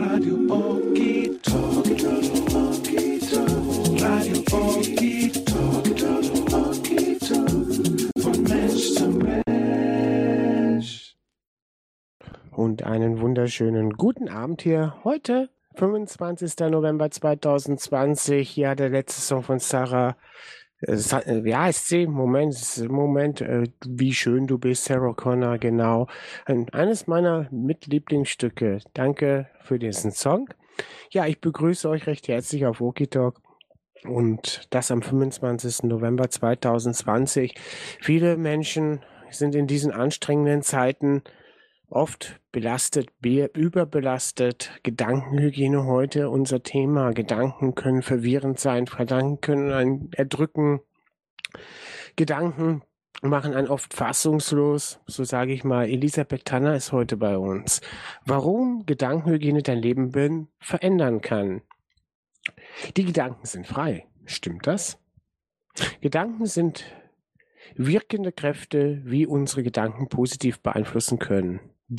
Radio Okie Talk, Radio Okie Talk, von Mensch zu Mensch. Und einen wunderschönen guten Abend hier. Heute, 25. November 2020. Ja, der letzte Song von Sarah. Wie heißt sie? Moment, wie schön du bist, Sarah Connor, genau. Eines meiner Mitlieblingsstücke. Danke für diesen Song. Ja, ich begrüße euch recht herzlich auf Wokitalk. Und das am 25. November 2020. Viele Menschen sind in diesen anstrengenden Zeiten oft belastet, überbelastet. Gedankenhygiene heute unser Thema. Gedanken können verwirrend sein, Gedanken können einen erdrücken. Gedanken machen einen oft fassungslos, so sage ich mal. Elisabeth Tanner ist heute bei uns. Warum Gedankenhygiene dein Leben verändern kann. Die Gedanken sind frei. Stimmt das? Gedanken sind wirkende Kräfte, wie unsere Gedanken positiv beeinflussen können.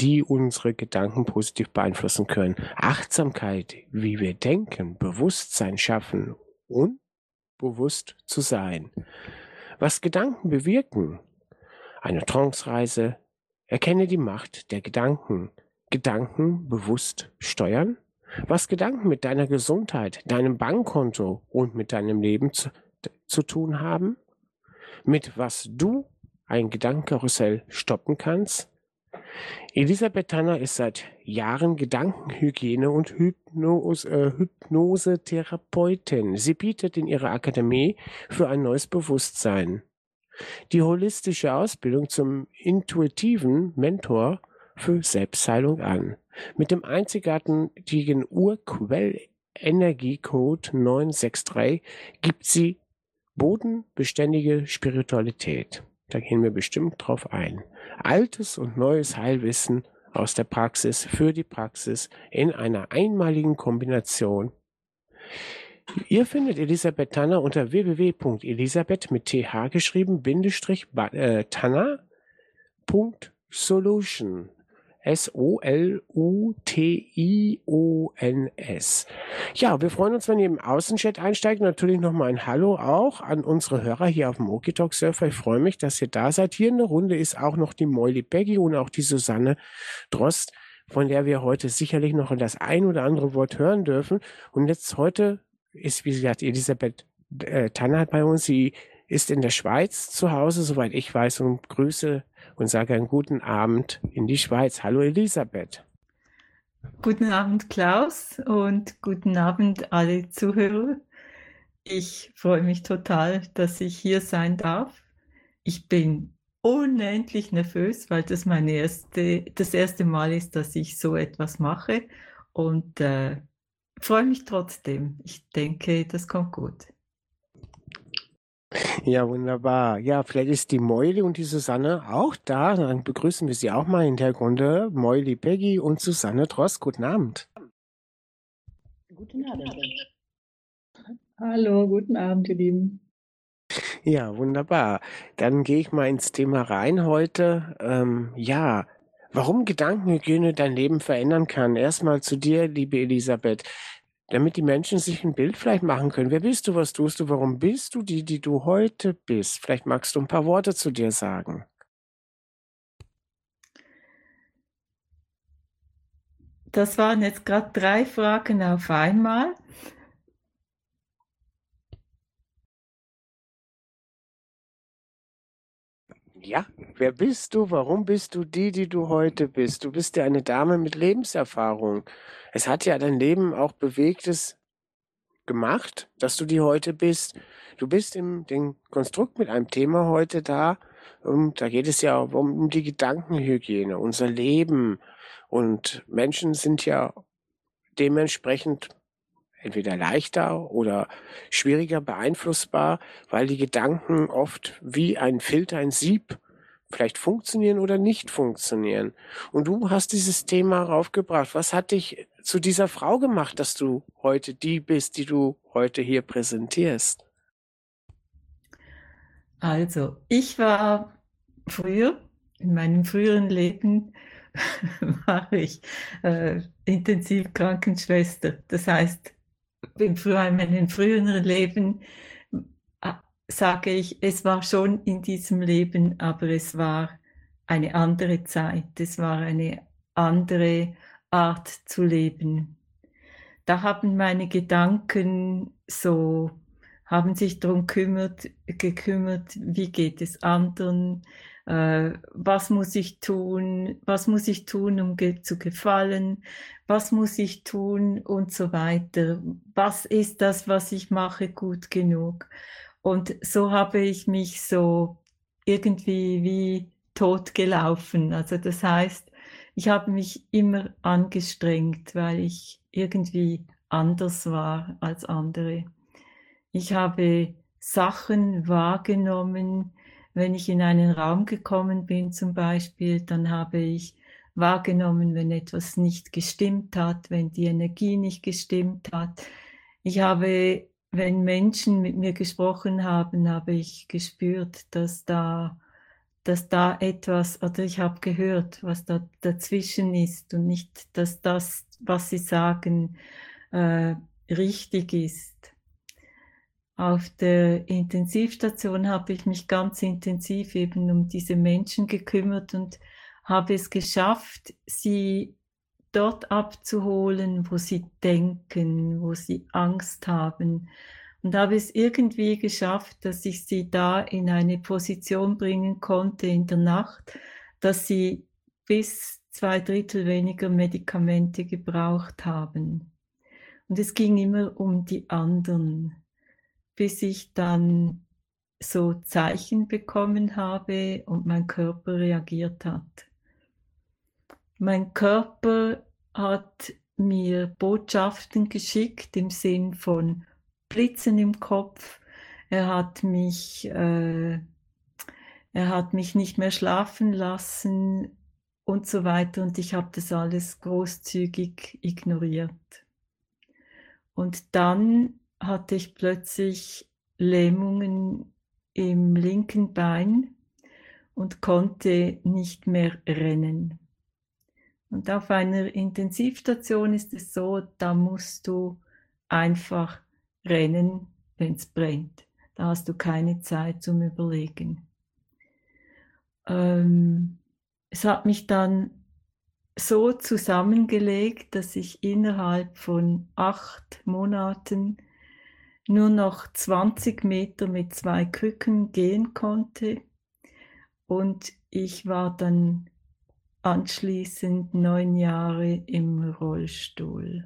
Achtsamkeit, wie wir denken, Bewusstsein schaffen und bewusst zu sein. Was Gedanken bewirken? Eine Trance-Reise. Erkenne die Macht der Gedanken. Gedanken bewusst steuern? Was Gedanken mit deiner Gesundheit, deinem Bankkonto und mit deinem Leben zu tun haben? Mit was du ein Gedankenkarussell stoppen kannst? Elisabeth Tanner ist seit Jahren Gedankenhygiene und Hypnosetherapeutin. Sie bietet in ihrer Akademie für ein neues Bewusstsein die holistische Ausbildung zum intuitiven Mentor für Selbstheilung an. Mit dem einzigartigen Urquell-Energiecode 963 gibt sie bodenbeständige Spiritualität. Da gehen wir bestimmt drauf ein. Altes und neues Heilwissen aus der Praxis für die Praxis in einer einmaligen Kombination. Ihr findet Elisabeth Tanner unter www.elisabeth mit th geschrieben Tanner.solution. SOLUTIONS. Ja, wir freuen uns, wenn ihr im Außenchat einsteigt. Natürlich nochmal ein Hallo auch an unsere Hörer hier auf dem Okitalk-Surfer. Ich freue mich, dass ihr da seid. Hier in der Runde ist auch noch die Molly Peggy und auch die Susanne Drost, von der wir heute sicherlich noch das ein oder andere Wort hören dürfen. Und jetzt heute ist, wie gesagt, Elisabeth Tanner bei uns. Sie ist in der Schweiz zu Hause, soweit ich weiß, und grüße und sage einen guten Abend in die Schweiz. Hallo Elisabeth. Guten Abend Klaus und guten Abend alle Zuhörer. Ich freue mich total, dass ich hier sein darf. Ich bin unendlich nervös, weil das das erste Mal ist, dass ich so etwas mache und freue mich trotzdem. Ich denke, das kommt gut. Ja, wunderbar. Ja, vielleicht ist die Moili und die Susanne auch da. Dann begrüßen wir sie auch mal in der Runde. Moili Peggy und Susanne Drost. Guten Abend. Guten Abend. Hallo, guten Abend, ihr Lieben. Ja, wunderbar. Dann gehe ich mal ins Thema rein heute. Warum Gedankenhygiene dein Leben verändern kann. Erstmal zu dir, liebe Elisabeth. Damit die Menschen sich ein Bild vielleicht machen können. Wer bist du, was tust du, warum bist du die du heute bist? Vielleicht magst du ein paar Worte zu dir sagen. Das waren jetzt gerade 3 Fragen auf einmal. Ja, wer bist du, warum bist du die du heute bist? Du bist ja eine Dame mit Lebenserfahrung. Es hat ja dein Leben auch Bewegtes gemacht, dass du die heute bist. Du bist im dem Konstrukt mit einem Thema heute da. Da geht es ja um die Gedankenhygiene, unser Leben. Und Menschen sind ja dementsprechend entweder leichter oder schwieriger beeinflussbar, weil die Gedanken oft wie ein Filter, ein Sieb vielleicht funktionieren oder nicht funktionieren. Und du hast dieses Thema raufgebracht. Was hat dich zu dieser Frau gemacht, dass du heute die bist, die du heute hier präsentierst? Also, ich war früher, in meinem früheren Leben, war ich Intensivkrankenschwester. Das heißt, in meinem früheren Leben sage ich, es war schon in diesem Leben, aber es war eine andere Zeit, es war eine andere Art zu leben. Da haben meine Gedanken haben sich darum gekümmert, wie geht es anderen, was muss ich tun, um zu gefallen, was muss ich tun und so weiter. Was ist das, was ich mache, gut genug? Und so habe ich mich so irgendwie wie totgelaufen. Also das heißt, ich habe mich immer angestrengt, weil ich irgendwie anders war als andere. Ich habe Sachen wahrgenommen, wenn ich in einen Raum gekommen bin zum Beispiel, dann habe ich wahrgenommen, wenn etwas nicht gestimmt hat, wenn die Energie nicht gestimmt hat. Ich habe, wenn Menschen mit mir gesprochen haben, habe ich gespürt, dass da etwas, oder ich habe gehört, was da dazwischen ist und nicht, dass das, was sie sagen, richtig ist. Auf der Intensivstation habe ich mich ganz intensiv eben um diese Menschen gekümmert und habe es geschafft, sie dort abzuholen, wo sie denken, wo sie Angst haben. Und habe es irgendwie geschafft, dass ich sie da in eine Position bringen konnte in der Nacht, dass sie bis 2/3 weniger Medikamente gebraucht haben. Und es ging immer um die anderen, bis ich dann so Zeichen bekommen habe und mein Körper reagiert hat. Mein Körper hat mir Botschaften geschickt im Sinn von Blitzen im Kopf. Er hat mich nicht mehr schlafen lassen und so weiter. Und ich habe das alles großzügig ignoriert. Und dann hatte ich plötzlich Lähmungen im linken Bein und konnte nicht mehr rennen. Und auf einer Intensivstation ist es so, da musst du einfach rennen, wenn es brennt. Da hast du keine Zeit zum Überlegen. Es hat mich dann so zusammengelegt, dass ich innerhalb von 8 Monaten nur noch 20 Meter mit 2 Krücken gehen konnte. Und ich war dann anschließend 9 Jahre im Rollstuhl.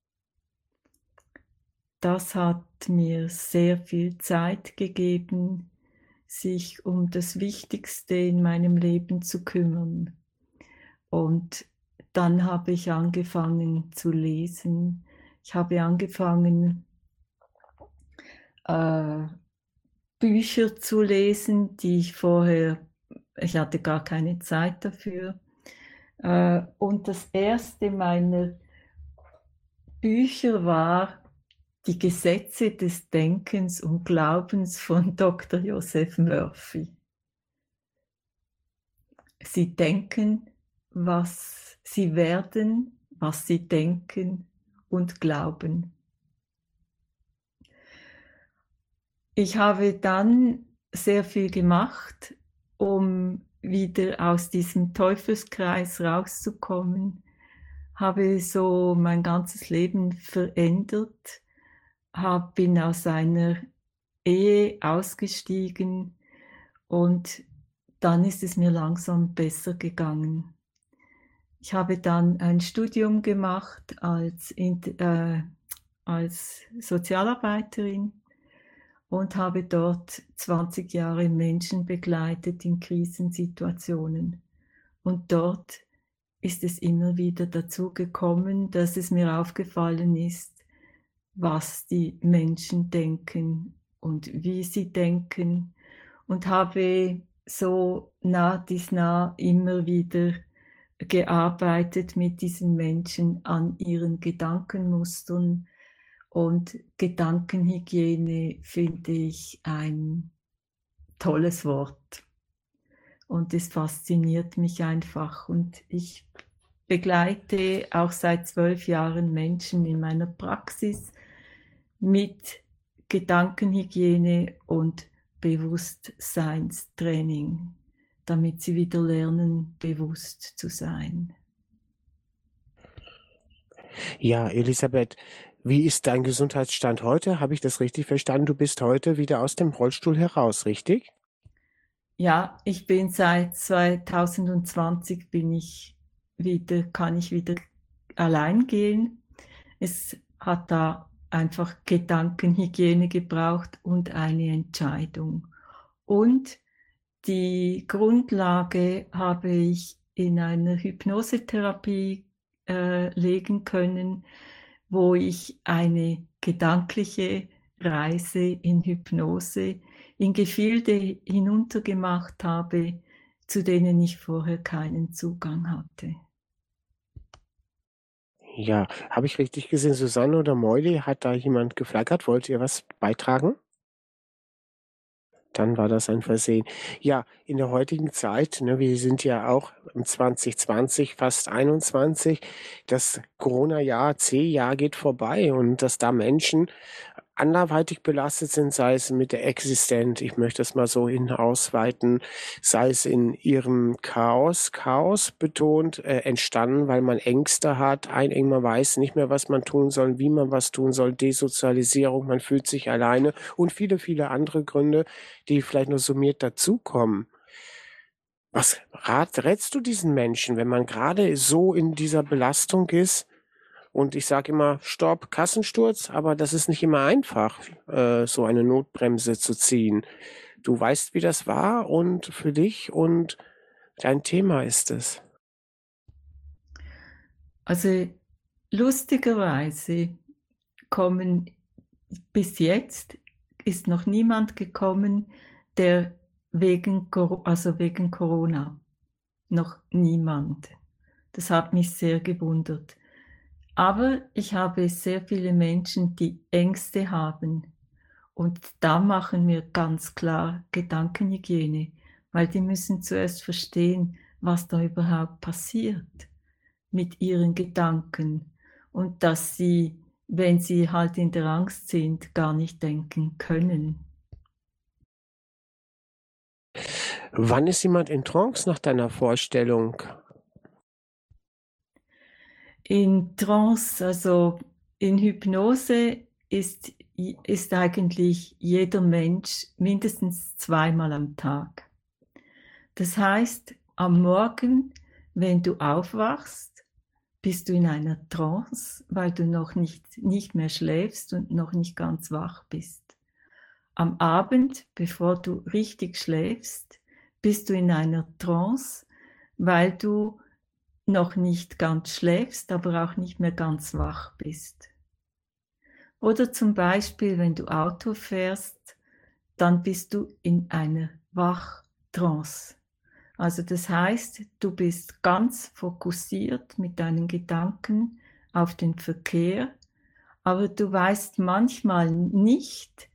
Das hat mir sehr viel Zeit gegeben, sich um das Wichtigste in meinem Leben zu kümmern. Und dann habe ich angefangen zu lesen. Ich habe angefangen, Bücher zu lesen, die ich hatte gar keine Zeit dafür. Und das erste meiner Bücher war Die Gesetze des Denkens und Glaubens von Dr. Joseph Murphy. Sie denken, was sie werden, was sie denken und glauben. Ich habe dann sehr viel gemacht, um wieder aus diesem Teufelskreis rauszukommen, habe so mein ganzes Leben verändert, bin aus einer Ehe ausgestiegen und dann ist es mir langsam besser gegangen. Ich habe dann ein Studium gemacht als Sozialarbeiterin und habe dort 20 Jahre Menschen begleitet in Krisensituationen. Und dort ist es immer wieder dazu gekommen, dass es mir aufgefallen ist, was die Menschen denken und wie sie denken, und habe so nah immer wieder gearbeitet mit diesen Menschen an ihren Gedankenmustern. Und Gedankenhygiene finde ich ein tolles Wort. und es fasziniert mich einfach. Und ich begleite auch seit 12 Jahren Menschen in meiner Praxis mit Gedankenhygiene und Bewusstseinstraining, damit sie wieder lernen, bewusst zu sein. Ja, Elisabeth, wie ist dein Gesundheitsstand heute? Habe ich das richtig verstanden? Du bist heute wieder aus dem Rollstuhl heraus, richtig? Ja, ich bin seit 2020 kann ich wieder allein gehen. Es hat da einfach Gedankenhygiene gebraucht und eine Entscheidung. Und die Grundlage habe ich in einer Hypnosetherapie legen können, wo ich eine gedankliche Reise in Hypnose in Gefilde hinuntergemacht habe, zu denen ich vorher keinen Zugang hatte. Ja, habe ich richtig gesehen, Susanne oder Molly, hat da jemand geflaggert? Wollt ihr was beitragen? Dann war das ein Versehen. Ja, in der heutigen Zeit, ne, wir sind ja auch im 2020, fast 21, das Corona-Jahr, C-Jahr geht vorbei und dass da Menschen anderweitig belastet sind, sei es mit der Existenz, ich möchte es mal so hinausweiten, sei es in ihrem Chaos betont, entstanden, weil man Ängste hat, man weiß nicht mehr, was man tun soll, wie man was tun soll, Desozialisierung, man fühlt sich alleine und viele, viele andere Gründe, die vielleicht nur summiert dazukommen. Was rätst du diesen Menschen, wenn man gerade so in dieser Belastung ist? Und ich sage immer, Stopp, Kassensturz, aber das ist nicht immer einfach, so eine Notbremse zu ziehen. Du weißt, wie das war und für dich und dein Thema ist es. Also lustigerweise bis jetzt ist noch niemand gekommen, der wegen Corona. Noch niemand. Das hat mich sehr gewundert. Aber ich habe sehr viele Menschen, die Ängste haben. Und da machen wir ganz klar Gedankenhygiene, weil die müssen zuerst verstehen, was da überhaupt passiert mit ihren Gedanken und dass sie, wenn sie halt in der Angst sind, gar nicht denken können. Wann ist jemand in Trance nach deiner Vorstellung? In Trance, also in Hypnose, ist eigentlich jeder Mensch mindestens 2-mal am Tag. Das heißt, am Morgen, wenn du aufwachst, bist du in einer Trance, weil du noch nicht mehr schläfst und noch nicht ganz wach bist. Am Abend, bevor du richtig schläfst, bist du in einer Trance, weil du noch nicht ganz schläfst, aber auch nicht mehr ganz wach bist. Oder zum Beispiel, wenn du Auto fährst, dann bist du in einer Wachtrance. Also das heißt, du bist ganz fokussiert mit deinen Gedanken auf den Verkehr, aber du weißt manchmal nicht,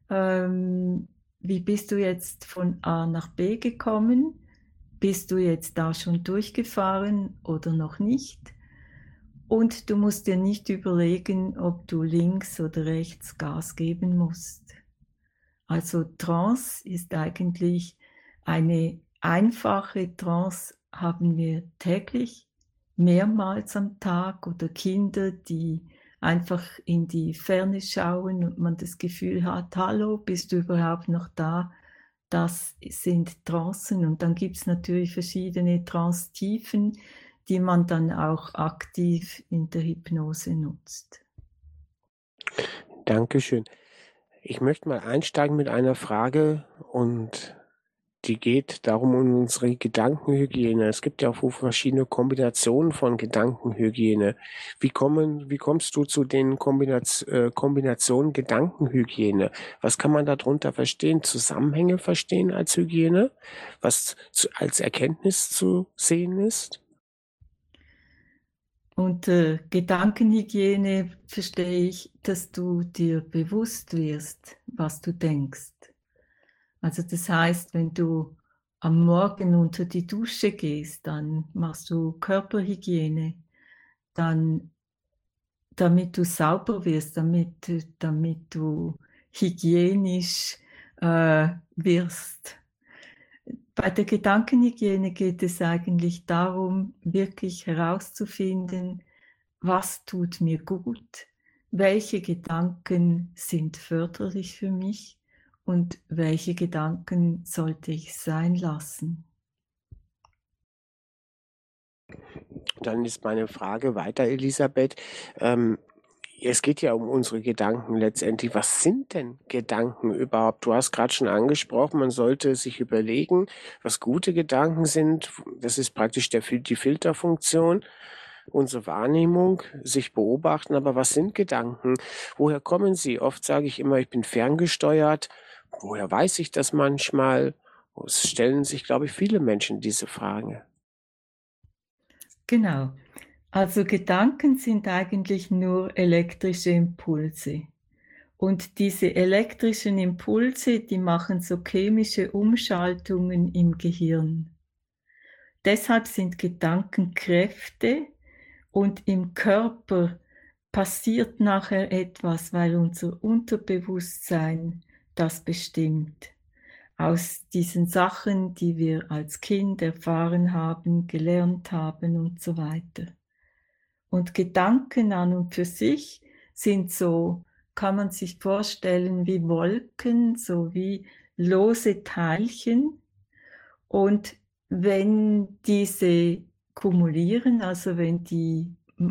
wie bist du jetzt von A nach B gekommen? Bist du jetzt da schon durchgefahren oder noch nicht? Und du musst dir nicht überlegen, ob du links oder rechts Gas geben musst. Also Trance ist eigentlich eine einfache Trance, haben wir täglich, mehrmals am Tag, oder Kinder, die einfach in die Ferne schauen und man das Gefühl hat, hallo, bist du überhaupt noch da? Das sind Trancen, und dann gibt es natürlich verschiedene Trance-Tiefen, die man dann auch aktiv in der Hypnose nutzt. Dankeschön. Ich möchte mal einsteigen mit einer Frage und die geht darum um unsere Gedankenhygiene. Es gibt ja auch verschiedene Kombinationen von Gedankenhygiene. Wie kommst du zu den Kombinationen Gedankenhygiene? Was kann man darunter verstehen? Zusammenhänge verstehen als Hygiene? Was als Erkenntnis zu sehen ist? Unter Gedankenhygiene verstehe ich, dass du dir bewusst wirst, was du denkst. Also das heißt, wenn du am Morgen unter die Dusche gehst, dann machst du Körperhygiene, dann, damit du sauber wirst, damit du hygienisch wirst. Bei der Gedankenhygiene geht es eigentlich darum, wirklich herauszufinden, was tut mir gut, welche Gedanken sind förderlich für mich und welche Gedanken sollte ich sein lassen. Dann ist meine Frage weiter, Elisabeth. Es geht ja um unsere Gedanken letztendlich. Was sind denn Gedanken überhaupt? Du hast gerade schon angesprochen, man sollte sich überlegen, was gute Gedanken sind. Das ist praktisch die Filterfunktion, unsere Wahrnehmung, sich beobachten. Aber was sind Gedanken? Woher kommen sie? Oft sage ich immer, ich bin ferngesteuert. Woher weiß ich das manchmal? Es stellen sich, glaube ich, viele Menschen diese Frage. Genau. Also Gedanken sind eigentlich nur elektrische Impulse. Und diese elektrischen Impulse, die machen so chemische Umschaltungen im Gehirn. Deshalb sind Gedanken Kräfte und im Körper passiert nachher etwas, weil unser Unterbewusstsein das bestimmt. Aus diesen Sachen, die wir als Kind erfahren haben, gelernt haben und so weiter. Und Gedanken an und für sich sind so, kann man sich vorstellen, wie Wolken, so wie lose Teilchen. Und wenn diese kumulieren, also wenn die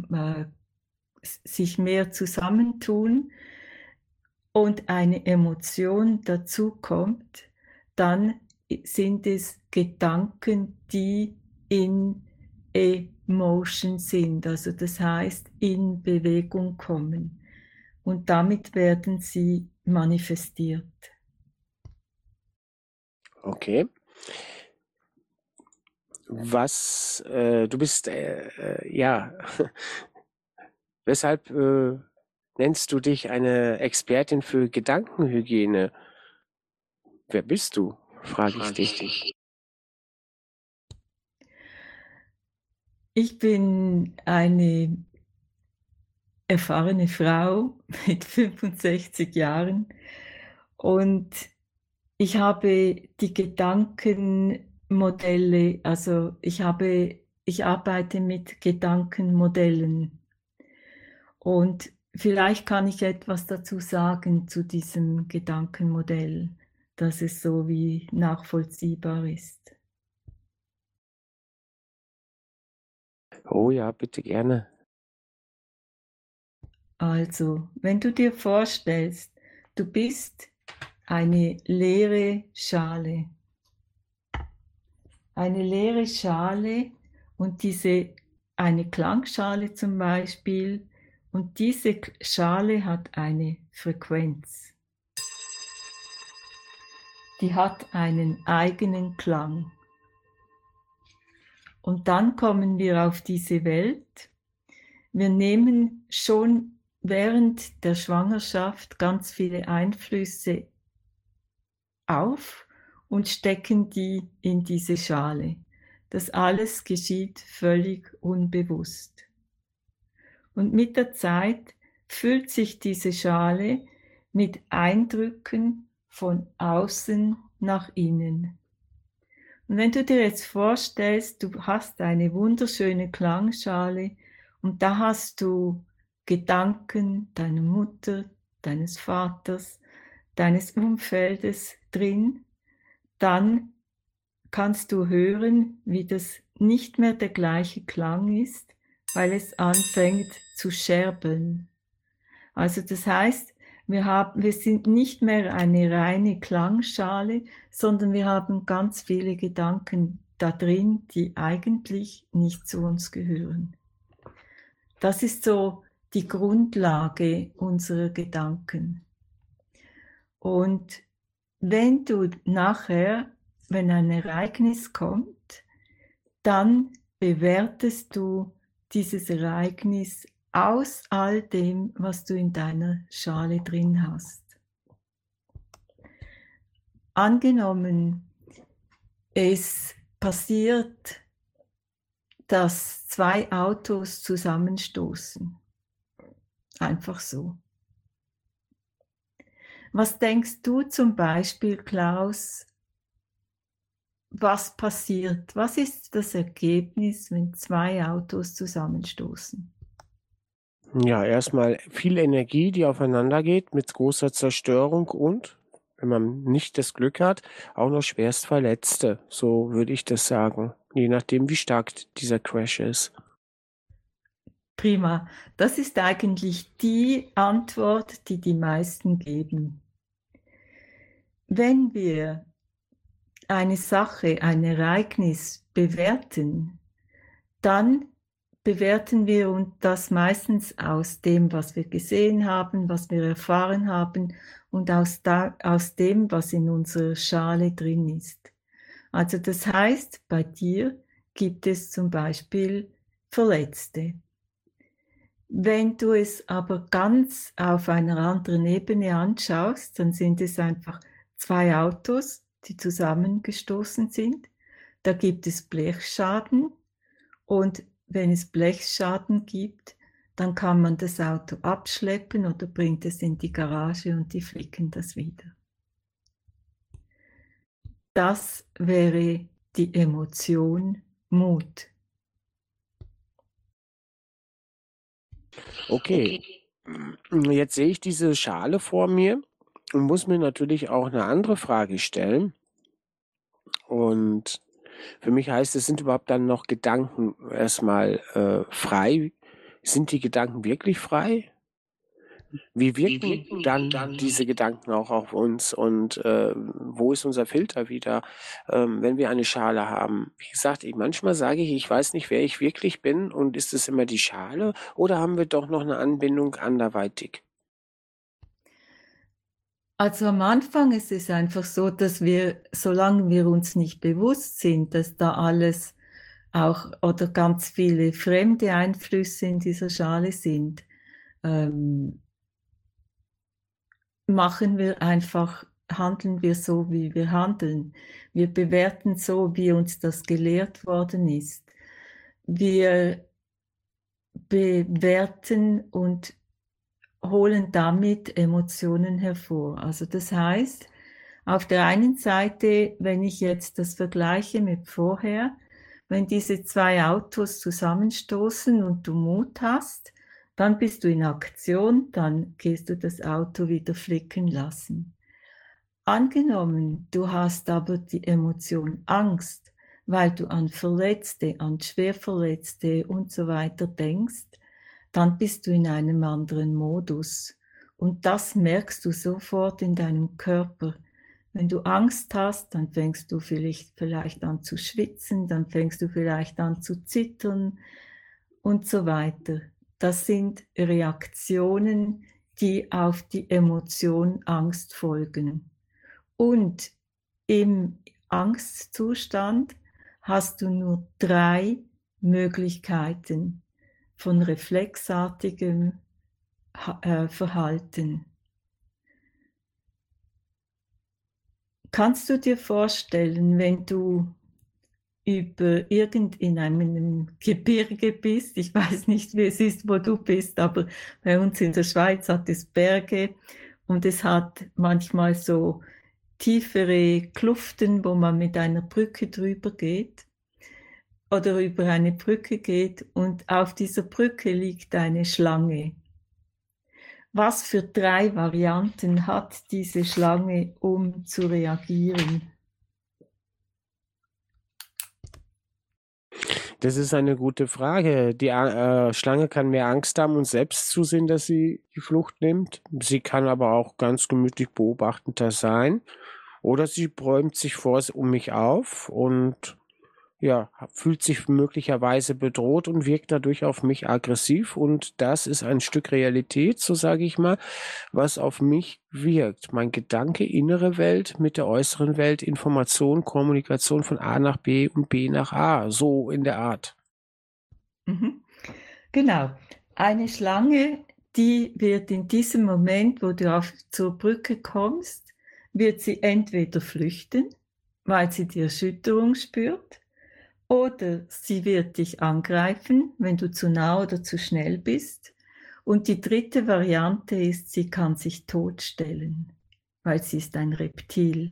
sich mehr zusammentun und eine Emotion dazu kommt, dann sind es Gedanken, die in Emotion sind, also das heißt in Bewegung kommen. Und damit werden sie manifestiert. Okay. Du bist, weshalb nennst du dich eine Expertin für Gedankenhygiene? Wer bist du, frage ich dich. Ich bin eine erfahrene Frau mit 65 Jahren und ich habe die Gedankenmodelle, also ich arbeite mit Gedankenmodellen und vielleicht kann ich etwas dazu sagen zu diesem Gedankenmodell, dass es so wie nachvollziehbar ist. Oh ja, bitte gerne. Also, wenn du dir vorstellst, du bist eine leere Schale. Eine leere Schale und eine Klangschale zum Beispiel, und diese Schale hat eine Frequenz. Die hat einen eigenen Klang. Und dann kommen wir auf diese Welt. Wir nehmen schon während der Schwangerschaft ganz viele Einflüsse auf und stecken die in diese Schale. Das alles geschieht völlig unbewusst. Und mit der Zeit füllt sich diese Schale mit Eindrücken von außen nach innen. Und wenn du dir jetzt vorstellst, du hast eine wunderschöne Klangschale und da hast du Gedanken deiner Mutter, deines Vaters, deines Umfeldes drin, dann kannst du hören, wie das nicht mehr der gleiche Klang ist, weil es anfängt zu scherbeln. Also das heißt, wir sind nicht mehr eine reine Klangschale, sondern wir haben ganz viele Gedanken da drin, die eigentlich nicht zu uns gehören. Das ist so die Grundlage unserer Gedanken. Und wenn du nachher, wenn ein Ereignis kommt, dann bewertest du dieses Ereignis aus all dem, was du in deiner Schale drin hast. Angenommen, Es passiert, dass zwei Autos zusammenstoßen. Einfach so. Was denkst du zum Beispiel, Klaus, was passiert? Was ist das Ergebnis, wenn zwei Autos zusammenstoßen? Ja, erstmal viel Energie, die aufeinander geht, mit großer Zerstörung und, wenn man nicht das Glück hat, auch noch schwerst Verletzte. So würde ich das sagen, je nachdem, wie stark dieser Crash ist. Prima. Das ist eigentlich die Antwort, die die meisten geben. Wenn wir eine Sache, ein Ereignis bewerten, dann bewerten wir das meistens aus dem, was wir gesehen haben, was wir erfahren haben und aus dem, was in unserer Schale drin ist. Also das heißt, bei dir gibt es zum Beispiel Verletzte. Wenn du es aber ganz auf einer anderen Ebene anschaust, dann sind es einfach zwei Autos, die zusammengestoßen sind. Da gibt es Blechschaden und wenn es Blechschaden gibt, dann kann man das Auto abschleppen oder bringt es in die Garage und die flicken das wieder. Das wäre die Emotion Mut. Okay, jetzt sehe ich diese Schale vor mir und muss mir natürlich auch eine andere Frage stellen. Und für mich heißt es, sind überhaupt dann noch Gedanken erstmal frei? Sind die Gedanken wirklich frei? Wie wirken dann diese Gedanken auch auf uns? Und wo ist unser Filter wieder, wenn wir eine Schale haben? Wie gesagt, manchmal sage ich weiß nicht, wer ich wirklich bin. Und ist es immer die Schale oder haben wir doch noch eine Anbindung anderweitig? Also am Anfang ist es einfach so, dass wir, solange wir uns nicht bewusst sind, dass da alles auch oder ganz viele fremde Einflüsse in dieser Schale sind, handeln wir so, wie wir handeln. Wir bewerten so, wie uns das gelehrt worden ist. Wir bewerten und holen damit Emotionen hervor. Also das heißt, auf der einen Seite, wenn ich jetzt das vergleiche mit vorher, wenn diese zwei Autos zusammenstoßen und du Mut hast, dann bist du in Aktion, dann gehst du das Auto wieder flicken lassen. Angenommen, du hast aber die Emotion Angst, weil du an Verletzte, an Schwerverletzte und so weiter denkst, dann bist du in einem anderen Modus. Und das merkst du sofort in deinem Körper. Wenn du Angst hast, dann fängst du vielleicht an zu schwitzen, dann fängst du vielleicht an zu zittern und so weiter. Das sind Reaktionen, die auf die Emotion Angst folgen. Und im Angstzustand hast du nur 3 Möglichkeiten von reflexartigem Verhalten. Kannst du dir vorstellen, wenn du in einem Gebirge bist, ich weiß nicht, wie es ist, wo du bist, aber bei uns in der Schweiz hat es Berge und es hat manchmal so tiefere Kluften, wo man mit einer Brücke drüber geht oder über eine Brücke geht und auf dieser Brücke liegt eine Schlange. Was für 3 Varianten hat diese Schlange, um zu reagieren? Das ist eine gute Frage. Die Schlange kann mehr Angst haben und selbst zusehen, dass sie die Flucht nimmt. Sie kann aber auch ganz gemütlich beobachtender sein. Oder sie bäumt sich um mich auf und ja, fühlt sich möglicherweise bedroht und wirkt dadurch auf mich aggressiv. Und das ist ein Stück Realität, so sage ich mal, was auf mich wirkt. Mein Gedanke, innere Welt mit der äußeren Welt, Information, Kommunikation von A nach B und B nach A, so in der Art. Mhm. Genau. Eine Schlange, die wird in diesem Moment, wo du zur Brücke kommst, wird sie entweder flüchten weil sie die Erschütterung spürt, oder sie wird dich angreifen, wenn du zu nah oder zu schnell bist. Und die dritte Variante ist, sie kann sich totstellen, weil sie ist ein Reptil.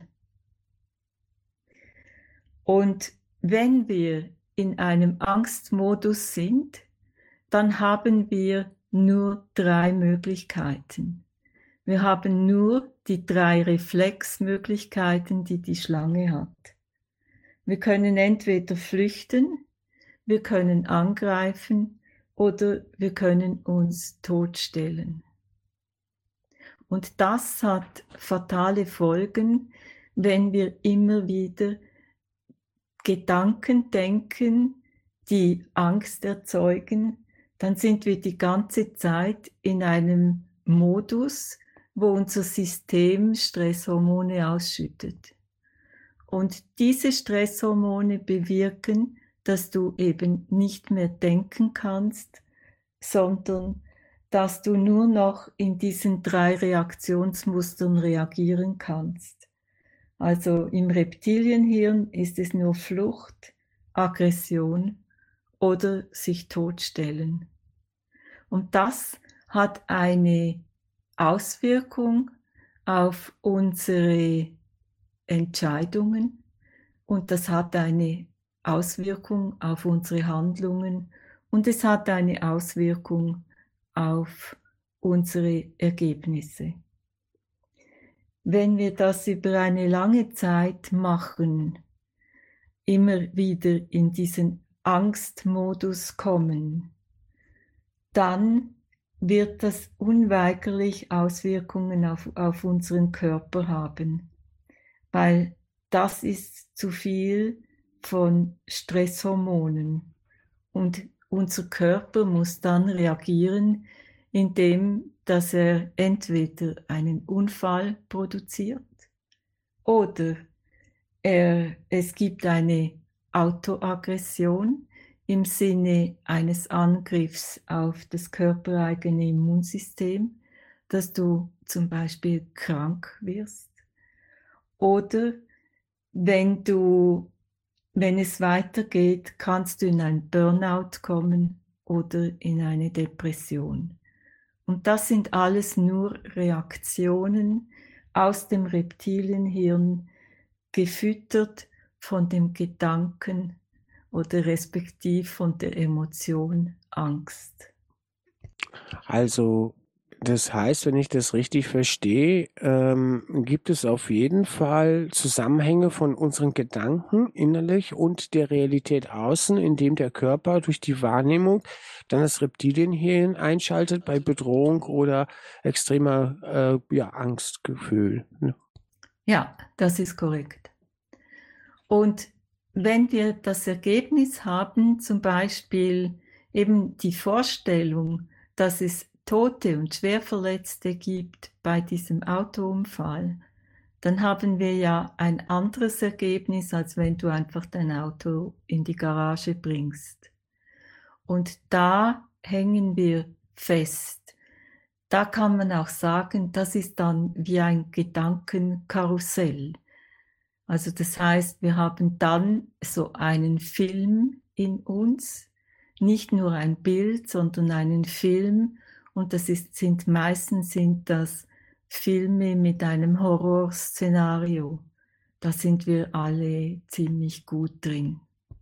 Und wenn wir in einem Angstmodus sind, dann haben wir nur 3 Möglichkeiten. Wir haben nur die 3 Reflexmöglichkeiten, die die Schlange hat. Wir können entweder flüchten, wir können angreifen oder wir können uns totstellen. Und das hat fatale Folgen, wenn wir immer wieder Gedanken denken, die Angst erzeugen, dann sind wir die ganze Zeit in einem Modus, wo unser System Stresshormone ausschüttet. Und diese Stresshormone bewirken, dass du eben nicht mehr denken kannst, sondern dass du nur noch in diesen 3 Reaktionsmustern reagieren kannst. Also im Reptilienhirn ist es nur Flucht, Aggression oder sich totstellen. Und das hat eine Auswirkung auf unsere Entscheidungen und das hat eine Auswirkung auf unsere Handlungen und es hat eine Auswirkung auf unsere Ergebnisse. Wenn wir das über eine lange Zeit machen, immer wieder in diesen Angstmodus kommen, dann wird das unweigerlich Auswirkungen auf unseren Körper haben, weil das ist zu viel von Stresshormonen und unser Körper muss dann reagieren, indem dass er entweder einen Unfall produziert oder es gibt eine Autoaggression im Sinne eines Angriffs auf das körpereigene Immunsystem, dass du zum Beispiel krank wirst. Oder wenn es weitergeht, kannst du in ein Burnout kommen oder in eine Depression. Und das sind alles nur Reaktionen aus dem Reptilienhirn, gefüttert von dem Gedanken oder respektiv von der Emotion Angst. Also, das heißt, wenn ich das richtig verstehe, gibt es auf jeden Fall Zusammenhänge von unseren Gedanken innerlich und der Realität außen, indem der Körper durch die Wahrnehmung dann das Reptilienhirn einschaltet bei Bedrohung oder extremer Angstgefühl. Ne? Ja, das ist korrekt. Und wenn wir das Ergebnis haben, zum Beispiel eben die Vorstellung, dass es Tote und Schwerverletzte gibt bei diesem Autounfall, dann haben wir ja ein anderes Ergebnis, als wenn du einfach dein Auto in die Garage bringst. Und da hängen wir fest. Da kann man auch sagen, das ist dann wie ein Gedankenkarussell. Also das heißt, wir haben dann so einen Film in uns, nicht nur ein Bild, sondern einen Film. Und meistens sind das Filme mit einem Horrorszenario. Da sind wir alle ziemlich gut drin.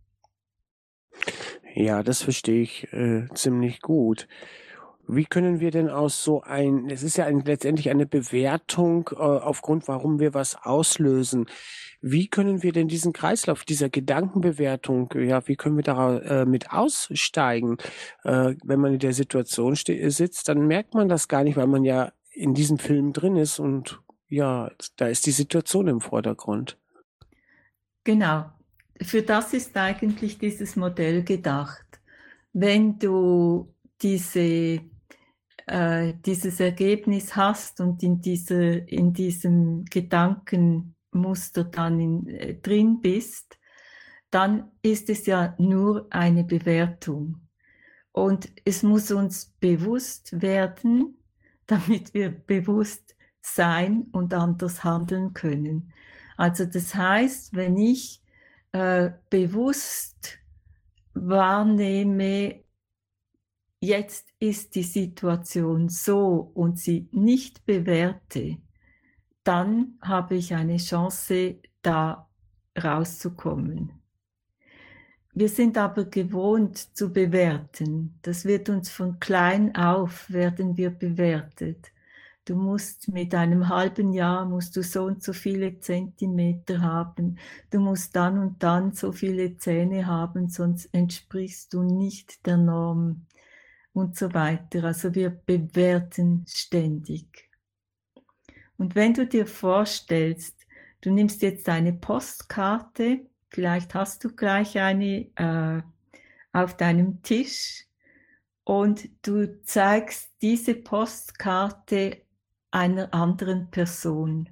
Ja, das verstehe ich ziemlich gut. Wie können wir denn aus es ist ja letztendlich eine Bewertung aufgrund, warum wir was auslösen. Wie können wir denn diesen Kreislauf dieser Gedankenbewertung, wie können wir da mit aussteigen? Wenn man in der Situation sitzt, dann merkt man das gar nicht, weil man ja in diesem Film drin ist und ja, da ist die Situation im Vordergrund. Genau. Für das ist eigentlich dieses Modell gedacht. Wenn du dieses Ergebnis hast und in diesem Gedankenmuster dann drin bist, dann ist es ja nur eine Bewertung. Und es muss uns bewusst werden, damit wir bewusst sein und anders handeln können. Also das heißt, wenn ich bewusst wahrnehme, jetzt ist die Situation so und sie nicht bewerte, dann habe ich eine Chance, da rauszukommen. Wir sind aber gewohnt zu bewerten. Das wird uns von klein auf, werden wir bewertet. Du musst mit einem halben Jahr, musst du so und so viele Zentimeter haben. Du musst dann und dann so viele Zähne haben, sonst entsprichst du nicht der Norm und so weiter. Also wir bewerten ständig. Und wenn du dir vorstellst, du nimmst jetzt eine Postkarte, vielleicht hast du gleich eine auf deinem Tisch und du zeigst diese Postkarte einer anderen Person.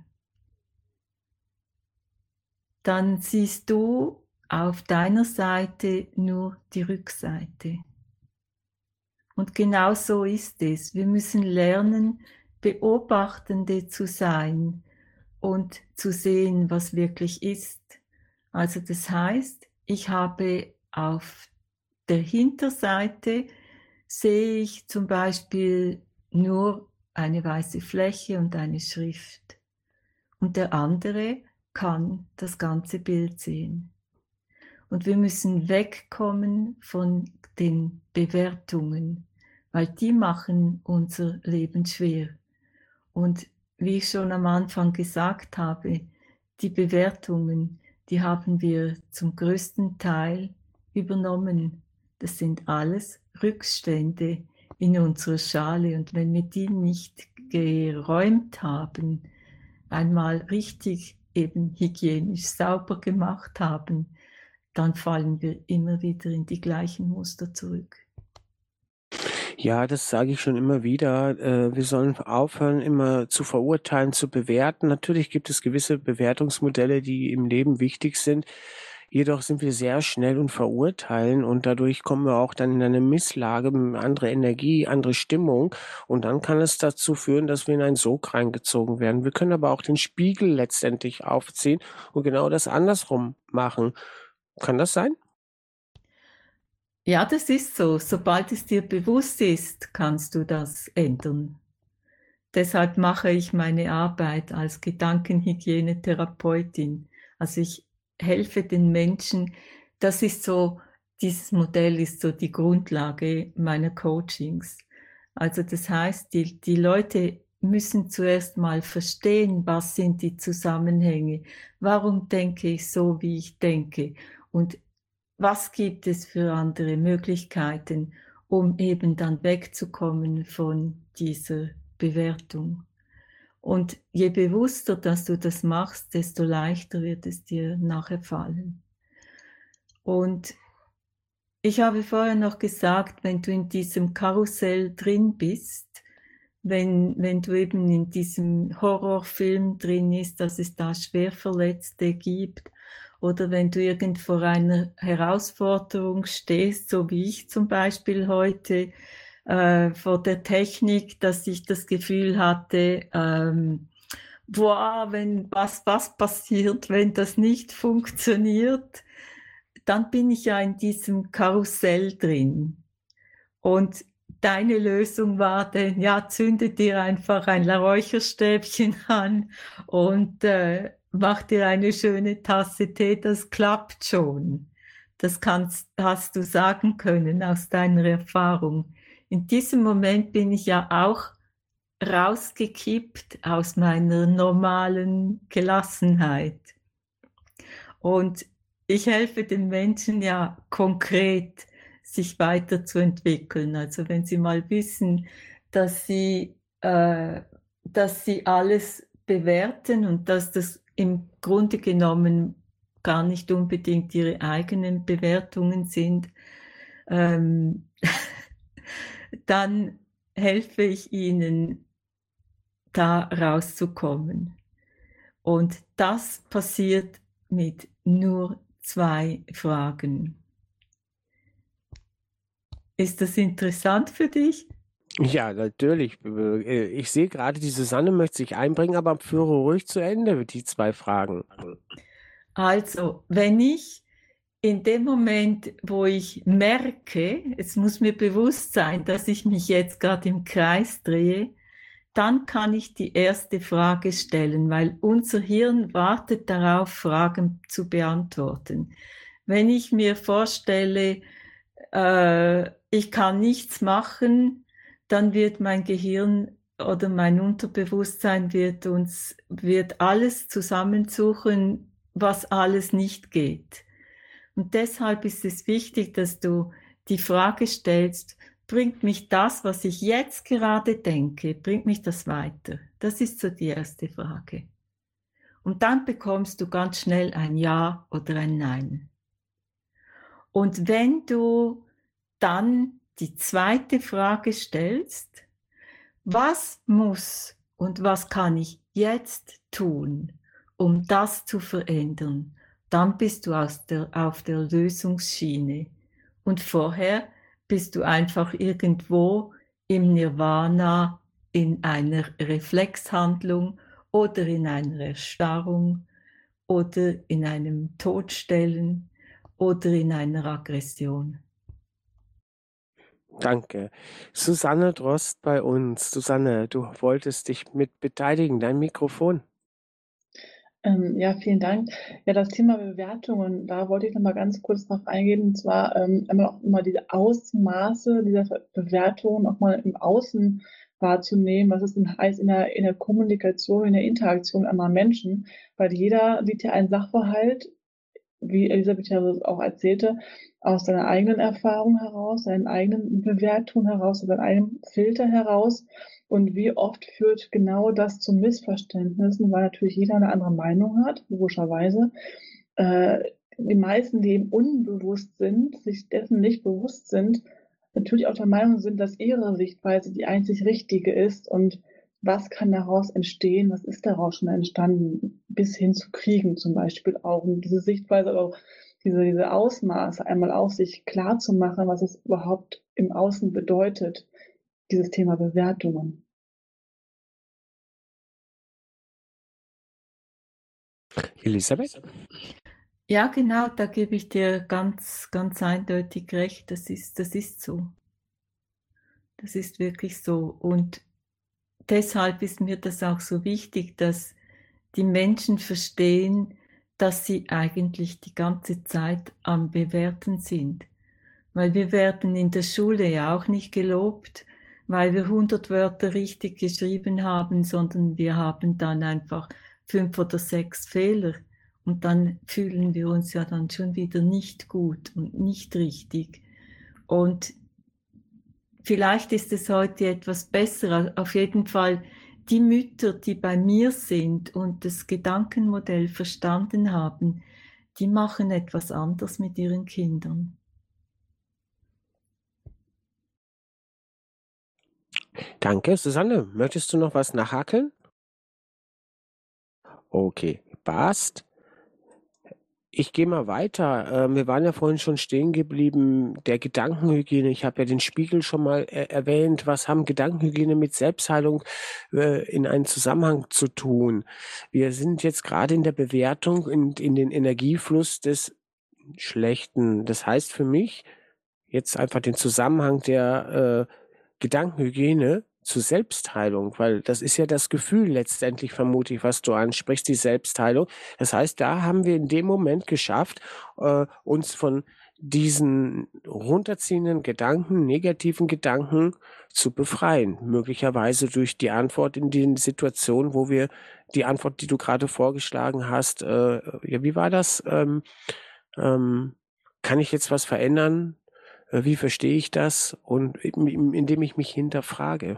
Dann siehst du auf deiner Seite nur die Rückseite. Und genau so ist es. Wir müssen lernen, Beobachtende zu sein und zu sehen, was wirklich ist. Also das heißt, ich habe auf der Hinterseite, sehe ich zum Beispiel nur eine weiße Fläche und eine Schrift. Und der andere kann das ganze Bild sehen. Und wir müssen wegkommen von den Bewertungen, weil die machen unser Leben schwer. Und wie ich schon am Anfang gesagt habe, die Bewertungen, die haben wir zum größten Teil übernommen. Das sind alles Rückstände in unserer Schale. Und wenn wir die nicht geräumt haben, einmal richtig eben hygienisch sauber gemacht haben, dann fallen wir immer wieder in die gleichen Muster zurück. Ja, das sage ich schon immer wieder. Wir sollen aufhören, immer zu verurteilen, zu bewerten. Natürlich gibt es gewisse Bewertungsmodelle, die im Leben wichtig sind. Jedoch sind wir sehr schnell und verurteilen und dadurch kommen wir auch dann in eine Misslage, andere Energie, andere Stimmung und dann kann es dazu führen, dass wir in einen Sog reingezogen werden. Wir können aber auch den Spiegel letztendlich aufziehen und genau das andersrum machen. Kann das sein? Ja, das ist so. Sobald es dir bewusst ist, kannst du das ändern. Deshalb mache ich meine Arbeit als Gedankenhygienetherapeutin. Also ich helfe den Menschen. Das ist so, dieses Modell ist so die Grundlage meiner Coachings. Also das heißt, die Leute müssen zuerst mal verstehen, was sind die Zusammenhänge, warum denke ich so, wie ich denke und was gibt es für andere Möglichkeiten, um eben dann wegzukommen von dieser Bewertung. Und je bewusster, dass du das machst, desto leichter wird es dir nachher fallen. Und ich habe vorher noch gesagt, wenn du in diesem Karussell drin bist, wenn du eben in diesem Horrorfilm drin ist, dass es da Schwerverletzte gibt, oder wenn du irgend vor einer Herausforderung stehst, so wie ich zum Beispiel heute, vor der Technik, dass ich das Gefühl hatte, wenn was passiert, wenn das nicht funktioniert, dann bin ich ja in diesem Karussell drin. Und deine Lösung war denn, ja, zünde dir einfach ein Räucherstäbchen an und mach dir eine schöne Tasse Tee, das klappt schon. Das hast du sagen können aus deiner Erfahrung. In diesem Moment bin ich ja auch rausgekippt aus meiner normalen Gelassenheit. Und ich helfe den Menschen ja konkret, sich weiterzuentwickeln. Also wenn sie mal wissen, dass sie alles bewerten und dass das im Grunde genommen gar nicht unbedingt ihre eigenen Bewertungen sind, dann helfe ich ihnen, da rauszukommen. Und das passiert mit nur 2 Fragen. Ist das interessant für dich? Ja, natürlich. Ich sehe gerade, die Susanne möchte sich einbringen, aber führe ruhig zu Ende die zwei Fragen. Also, wenn ich in dem Moment, wo ich merke, es muss mir bewusst sein, dass ich mich jetzt gerade im Kreis drehe, dann kann ich die erste Frage stellen, weil unser Hirn wartet darauf, Fragen zu beantworten. Wenn ich mir vorstelle, ich kann nichts machen, dann wird mein Gehirn oder mein Unterbewusstsein wird alles zusammensuchen, was alles nicht geht. Und deshalb ist es wichtig, dass du die Frage stellst, bringt mich das, was ich jetzt gerade denke, bringt mich das weiter? Das ist so die erste Frage. Und dann bekommst du ganz schnell ein Ja oder ein Nein. Und wenn du dann die zweite Frage stellst, was muss und was kann ich jetzt tun, um das zu verändern, dann bist du auf der Lösungsschiene. Und vorher bist du einfach irgendwo im Nirvana, in einer Reflexhandlung oder in einer Erstarrung oder in einem Todstellen oder in einer Aggression. Danke. Susanne Drost bei uns. Susanne, du wolltest dich mit beteiligen, dein Mikrofon. Ja, vielen Dank. Ja, das Thema Bewertungen, da wollte ich noch mal ganz kurz drauf eingehen. Und zwar einmal auch immer diese Ausmaße dieser Bewertungen auch mal im Außen wahrzunehmen, was es denn heißt in der Kommunikation, in der Interaktion mit anderen Menschen, weil jeder sieht ja einen Sachverhalt, wie Elisabeth ja auch erzählte, aus seiner eigenen Erfahrung heraus, seinen eigenen Bewertungen heraus, seinem eigenen Filter heraus. Und wie oft führt genau das zu Missverständnissen, weil natürlich jeder eine andere Meinung hat, logischerweise. Die meisten, die eben unbewusst sind, sich dessen nicht bewusst sind, natürlich auch der Meinung sind, dass ihre Sichtweise die einzig richtige ist und was kann daraus entstehen, was ist daraus schon entstanden, bis hin zu Kriegen zum Beispiel auch. Und diese Sichtweise, auch diese Ausmaße einmal auf sich klar zu machen, was es überhaupt im Außen bedeutet, dieses Thema Bewertungen. Elisabeth? Ja, genau, da gebe ich dir ganz, ganz eindeutig recht. Das ist so. Das ist wirklich so. Und deshalb ist mir das auch so wichtig, dass die Menschen verstehen, dass sie eigentlich die ganze Zeit am Bewerten sind. Weil wir werden in der Schule ja auch nicht gelobt, weil wir 100 Wörter richtig geschrieben haben, sondern wir haben dann einfach 5 oder 6 Fehler. Und dann fühlen wir uns ja dann schon wieder nicht gut und nicht richtig. Und vielleicht ist es heute etwas besser. Auf jeden Fall die Mütter, die bei mir sind und das Gedankenmodell verstanden haben, die machen etwas anders mit ihren Kindern. Danke. Susanne, möchtest du noch was nachhakeln? Okay, passt. Ich gehe mal weiter. Wir waren ja vorhin schon stehen geblieben, der Gedankenhygiene. Ich habe ja den Spiegel schon mal erwähnt. Was haben Gedankenhygiene mit Selbstheilung in einen Zusammenhang zu tun? Wir sind jetzt gerade in der Bewertung in den Energiefluss des Schlechten. Das heißt für mich jetzt einfach den Zusammenhang der Gedankenhygiene zur Selbstheilung, weil das ist ja das Gefühl letztendlich, vermute ich, was du ansprichst, die Selbstheilung. Das heißt, da haben wir in dem Moment geschafft, uns von diesen runterziehenden Gedanken, negativen Gedanken zu befreien. Möglicherweise durch die Antwort in den Situationen, wo wir die Antwort, die du gerade vorgeschlagen hast, ja, wie war das? Kann ich jetzt was verändern? Wie verstehe ich das? Und indem ich mich hinterfrage.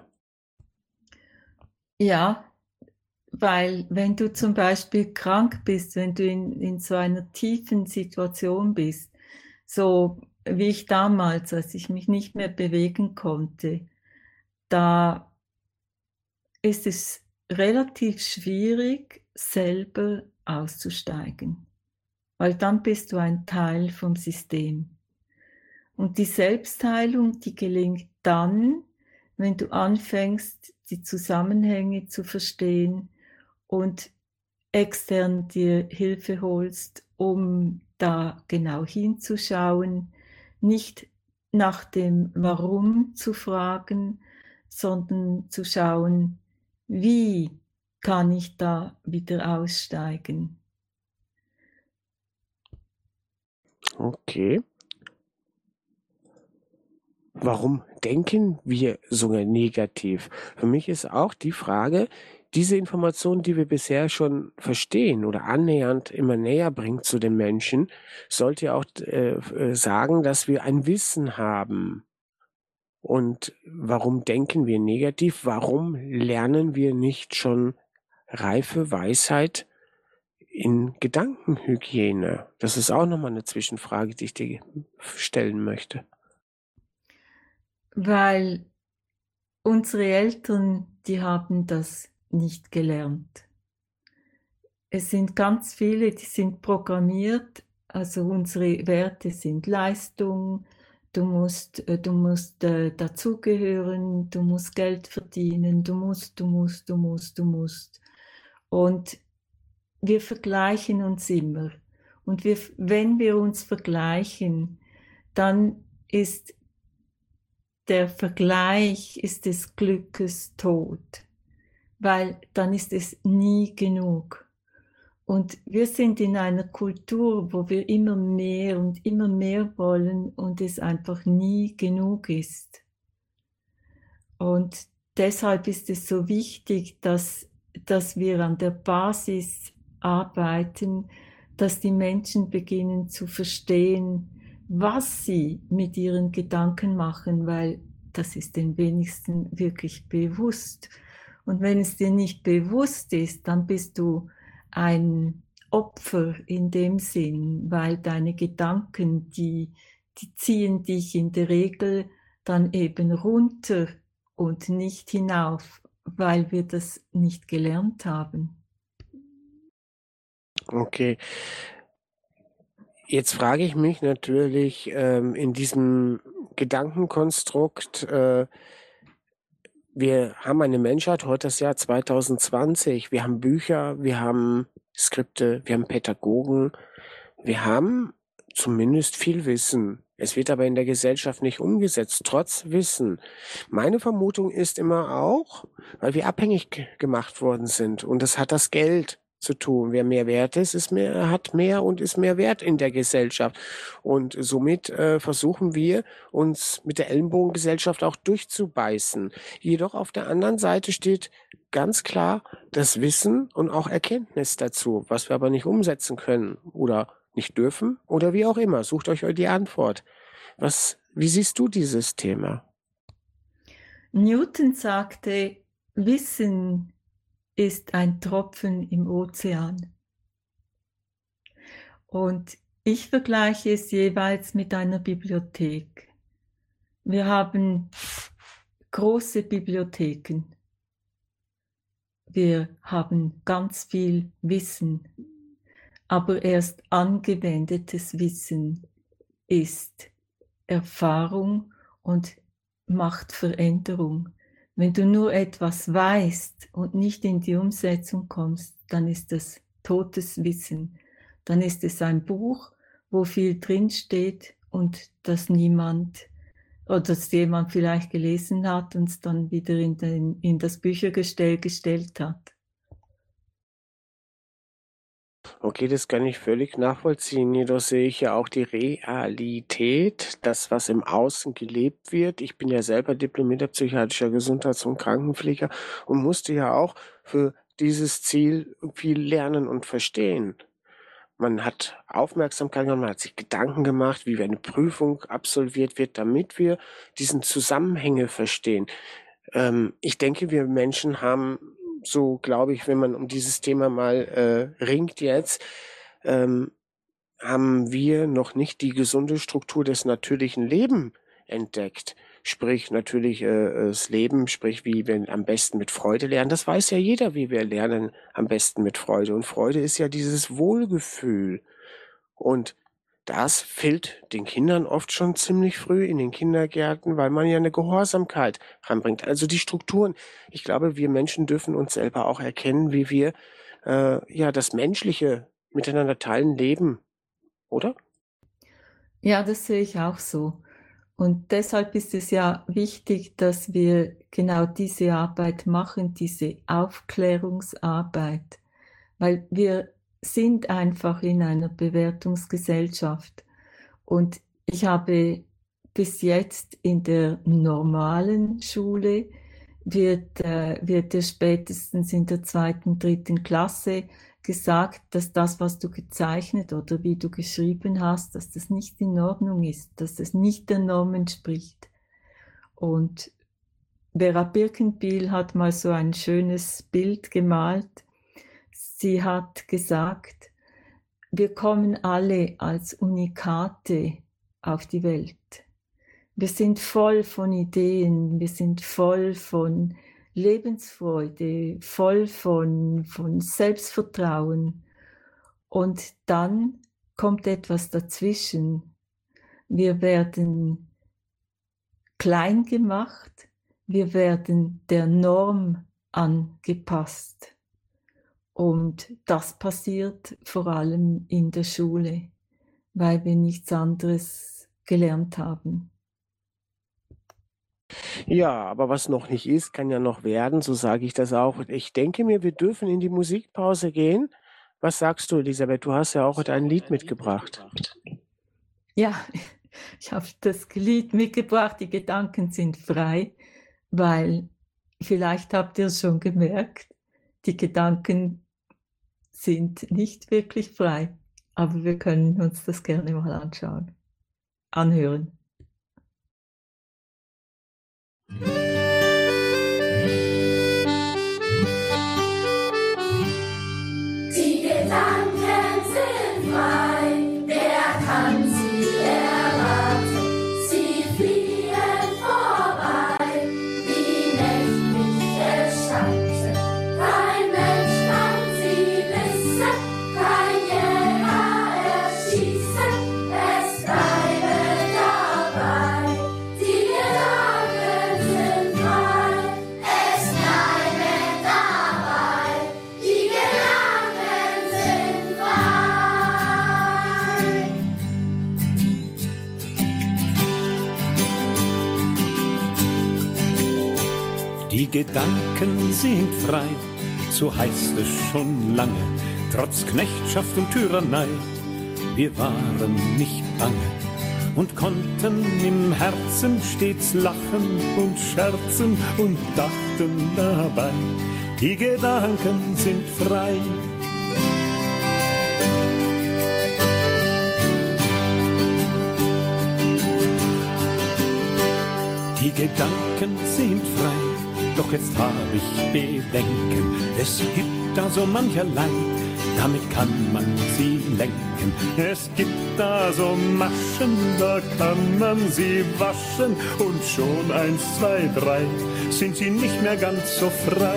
Ja, weil wenn du zum Beispiel krank bist, wenn du in so einer tiefen Situation bist, so wie ich damals, als ich mich nicht mehr bewegen konnte, da ist es relativ schwierig, selber auszusteigen, weil dann bist du ein Teil vom System. Und die Selbstheilung, die gelingt dann, wenn du anfängst, die Zusammenhänge zu verstehen und extern dir Hilfe holst, um da genau hinzuschauen, nicht nach dem Warum zu fragen, sondern zu schauen, wie kann ich da wieder aussteigen. Okay. Warum denken wir so negativ? Für mich ist auch die Frage, diese Informationen, die wir bisher schon verstehen oder annähernd immer näher bringt zu den Menschen, sollte ja auch sagen, dass wir ein Wissen haben. Und warum denken wir negativ? Warum lernen wir nicht schon reife Weisheit in Gedankenhygiene? Das ist auch nochmal eine Zwischenfrage, die ich dir stellen möchte. Weil unsere Eltern, die haben das nicht gelernt. Es sind ganz viele, die sind programmiert, also unsere Werte sind Leistung, du musst dazugehören, du musst Geld verdienen, du musst. Und wir vergleichen uns immer. Und wenn wir uns vergleichen, dann ist der Vergleich des Glückes Tod, weil dann ist es nie genug. Und wir sind in einer Kultur, wo wir immer mehr und immer mehr wollen und es einfach nie genug ist. Und deshalb ist es so wichtig, dass wir an der Basis arbeiten, dass die Menschen beginnen zu verstehen, was sie mit ihren Gedanken machen, weil das ist den wenigsten wirklich bewusst. Und wenn es dir nicht bewusst ist, dann bist du ein Opfer in dem Sinn, weil deine Gedanken, die ziehen dich in der Regel dann eben runter und nicht hinauf, weil wir das nicht gelernt haben. Okay. Jetzt frage ich mich natürlich in diesem Gedankenkonstrukt, wir haben eine Menschheit, heute das Jahr 2020, wir haben Bücher, wir haben Skripte, wir haben Pädagogen, wir haben zumindest viel Wissen. Es wird aber in der Gesellschaft nicht umgesetzt, trotz Wissen. Meine Vermutung ist immer auch, weil wir abhängig gemacht worden sind und das hat das Geld zu tun. Wer mehr wert ist, hat mehr und ist mehr wert in der Gesellschaft. Und somit versuchen wir, uns mit der Ellenbogengesellschaft auch durchzubeißen. Jedoch auf der anderen Seite steht ganz klar das Wissen und auch Erkenntnis dazu, was wir aber nicht umsetzen können oder nicht dürfen oder wie auch immer. Sucht euch die Antwort. Wie siehst du dieses Thema? Newton sagte, Wissen ist ein Tropfen im Ozean. Und ich vergleiche es jeweils mit einer Bibliothek. Wir haben große Bibliotheken. Wir haben ganz viel Wissen, aber erst angewendetes Wissen ist Erfahrung und macht Veränderung. Wenn du nur etwas weißt und nicht in die Umsetzung kommst, dann ist das totes Wissen. Dann ist es ein Buch, wo viel drinsteht und das niemand oder das jemand vielleicht gelesen hat und es dann wieder in das Büchergestell gestellt hat. Okay, das kann ich völlig nachvollziehen. Jedoch sehe ich ja auch die Realität, das, was im Außen gelebt wird. Ich bin ja selber diplomierter psychiatrischer Gesundheits- und Krankenpfleger und musste ja auch für dieses Ziel viel lernen und verstehen. Man hat Aufmerksamkeit genommen, man hat sich Gedanken gemacht, wie eine Prüfung absolviert wird, damit wir diesen Zusammenhänge verstehen. Ich denke, wir Menschen haben, so glaube ich, wenn man um dieses Thema mal ringt jetzt, haben wir noch nicht die gesunde Struktur des natürlichen Lebens entdeckt. Sprich natürlich das Leben, sprich wie wir am besten mit Freude lernen. Das weiß ja jeder, wie wir lernen am besten mit Freude. Und Freude ist ja dieses Wohlgefühl. Und das fehlt den Kindern oft schon ziemlich früh in den Kindergärten, weil man ja eine Gehorsamkeit ranbringt. Also die Strukturen. Ich glaube, wir Menschen dürfen uns selber auch erkennen, wie wir ja das menschliche miteinander teilen leben, oder? Ja, das sehe ich auch so. Und deshalb ist es ja wichtig, dass wir genau diese Arbeit machen, diese Aufklärungsarbeit, weil wir sind einfach in einer Bewertungsgesellschaft. Und ich habe bis jetzt in der normalen Schule wird ja spätestens in der 2., 3. Klasse gesagt, dass das, was du gezeichnet oder wie du geschrieben hast, dass das nicht in Ordnung ist, dass das nicht der Norm entspricht. Und Vera Birkenbiel hat mal so ein schönes Bild gemalt. Sie hat gesagt, wir kommen alle als Unikate auf die Welt. Wir sind voll von Ideen, wir sind voll von Lebensfreude, voll von Selbstvertrauen. Und dann kommt etwas dazwischen. Wir werden klein gemacht, wir werden der Norm angepasst. Und das passiert vor allem in der Schule, weil wir nichts anderes gelernt haben. Ja, aber was noch nicht ist, kann ja noch werden, so sage ich das auch. Ich denke mir, wir dürfen in die Musikpause gehen. Was sagst du, Elisabeth? Du hast ja auch heute ein Lied mitgebracht. Ja, ich habe das Lied mitgebracht, die Gedanken sind frei, weil vielleicht habt ihr es schon gemerkt, die Gedanken sind nicht wirklich frei, aber wir können uns das gerne mal anhören. Die Gedanken sind frei, wer kann sie erwarten? Sie fliehen vorbei, wie nächtliche Schatten. Kein Mensch kann sie wissen, kein Jäger erschießen, es bleibe dabei. Die Gedanken sind frei, es bleibe dabei. Die Gedanken sind frei. Die Gedanken sind frei, so heißt es schon lange, trotz Knechtschaft und Tyrannei. Wir waren nicht bange und konnten im Herzen stets lachen und scherzen und dachten dabei, die Gedanken sind frei. Die Gedanken sind frei, doch jetzt hab ich Bedenken. Es gibt da so mancherlei, damit kann man sie lenken. Es gibt da so Maschen, da kann man sie waschen. Und schon 1, 2, 3 sind sie nicht mehr ganz so frei.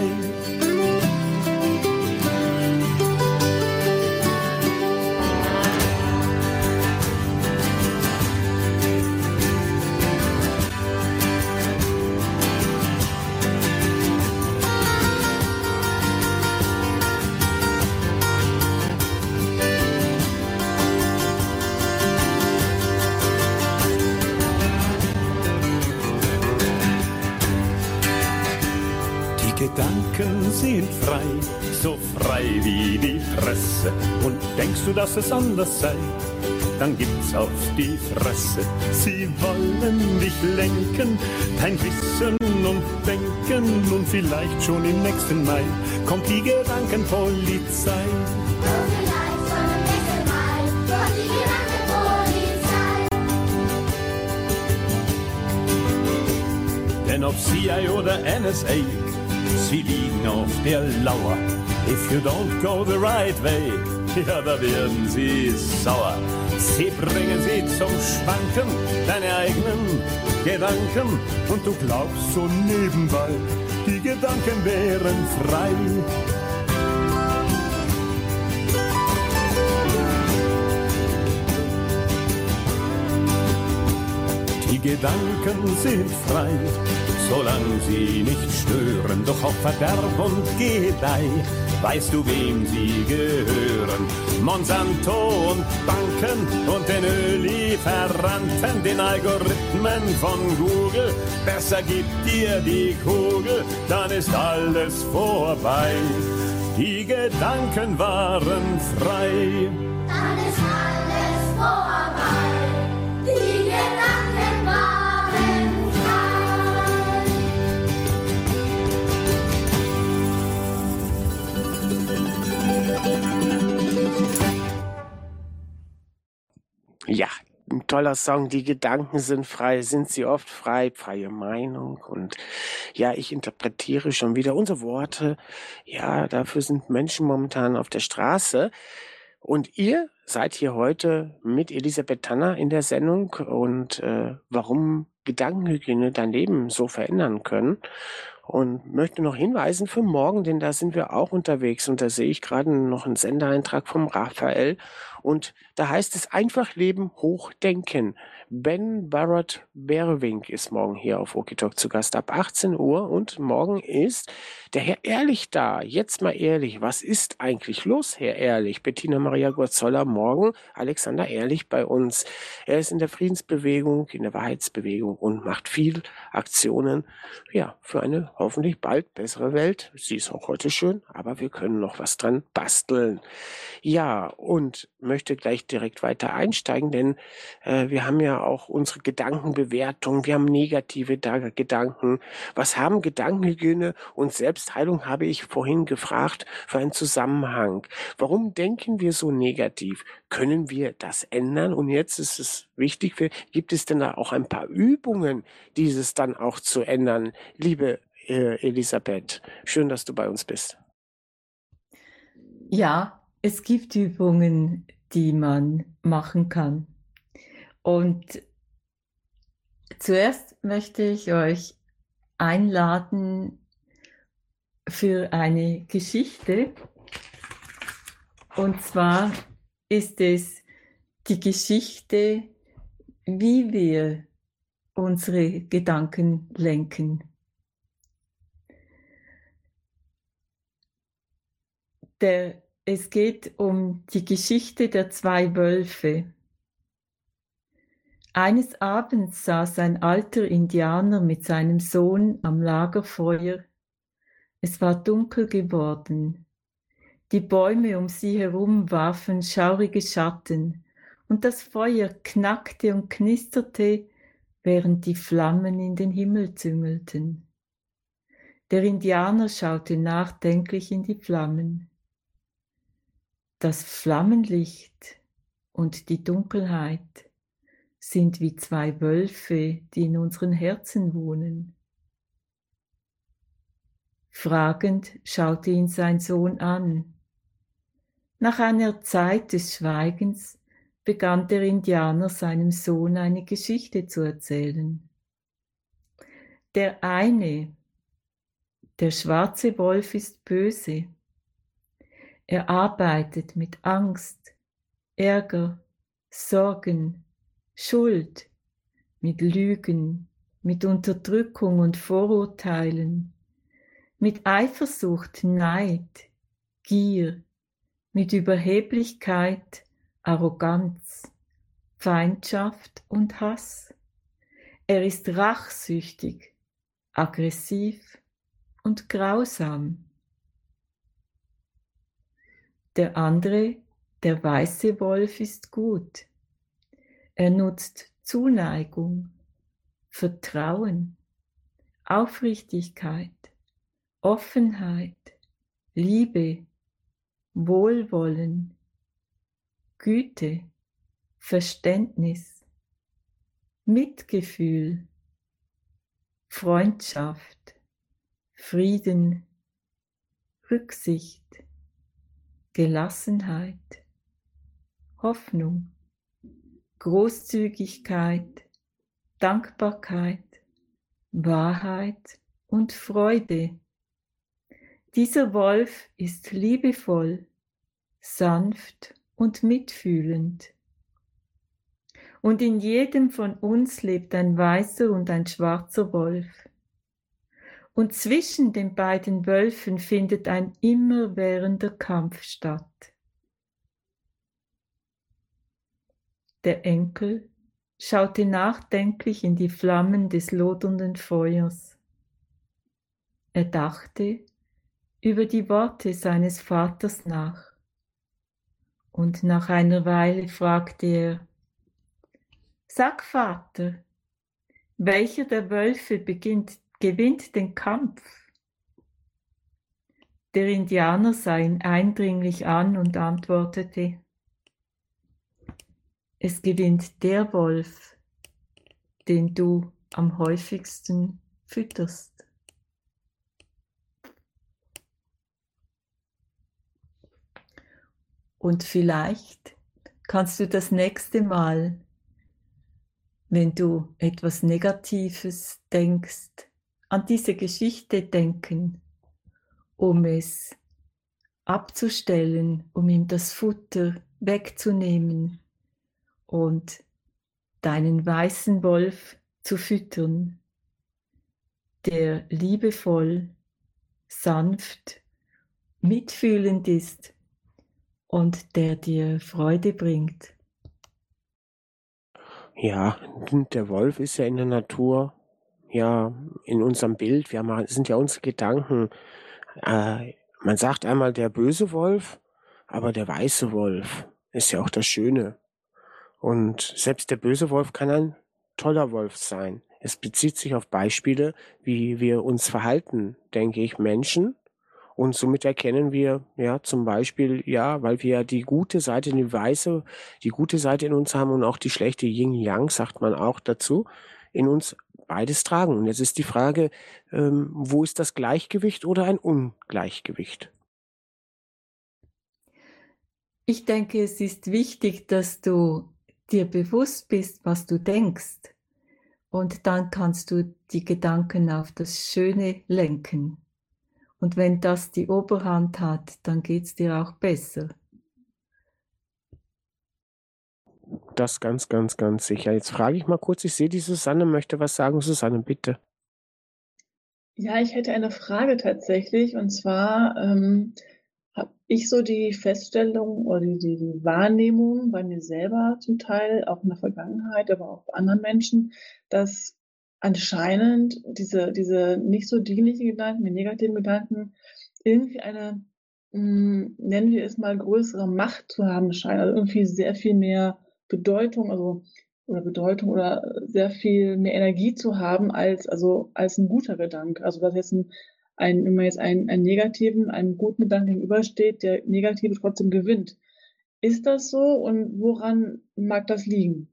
Gedanken sind frei, so frei wie die Presse. Und denkst du, dass es anders sei, dann gibt's auf die Fresse. Sie wollen dich lenken, dein Wissen und Denken. Und vielleicht schon im nächsten Mai kommt die Gedankenpolizei. Denn ob CIA oder NSA, sie liegen auf der Lauer. If you don't go the right way, ja, da werden sie sauer. Sie bringen sie zum Schwanken, deine eigenen Gedanken. Und du glaubst so nebenbei, die Gedanken wären frei. Gedanken sind frei, solange sie nicht stören, doch auch Verderb und Gedeih. Weißt du, wem sie gehören? Monsanto und Banken und den Öllieferanten, den Algorithmen von Google. Besser gib dir die Kugel, dann ist alles vorbei. Die Gedanken waren frei. Dann ist alles vorbei. Die Gedanken waren frei. Ja, ein toller Song. Die Gedanken sind frei. Sind sie oft frei? Freie Meinung. Und ja, ich interpretiere schon wieder unsere Worte. Ja, dafür sind Menschen momentan auf der Straße. Und ihr seid hier heute mit Elisabeth Tanner in der Sendung und warum Gedankenhygiene dein Leben so verändern können. Und möchte noch hinweisen für morgen, denn da sind wir auch unterwegs. Und da sehe ich gerade noch einen Sendeeintrag vom Raphael. Und da heißt es einfach leben, hochdenken. Ben Barrett Berwink ist morgen hier auf Wokitalk zu Gast ab 18 Uhr. Und morgen ist der Herr Ehrlich da. Jetzt mal ehrlich, was ist eigentlich los, Herr Ehrlich? Bettina Maria Gurzoller morgen, Alexander Ehrlich bei uns. Er ist in der Friedensbewegung, in der Wahrheitsbewegung und macht viel Aktionen, ja, für eine hoffentlich bald bessere Welt. Sie ist auch heute schön, aber wir können noch was dran basteln. Ja, und möchte gleich direkt weiter einsteigen, denn wir haben ja auch unsere Gedankenbewertung, wir haben negative Gedanken. Was haben Gedankenhygiene und Selbstheilung, habe ich vorhin gefragt, für einen Zusammenhang? Warum denken wir so negativ? Können wir das ändern? Und jetzt ist es wichtig, gibt es denn da auch ein paar Übungen, dieses dann auch zu ändern? Liebe Elisabeth, schön, dass du bei uns bist. Ja, es gibt Übungen, die man machen kann. Und zuerst möchte ich euch einladen für eine Geschichte. Und zwar ist es die Geschichte, wie wir unsere Gedanken lenken. Es geht um die Geschichte der 2 Wölfe. Eines Abends saß ein alter Indianer mit seinem Sohn am Lagerfeuer. Es war dunkel geworden. Die Bäume um sie herum warfen schaurige Schatten, und das Feuer knackte und knisterte, während die Flammen in den Himmel züngelten. Der Indianer schaute nachdenklich in die Flammen. Das Flammenlicht und die Dunkelheit sind wie 2 Wölfe, die in unseren Herzen wohnen. Fragend schaute ihn sein Sohn an. Nach einer Zeit des Schweigens begann der Indianer seinem Sohn eine Geschichte zu erzählen. Der eine, der schwarze Wolf, ist böse. Er arbeitet mit Angst, Ärger, Sorgen, Schuld, mit Lügen, mit Unterdrückung und Vorurteilen, mit Eifersucht, Neid, Gier, mit Überheblichkeit, Arroganz, Feindschaft und Hass. Er ist rachsüchtig, aggressiv und grausam. Der andere, der weiße Wolf, ist gut. Er nutzt Zuneigung, Vertrauen, Aufrichtigkeit, Offenheit, Liebe, Wohlwollen, Güte, Verständnis, Mitgefühl, Freundschaft, Frieden, Rücksicht, Gelassenheit, Hoffnung, Großzügigkeit, Dankbarkeit, Wahrheit und Freude. Dieser Wolf ist liebevoll, sanft und mitfühlend. Und in jedem von uns lebt ein weißer und ein schwarzer Wolf. Und zwischen den beiden Wölfen findet ein immerwährender Kampf statt. Der Enkel schaute nachdenklich in die Flammen des lodernden Feuers. Er dachte über die Worte seines Vaters nach. Und nach einer Weile fragte er: Sag, Vater, welcher der Wölfe gewinnt den Kampf? Der Indianer sah ihn eindringlich an und antwortete: Es gewinnt der Wolf, den du am häufigsten fütterst. Und vielleicht kannst du das nächste Mal, wenn du etwas Negatives denkst, an diese Geschichte denken, um es abzustellen, um ihm das Futter wegzunehmen und deinen weißen Wolf zu füttern, der liebevoll, sanft, mitfühlend ist und der dir Freude bringt. Ja, der Wolf ist ja in der Natur, ja, in unserem Bild, sind ja unsere Gedanken. Man sagt einmal der böse Wolf, aber der weiße Wolf ist ja auch das Schöne. Und selbst der böse Wolf kann ein toller Wolf sein. Es bezieht sich auf Beispiele, wie wir uns verhalten, denke ich, Menschen. Und somit erkennen wir, ja, zum Beispiel, ja, weil wir die gute Seite, die gute Seite in uns haben und auch die schlechte Yin-Yang, sagt man auch dazu, in uns beides tragen. Und jetzt ist die Frage, wo ist das Gleichgewicht oder ein Ungleichgewicht? Ich denke, es ist wichtig, dass du dir bewusst bist, was du denkst. Und dann kannst du die Gedanken auf das Schöne lenken. Und wenn das die Oberhand hat, dann geht es dir auch besser. Das ganz, ganz, ganz sicher. Jetzt frage ich mal kurz, ich sehe, die Susanne möchte was sagen. Susanne, bitte. Ja, ich hätte eine Frage tatsächlich, und zwar habe ich so die Feststellung oder die Wahrnehmung bei mir selber zum Teil, auch in der Vergangenheit, aber auch bei anderen Menschen, dass anscheinend diese nicht so dienlichen Gedanken, die negativen Gedanken, irgendwie eine, nennen wir es mal, größere Macht zu haben scheinen, also irgendwie sehr viel mehr Bedeutung, oder sehr viel mehr Energie zu haben als ein guter Gedanke. Also dass jetzt wenn man jetzt einen negativen, einem guten Gedanken gegenübersteht, der negative trotzdem gewinnt. Ist das so und woran mag das liegen?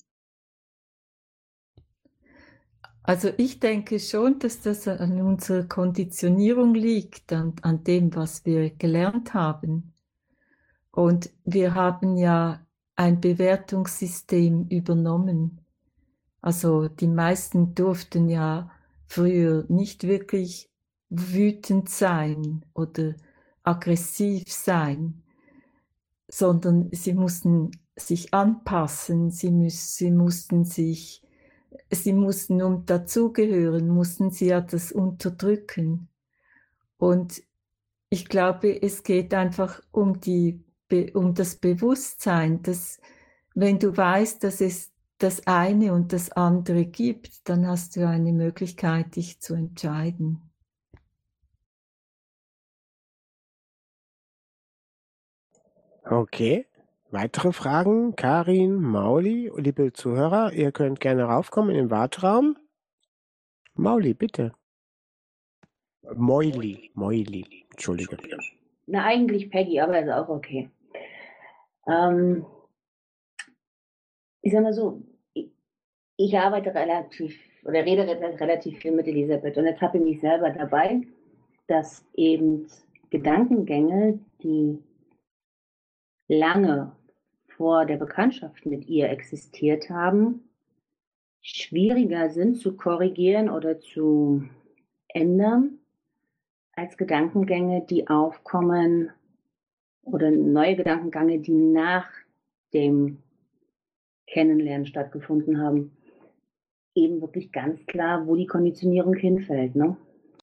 Also ich denke schon, dass das an unserer Konditionierung liegt, an dem, was wir gelernt haben. Und wir haben ja ein Bewertungssystem übernommen. Also die meisten durften ja früher nicht wirklich wütend sein oder aggressiv sein, sondern sie mussten sich anpassen, sie mussten, um dazugehören, mussten sie ja das unterdrücken. Und ich glaube, es geht einfach um das Bewusstsein, dass wenn du weißt, dass es das eine und das andere gibt, dann hast du eine Möglichkeit, dich zu entscheiden. Okay. Weitere Fragen? Karin, Mauli, liebe Zuhörer, ihr könnt gerne raufkommen in den Warteraum. Mauli, bitte. Moili, Entschuldige. Na, eigentlich Peggy, aber ist auch okay. Ich sag mal so, ich arbeite rede relativ viel mit Elisabeth und ertappe mich selber dabei, dass eben Gedankengänge, die lange vor der Bekanntschaft mit ihr existiert haben, schwieriger sind zu korrigieren oder zu ändern, als Gedankengänge, die aufkommen oder neue Gedankengänge, die nach dem Kennenlernen stattgefunden haben, eben wirklich ganz klar, wo die Konditionierung hinfällt, ne?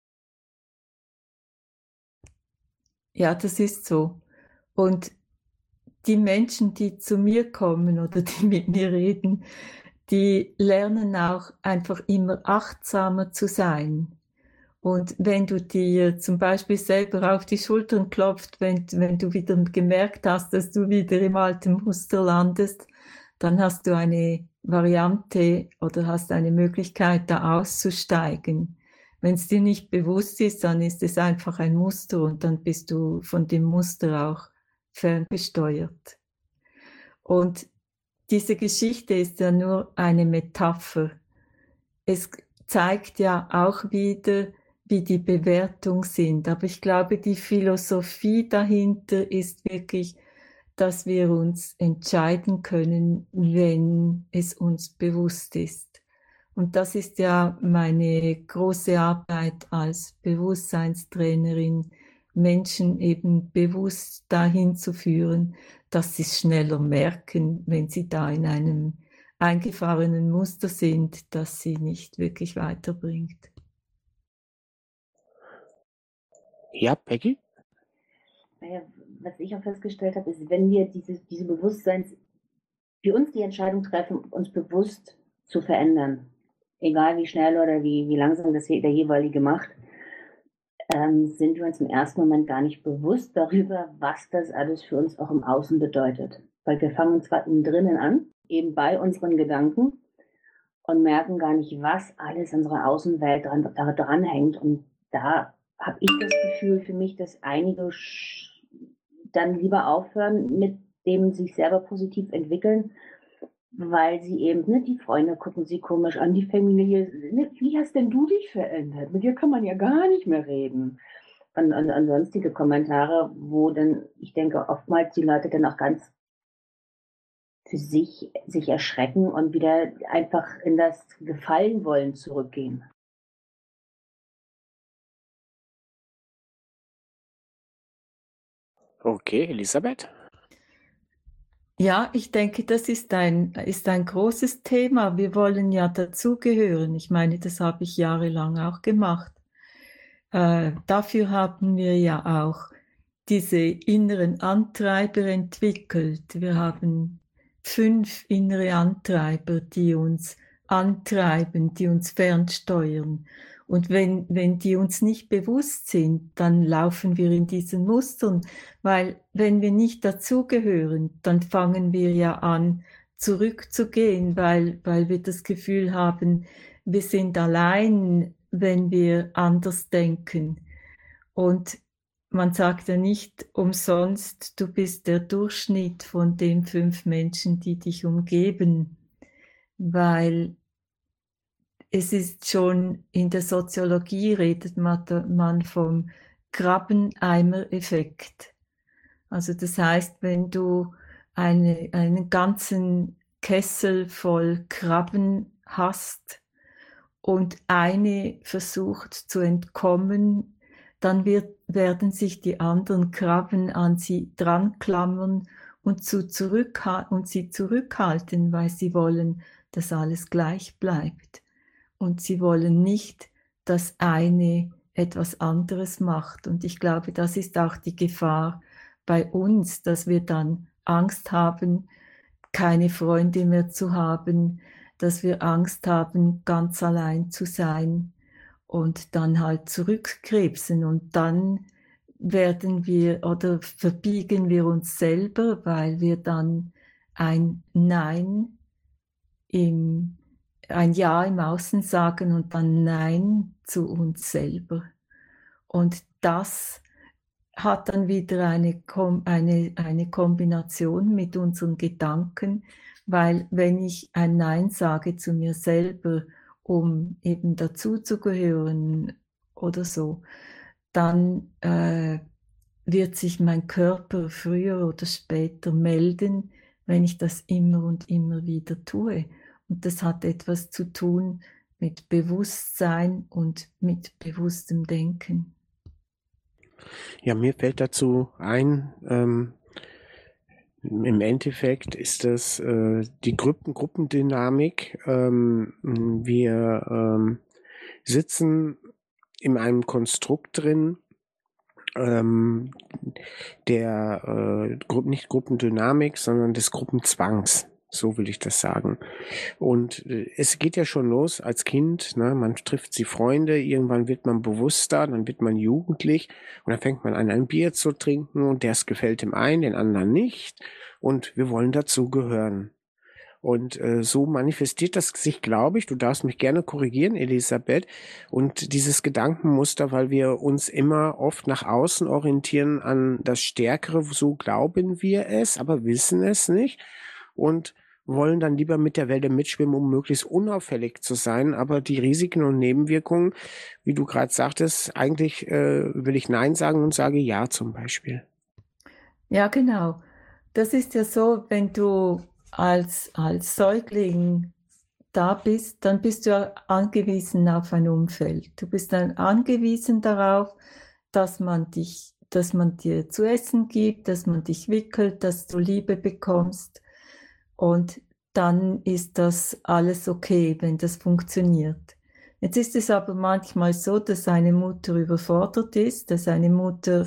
Ja, das ist so. Und die Menschen, die zu mir kommen oder die mit mir reden, die lernen auch einfach immer achtsamer zu sein. Und wenn du dir zum Beispiel selber auf die Schultern klopft, wenn du wieder gemerkt hast, dass du wieder im alten Muster landest, dann hast du eine Variante oder hast eine Möglichkeit, da auszusteigen. Wenn es dir nicht bewusst ist, dann ist es einfach ein Muster und dann bist du von dem Muster auch ferngesteuert. Und diese Geschichte ist ja nur eine Metapher. Es zeigt ja auch wieder, wie die Bewertungen sind. Aber ich glaube, die Philosophie dahinter ist wirklich, dass wir uns entscheiden können, wenn es uns bewusst ist. Und das ist ja meine große Arbeit als Bewusstseinstrainerin, Menschen eben bewusst dahin zu führen, dass sie es schneller merken, wenn sie da in einem eingefahrenen Muster sind, das sie nicht wirklich weiterbringt. Ja, Peggy? Naja, was ich auch festgestellt habe, ist, wenn wir diese Bewusstseins, für uns die Entscheidung treffen, uns bewusst zu verändern, egal wie schnell oder wie langsam das der jeweilige macht, sind wir uns im ersten Moment gar nicht bewusst darüber, was das alles für uns auch im Außen bedeutet. Weil wir fangen zwar innen drinnen an, eben bei unseren Gedanken, und merken gar nicht, was alles in unserer Außenwelt dran hängt. Und da habe ich das Gefühl für mich, dass einige dann lieber aufhören mit dem sich selber positiv entwickeln, weil sie eben, ne, die Freunde gucken sie komisch an, die Familie, ne, wie hast denn du dich verändert? Mit dir kann man ja gar nicht mehr reden. Und sonstige Kommentare, wo dann, ich denke, oftmals die Leute dann auch ganz für sich erschrecken und wieder einfach in das Gefallenwollen zurückgehen. Okay, Elisabeth? Ja, ich denke, das ist ein großes Thema. Wir wollen ja dazugehören. Ich meine, das habe ich jahrelang auch gemacht. Dafür haben wir ja auch diese inneren Antreiber entwickelt. Wir haben 5 innere Antreiber, die uns antreiben, die uns fernsteuern. Und wenn die uns nicht bewusst sind, dann laufen wir in diesen Mustern, weil wenn wir nicht dazugehören, dann fangen wir ja an, zurückzugehen, weil wir das Gefühl haben, wir sind allein, wenn wir anders denken. Und man sagt ja nicht umsonst, du bist der Durchschnitt von den 5 Menschen, die dich umgeben, weil es ist schon in der Soziologie redet man vom Krabbeneimer-Effekt. Also das heißt, wenn du einen ganzen Kessel voll Krabben hast und eine versucht zu entkommen, dann werden sich die anderen Krabben an sie dran klammern und sie zurückhalten, weil sie wollen, dass alles gleich bleibt. Und sie wollen nicht, dass eine etwas anderes macht. Und ich glaube, das ist auch die Gefahr bei uns, dass wir dann Angst haben, keine Freunde mehr zu haben, dass wir Angst haben, ganz allein zu sein und dann halt zurückkrebsen und dann werden wir oder verbiegen wir uns selber, weil wir dann ein Ja im Außen sagen und dann Nein zu uns selber. Und das hat dann wieder eine Kombination mit unseren Gedanken, weil wenn ich ein Nein sage zu mir selber, um eben dazuzugehören oder so, dann wird sich mein Körper früher oder später melden, wenn ich das immer und immer wieder tue. Und das hat etwas zu tun mit Bewusstsein und mit bewusstem Denken. Ja, mir fällt dazu ein, Im Endeffekt ist das die Gruppendynamik. Wir sitzen in einem Konstrukt drin, der nicht Gruppendynamik, sondern des Gruppenzwangs. So will ich das sagen. Und es geht ja schon los als Kind, ne? Man trifft die Freunde, irgendwann wird man bewusster, dann wird man jugendlich und dann fängt man an, ein Bier zu trinken und das gefällt dem einen, den anderen nicht und wir wollen dazugehören. Und so manifestiert das sich, glaube ich, du darfst mich gerne korrigieren, Elisabeth, und dieses Gedankenmuster, weil wir uns immer oft nach außen orientieren an das Stärkere, so glauben wir es, aber wissen es nicht und wollen dann lieber mit der Welle mitschwimmen, um möglichst unauffällig zu sein. Aber die Risiken und Nebenwirkungen, wie du gerade sagtest, eigentlich will ich Nein sagen und sage Ja zum Beispiel. Ja, genau. Das ist ja so, wenn du als Säugling da bist, dann bist du ja angewiesen auf ein Umfeld. Du bist dann angewiesen darauf, dass man dir zu essen gibt, dass man dich wickelt, dass du Liebe bekommst. Und dann ist das alles okay, wenn das funktioniert. Jetzt ist es aber manchmal so, dass eine Mutter überfordert ist, dass eine Mutter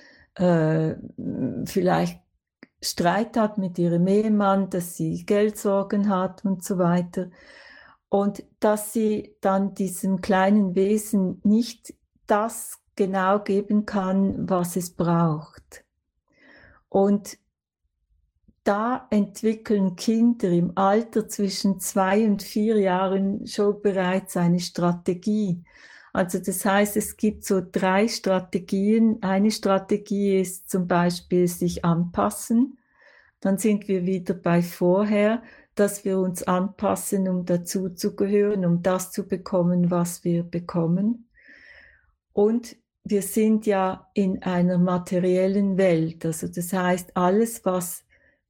vielleicht Streit hat mit ihrem Ehemann, dass sie Geldsorgen hat und so weiter. Und dass sie dann diesem kleinen Wesen nicht das genau geben kann, was es braucht. Und da entwickeln Kinder im Alter zwischen 2 und 4 Jahren schon bereits eine Strategie. Also das heißt, es gibt so 3 Strategien. Eine Strategie ist zum Beispiel sich anpassen. Dann sind wir wieder bei vorher, dass wir uns anpassen, um dazu zu gehören, um das zu bekommen, was wir bekommen. Und wir sind ja in einer materiellen Welt. Also das heißt, alles, was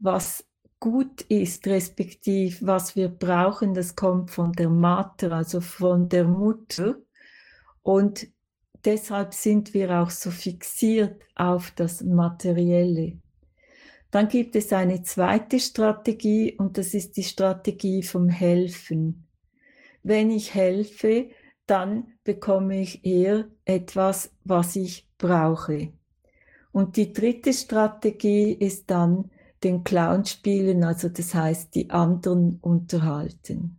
gut ist, respektive was wir brauchen, das kommt von der Mater, also von der Mutter. Und deshalb sind wir auch so fixiert auf das Materielle. Dann gibt es eine zweite Strategie und das ist die Strategie vom Helfen. Wenn ich helfe, dann bekomme ich eher etwas, was ich brauche. Und die dritte Strategie ist dann den Clown spielen, also das heißt die anderen unterhalten.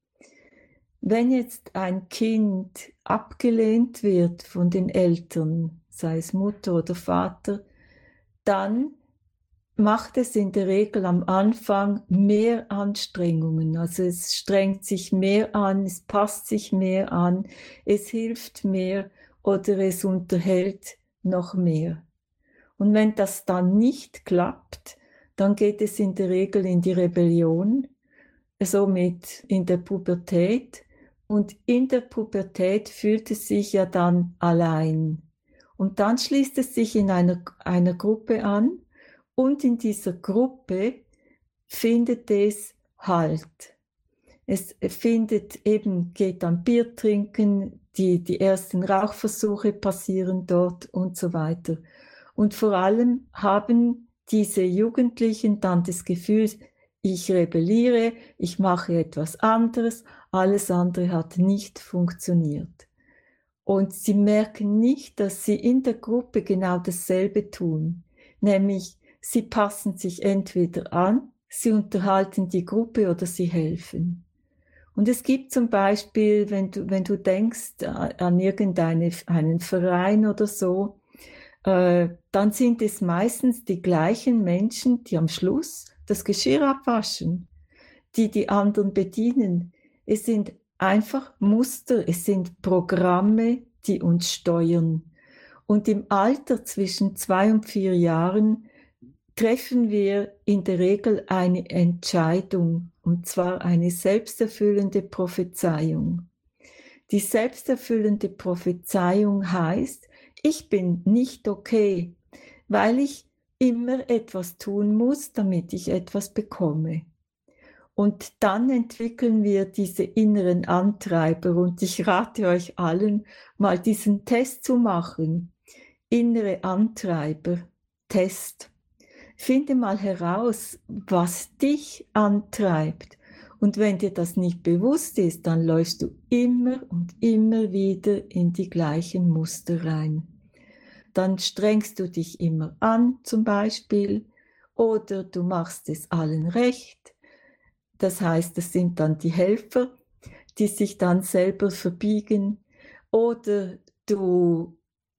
Wenn jetzt ein Kind abgelehnt wird von den Eltern, sei es Mutter oder Vater, dann macht es in der Regel am Anfang mehr Anstrengungen. Also es strengt sich mehr an, es passt sich mehr an, es hilft mehr oder es unterhält noch mehr. Und wenn das dann nicht klappt, dann geht es in der Regel in die Rebellion, somit in der Pubertät. Und in der Pubertät fühlt es sich ja dann allein. Und dann schließt es sich in einer Gruppe an und in dieser Gruppe findet es Halt. Es geht dann Bier trinken, die ersten Rauchversuche passieren dort und so weiter. Und vor allem haben diese Jugendlichen dann das Gefühl, ich rebelliere, ich mache etwas anderes, alles andere hat nicht funktioniert. Und sie merken nicht, dass sie in der Gruppe genau dasselbe tun, nämlich sie passen sich entweder an, sie unterhalten die Gruppe oder sie helfen. Und es gibt zum Beispiel, wenn du denkst an irgendeinen Verein oder so, dann sind es meistens die gleichen Menschen, die am Schluss das Geschirr abwaschen, die anderen bedienen. Es sind einfach Muster, es sind Programme, die uns steuern. Und im Alter zwischen 2 und 4 Jahren treffen wir in der Regel eine Entscheidung, und zwar eine selbsterfüllende Prophezeiung. Die selbsterfüllende Prophezeiung heißt, ich bin nicht okay, weil ich immer etwas tun muss, damit ich etwas bekomme. Und dann entwickeln wir diese inneren Antreiber und ich rate euch allen, mal diesen Test zu machen. Innere Antreiber, Test. finde mal heraus, was dich antreibt. Und wenn dir das nicht bewusst ist, dann läufst du immer und immer wieder in die gleichen Muster rein. Dann strengst du dich immer an, zum Beispiel, oder du machst es allen recht. Das heißt, das sind dann die Helfer, die sich dann selber verbiegen, oder du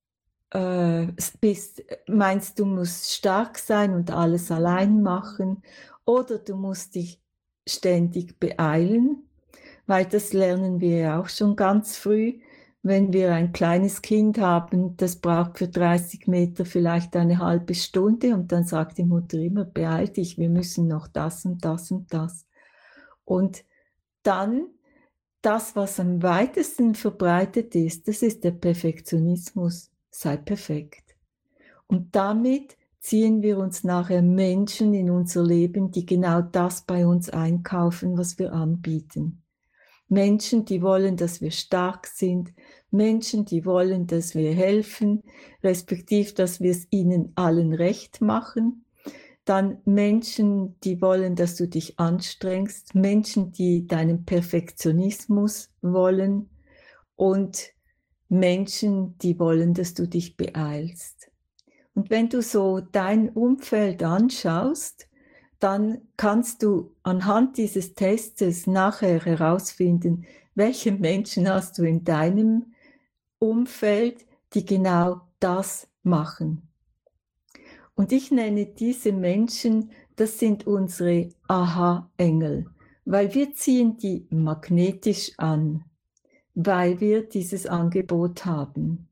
meinst, du musst stark sein und alles allein machen, oder du musst dich ständig beeilen, weil das lernen wir ja auch schon ganz früh. Wenn wir ein kleines Kind haben, das braucht für 30 Meter vielleicht eine halbe Stunde und dann sagt die Mutter immer, beeil dich, wir müssen noch das und das und das. Und dann das, was am weitesten verbreitet ist, das ist der Perfektionismus. Sei perfekt. Und damit ziehen wir uns nachher Menschen in unser Leben, die genau das bei uns einkaufen, was wir anbieten. Menschen, die wollen, dass wir stark sind, Menschen, die wollen, dass wir helfen, respektive, dass wir es ihnen allen recht machen. Dann Menschen, die wollen, dass du dich anstrengst, Menschen, die deinen Perfektionismus wollen und Menschen, die wollen, dass du dich beeilst. Und wenn du so dein Umfeld anschaust, dann kannst du anhand dieses Testes nachher herausfinden, welche Menschen hast du in deinem Umfeld, die genau das machen. Und ich nenne diese Menschen, das sind unsere Aha-Engel, weil wir ziehen die magnetisch an, weil wir dieses Angebot haben.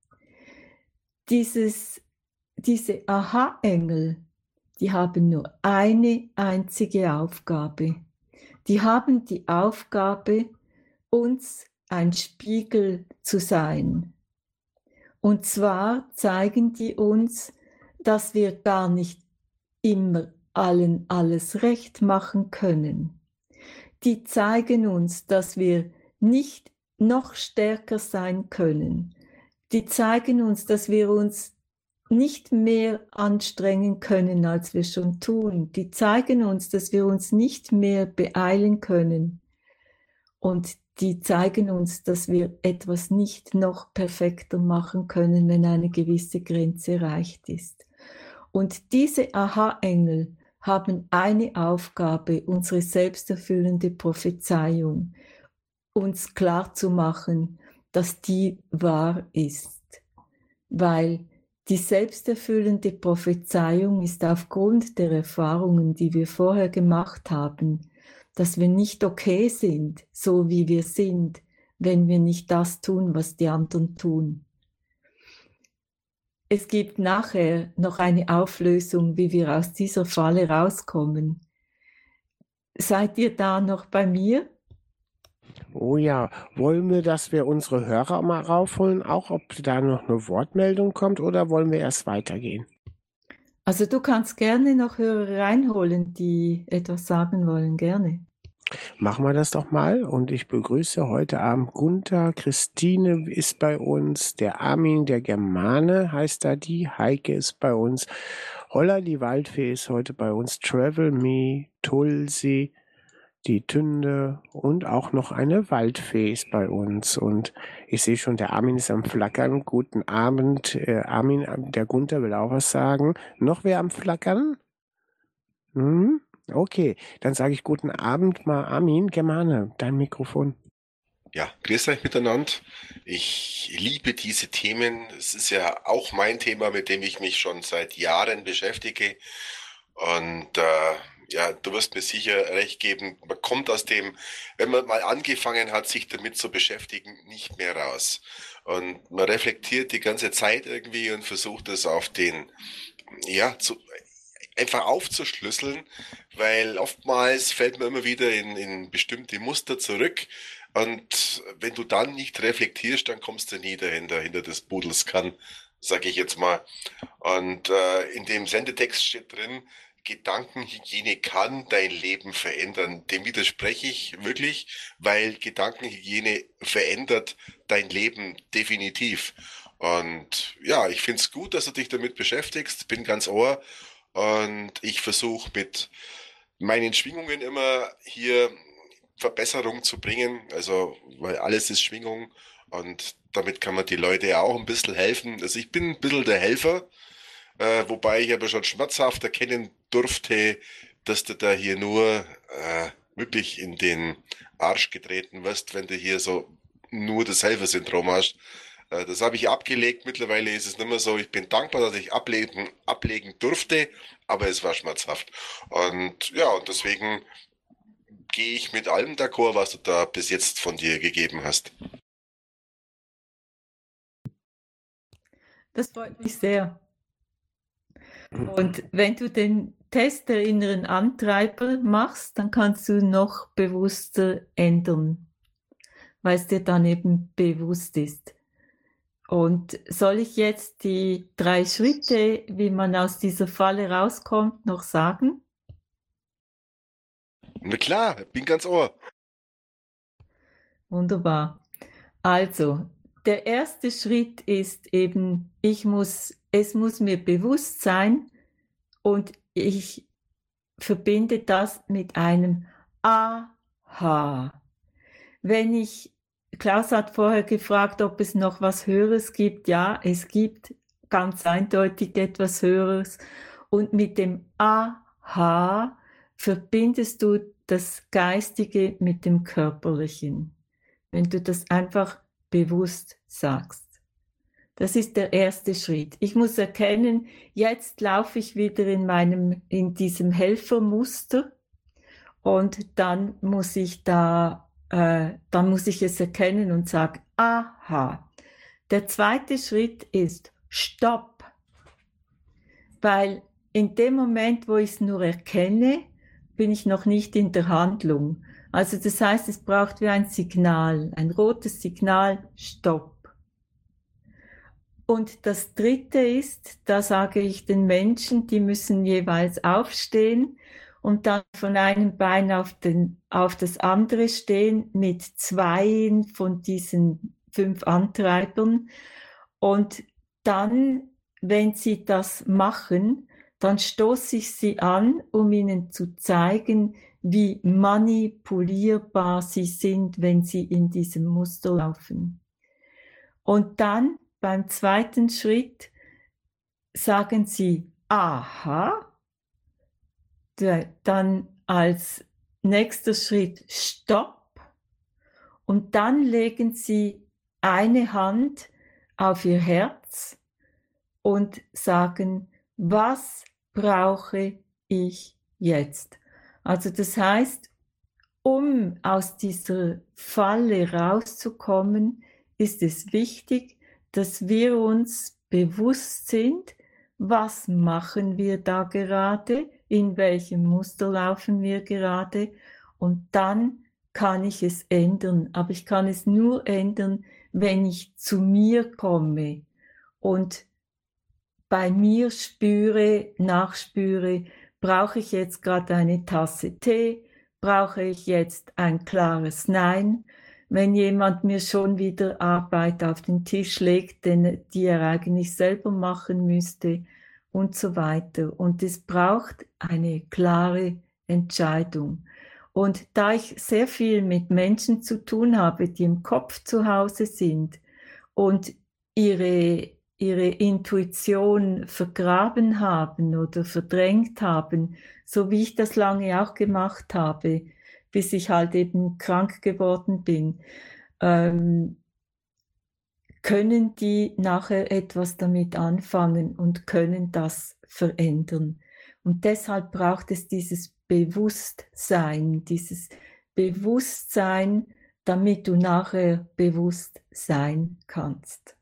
Diese Aha-Engel, die haben nur eine einzige Aufgabe. Die haben die Aufgabe, uns ein Spiegel zu sein. Und zwar zeigen die uns, dass wir gar nicht immer allen alles recht machen können. Die zeigen uns, dass wir nicht noch stärker sein können. Die zeigen uns, dass wir uns nicht mehr anstrengen können, als wir schon tun. Die zeigen uns, dass wir uns nicht mehr beeilen können. Und die zeigen uns, dass wir etwas nicht noch perfekter machen können, wenn eine gewisse Grenze erreicht ist. Und diese Aha-Engel haben eine Aufgabe, unsere selbsterfüllende Prophezeiung, uns klarzumachen, dass die wahr ist. Weil die selbsterfüllende Prophezeiung ist aufgrund der Erfahrungen, die wir vorher gemacht haben, dass wir nicht okay sind, so wie wir sind, wenn wir nicht das tun, was die anderen tun. Es gibt nachher noch eine Auflösung, wie wir aus dieser Falle rauskommen. Seid ihr da noch bei mir? Oh ja, wollen wir, dass wir unsere Hörer mal raufholen, auch ob da noch eine Wortmeldung kommt, oder wollen wir erst weitergehen? Also du kannst gerne noch Hörer reinholen, die etwas sagen wollen, gerne. Machen wir das doch mal und ich begrüße heute Abend Gunther, Christine ist bei uns, der Armin, der Germane heißt da die, Heike ist bei uns, Holla, die Waldfee ist heute bei uns, Travel Me, Tulsi, die Tünde und auch noch eine Waldfee ist bei uns. Und ich sehe schon, der Armin ist am Flackern. Guten Abend, Armin, der Gunther will auch was sagen. Noch wer am Flackern? Okay, dann sage ich guten Abend mal Armin, Germane, dein Mikrofon. Ja, grüß euch miteinander. Ich liebe diese Themen. Es ist ja auch mein Thema, mit dem ich mich schon seit Jahren beschäftige. Und ja, du wirst mir sicher recht geben, man kommt aus dem, wenn man mal angefangen hat, sich damit zu beschäftigen, nicht mehr raus. Und man reflektiert die ganze Zeit irgendwie und versucht es auf den, ja, einfach aufzuschlüsseln, weil oftmals fällt man immer wieder in bestimmte Muster zurück. Und wenn du dann nicht reflektierst, dann kommst du nie hinter des Pudels Kern, sage ich jetzt mal. Und in dem Sendetext steht drin, Gedankenhygiene kann dein Leben verändern. Dem widerspreche ich wirklich, weil Gedankenhygiene verändert dein Leben definitiv. Und ja, ich finde es gut, dass du dich damit beschäftigst, bin ganz ohr. und ich versuche mit meinen Schwingungen immer hier Verbesserung zu bringen, also weil alles ist Schwingung und damit kann man die Leute auch ein bisschen helfen. Also ich bin ein bisschen der Helfer, wobei ich aber schon schmerzhaft erkennen durfte, dass du da hier nur wirklich in den Arsch getreten wirst, wenn du hier so nur das Helfersyndrom hast. Das habe ich abgelegt. Mittlerweile ist es nicht mehr so. Ich bin dankbar, dass ich ablegen durfte, aber es war schmerzhaft. Und ja, und deswegen gehe ich mit allem d'accord, was du da bis jetzt von dir gegeben hast. Das freut mich sehr. Und wenn du den Test der inneren Antreiber machst, dann kannst du noch bewusster ändern, weil es dir dann eben bewusst ist. Und soll ich jetzt die 3 Schritte, wie man aus dieser Falle rauskommt, noch sagen? Na klar, bin ganz ohr. Wunderbar. Also, der erste Schritt ist eben, es muss mir bewusst sein und ich verbinde das mit einem Aha. Klaus hat vorher gefragt, ob es noch was Höheres gibt. Ja, es gibt ganz eindeutig etwas Höheres. Und mit dem Aha verbindest du das Geistige mit dem Körperlichen, wenn du das einfach bewusst sagst. Das ist der erste Schritt. Ich muss erkennen, jetzt laufe ich wieder in diesem Helfermuster und dann muss ich es erkennen und sagen, aha. Der zweite Schritt ist Stopp. Weil in dem Moment, wo ich es nur erkenne, bin ich noch nicht in der Handlung. Also das heißt, es braucht wie ein Signal, ein rotes Signal, Stopp. Und das dritte ist, da sage ich den Menschen, die müssen jeweils aufstehen und dann von einem Bein auf das andere stehen mit 2 von diesen 5 Antreibern. Und dann, wenn sie das machen, dann stoße ich sie an, um ihnen zu zeigen, wie manipulierbar sie sind, wenn sie in diesem Muster laufen. Und dann beim zweiten Schritt sagen sie aha, dann als nächster Schritt Stopp und dann legen sie eine Hand auf ihr Herz und sagen, was brauche ich jetzt? Also das heißt, um aus dieser Falle rauszukommen, ist es wichtig, dass wir uns bewusst sind, was machen wir da gerade, in welchem Muster laufen wir gerade und dann kann ich es ändern. Aber ich kann es nur ändern, wenn ich zu mir komme und bei mir nachspüre, brauche ich jetzt gerade eine Tasse Tee, brauche ich jetzt ein klares Nein. Wenn jemand mir schon wieder Arbeit auf den Tisch legt, die er eigentlich selber machen müsste und so weiter. Und es braucht eine klare Entscheidung. Und da ich sehr viel mit Menschen zu tun habe, die im Kopf zu Hause sind und ihre Intuition vergraben haben oder verdrängt haben, so wie ich das lange auch gemacht habe, bis ich halt eben krank geworden bin, können die nachher etwas damit anfangen und können das verändern. Und deshalb braucht es dieses Bewusstsein, damit du nachher bewusst sein kannst.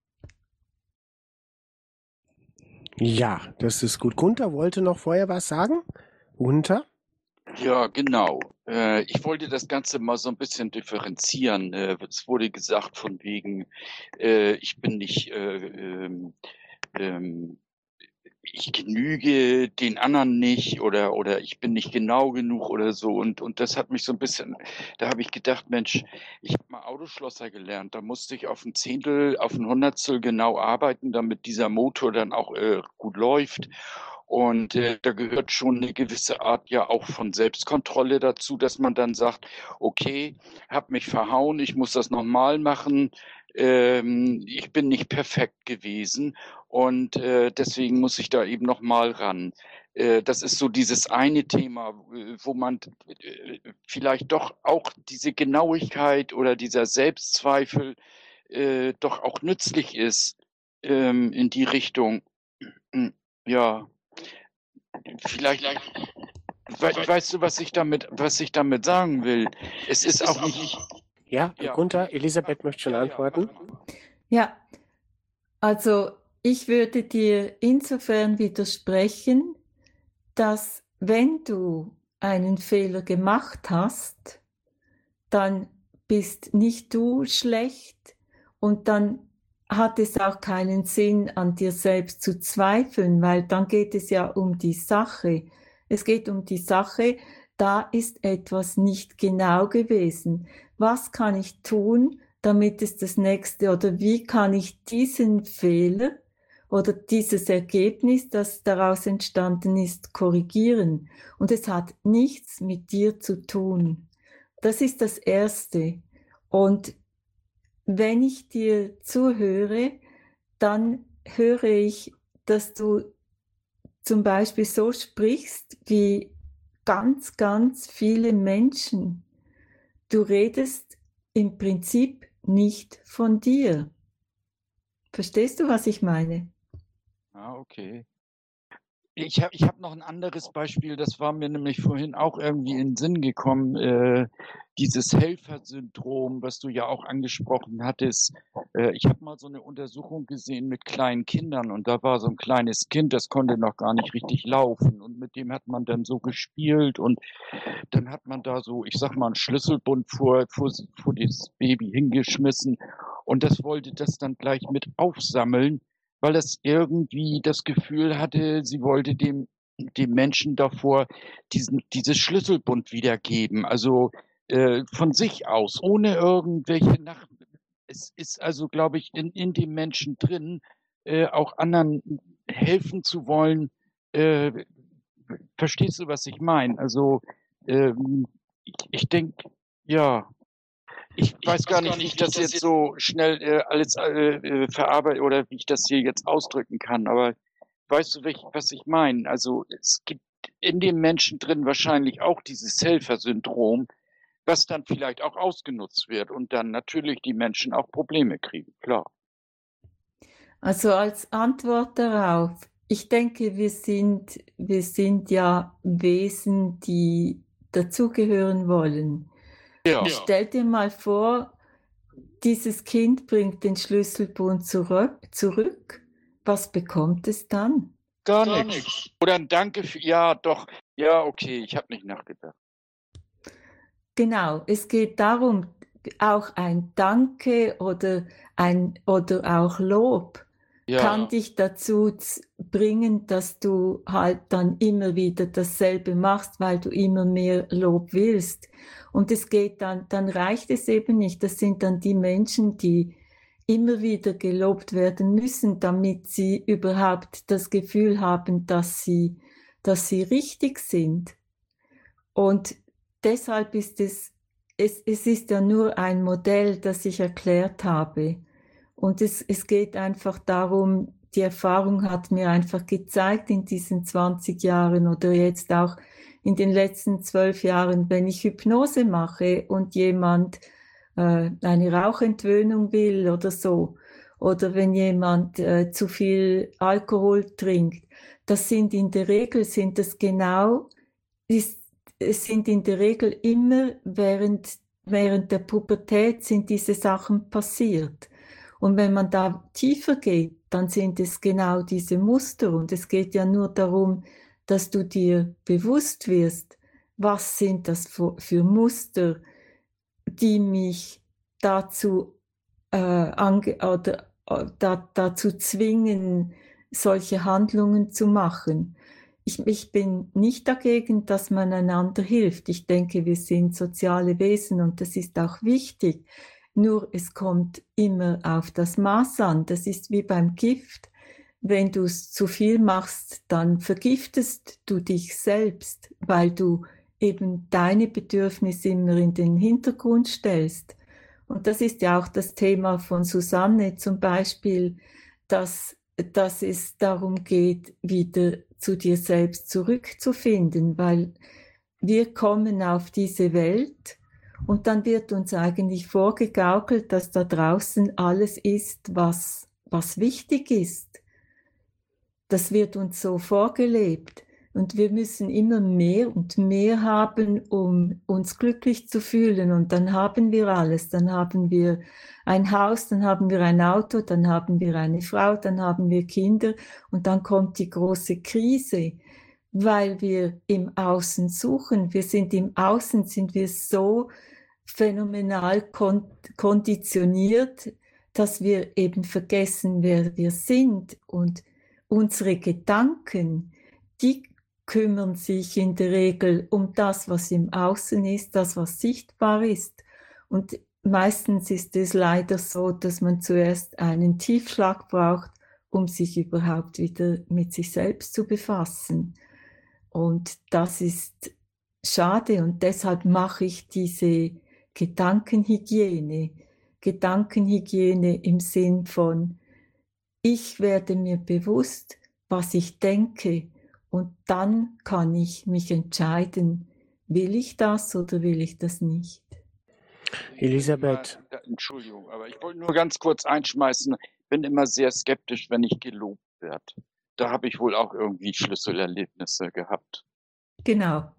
Ja, das ist gut. Gunther wollte noch vorher was sagen. Gunther? Ja, genau. Ich wollte das Ganze mal so ein bisschen differenzieren. Es wurde gesagt von wegen, ich bin nicht, ich genüge den anderen nicht oder ich bin nicht genau genug oder so. Und das hat mich so ein bisschen, da habe ich gedacht, Mensch, ich habe mal Autoschlosser gelernt. Da musste ich auf ein Zehntel, auf ein Hundertstel genau arbeiten, damit dieser Motor dann auch gut läuft. Und da gehört schon eine gewisse Art ja auch von Selbstkontrolle dazu, dass man dann sagt, okay, hab mich verhauen, ich muss das nochmal machen, ich bin nicht perfekt gewesen und deswegen muss ich da eben nochmal ran. Das ist so dieses eine Thema, wo man vielleicht doch auch diese Genauigkeit oder dieser Selbstzweifel doch auch nützlich ist in die Richtung. Ja, vielleicht, weißt du, was ich damit sagen will? Es ist auch nicht. Ja, Ja. Gunther, Elisabeth möchte schon antworten. Ja, also ich würde dir insofern widersprechen, dass wenn du einen Fehler gemacht hast, dann bist nicht du schlecht und dann hat es auch keinen Sinn, an dir selbst zu zweifeln, weil dann geht es ja um die Sache. Es geht um die Sache, da ist etwas nicht genau gewesen. Was kann ich tun, damit es das nächste, oder wie kann ich diesen Fehler oder dieses Ergebnis, das daraus entstanden ist, korrigieren? Und es hat nichts mit dir zu tun. Das ist das Erste. Und wenn ich dir zuhöre, dann höre ich, dass du zum Beispiel so sprichst wie ganz, ganz viele Menschen. Du redest im Prinzip nicht von dir. Verstehst du, was ich meine? Ah, okay. Ich hab noch ein anderes Beispiel, das war mir nämlich vorhin auch irgendwie in den Sinn gekommen, dieses Helfersyndrom, was du ja auch angesprochen hattest. Ich habe mal so eine Untersuchung gesehen mit kleinen Kindern und da war so ein kleines Kind, das konnte noch gar nicht richtig laufen und mit dem hat man dann so gespielt und dann hat man da so, ich sag mal, einen Schlüsselbund vor das Baby hingeschmissen und das wollte das dann gleich mit aufsammeln, weil es irgendwie das Gefühl hatte, sie wollte dem Menschen davor dieses Schlüsselbund wiedergeben. Also von sich aus, ohne irgendwelche Es ist also, glaube ich, in dem Menschen drin, auch anderen helfen zu wollen. Verstehst du, was ich meine? Also ich denke, ja. Ich weiß gar nicht, wie ich das jetzt so schnell alles verarbeite oder wie ich das hier jetzt ausdrücken kann. Aber weißt du, was ich meine? Also es gibt in dem Menschen drin wahrscheinlich auch dieses Helfersyndrom, was dann vielleicht auch ausgenutzt wird und dann natürlich die Menschen auch Probleme kriegen, klar. Also als Antwort darauf, ich denke, wir sind ja Wesen, die dazugehören wollen. Ja. Stell dir mal vor, dieses Kind bringt den Schlüsselbund zurück. Was bekommt es dann? Gar nichts. Oder ein Danke für, ja, doch, ja, okay, ich habe nicht nachgedacht. Genau, es geht darum, auch ein Danke oder auch Lob kann dich dazu bringen, dass du halt dann immer wieder dasselbe machst, weil du immer mehr Lob willst. Und es geht dann reicht es eben nicht. Das sind dann die Menschen, die immer wieder gelobt werden müssen, damit sie überhaupt das Gefühl haben, dass sie richtig sind. Und deshalb ist es ist ja nur ein Modell, das ich erklärt habe. Und es geht einfach darum, die Erfahrung hat mir einfach gezeigt in diesen 20 Jahren oder jetzt auch in den letzten 12 Jahren, wenn ich Hypnose mache und jemand eine Rauchentwöhnung will oder so, oder wenn jemand zu viel Alkohol trinkt, das sind in der Regel immer während der Pubertät sind diese Sachen passiert. Und wenn man da tiefer geht, dann sind es genau diese Muster. Und es geht ja nur darum, dass du dir bewusst wirst, was sind das für Muster, die mich dazu dazu zwingen, solche Handlungen zu machen. Ich bin nicht dagegen, dass man einander hilft. Ich denke, wir sind soziale Wesen und das ist auch wichtig. Nur es kommt immer auf das Maß an. Das ist wie beim Gift. wenn du es zu viel machst, dann vergiftest du dich selbst, weil du eben deine Bedürfnisse immer in den Hintergrund stellst. Und das ist ja auch das Thema von Susanne zum Beispiel, dass es darum geht, wieder zu dir selbst zurückzufinden, weil wir kommen auf diese Welt und dann wird uns eigentlich vorgegaukelt, dass da draußen alles ist, was wichtig ist. Das wird uns so vorgelebt. Und wir müssen immer mehr und mehr haben, um uns glücklich zu fühlen. Und dann haben wir alles. Dann haben wir ein Haus, dann haben wir ein Auto, dann haben wir eine Frau, dann haben wir Kinder. Und dann kommt die große Krise, weil wir im Außen suchen. Wir sind im Außen, sind wir so phänomenal konditioniert, dass wir eben vergessen, wer wir sind. Und unsere Gedanken, die kümmern sich in der Regel um das, was im Außen ist, das, was sichtbar ist. Und meistens ist es leider so, dass man zuerst einen Tiefschlag braucht, um sich überhaupt wieder mit sich selbst zu befassen. Und das ist schade und deshalb mache ich diese Gedankenhygiene. Gedankenhygiene im Sinn von, ich werde mir bewusst, was ich denke, und dann kann ich mich entscheiden, will ich das oder will ich das nicht. Elisabeth. Entschuldigung, aber ich wollte nur ganz kurz einschmeißen, ich bin immer sehr skeptisch, wenn ich gelobt werde. Da habe ich wohl auch irgendwie Schlüsselerlebnisse gehabt. Genau.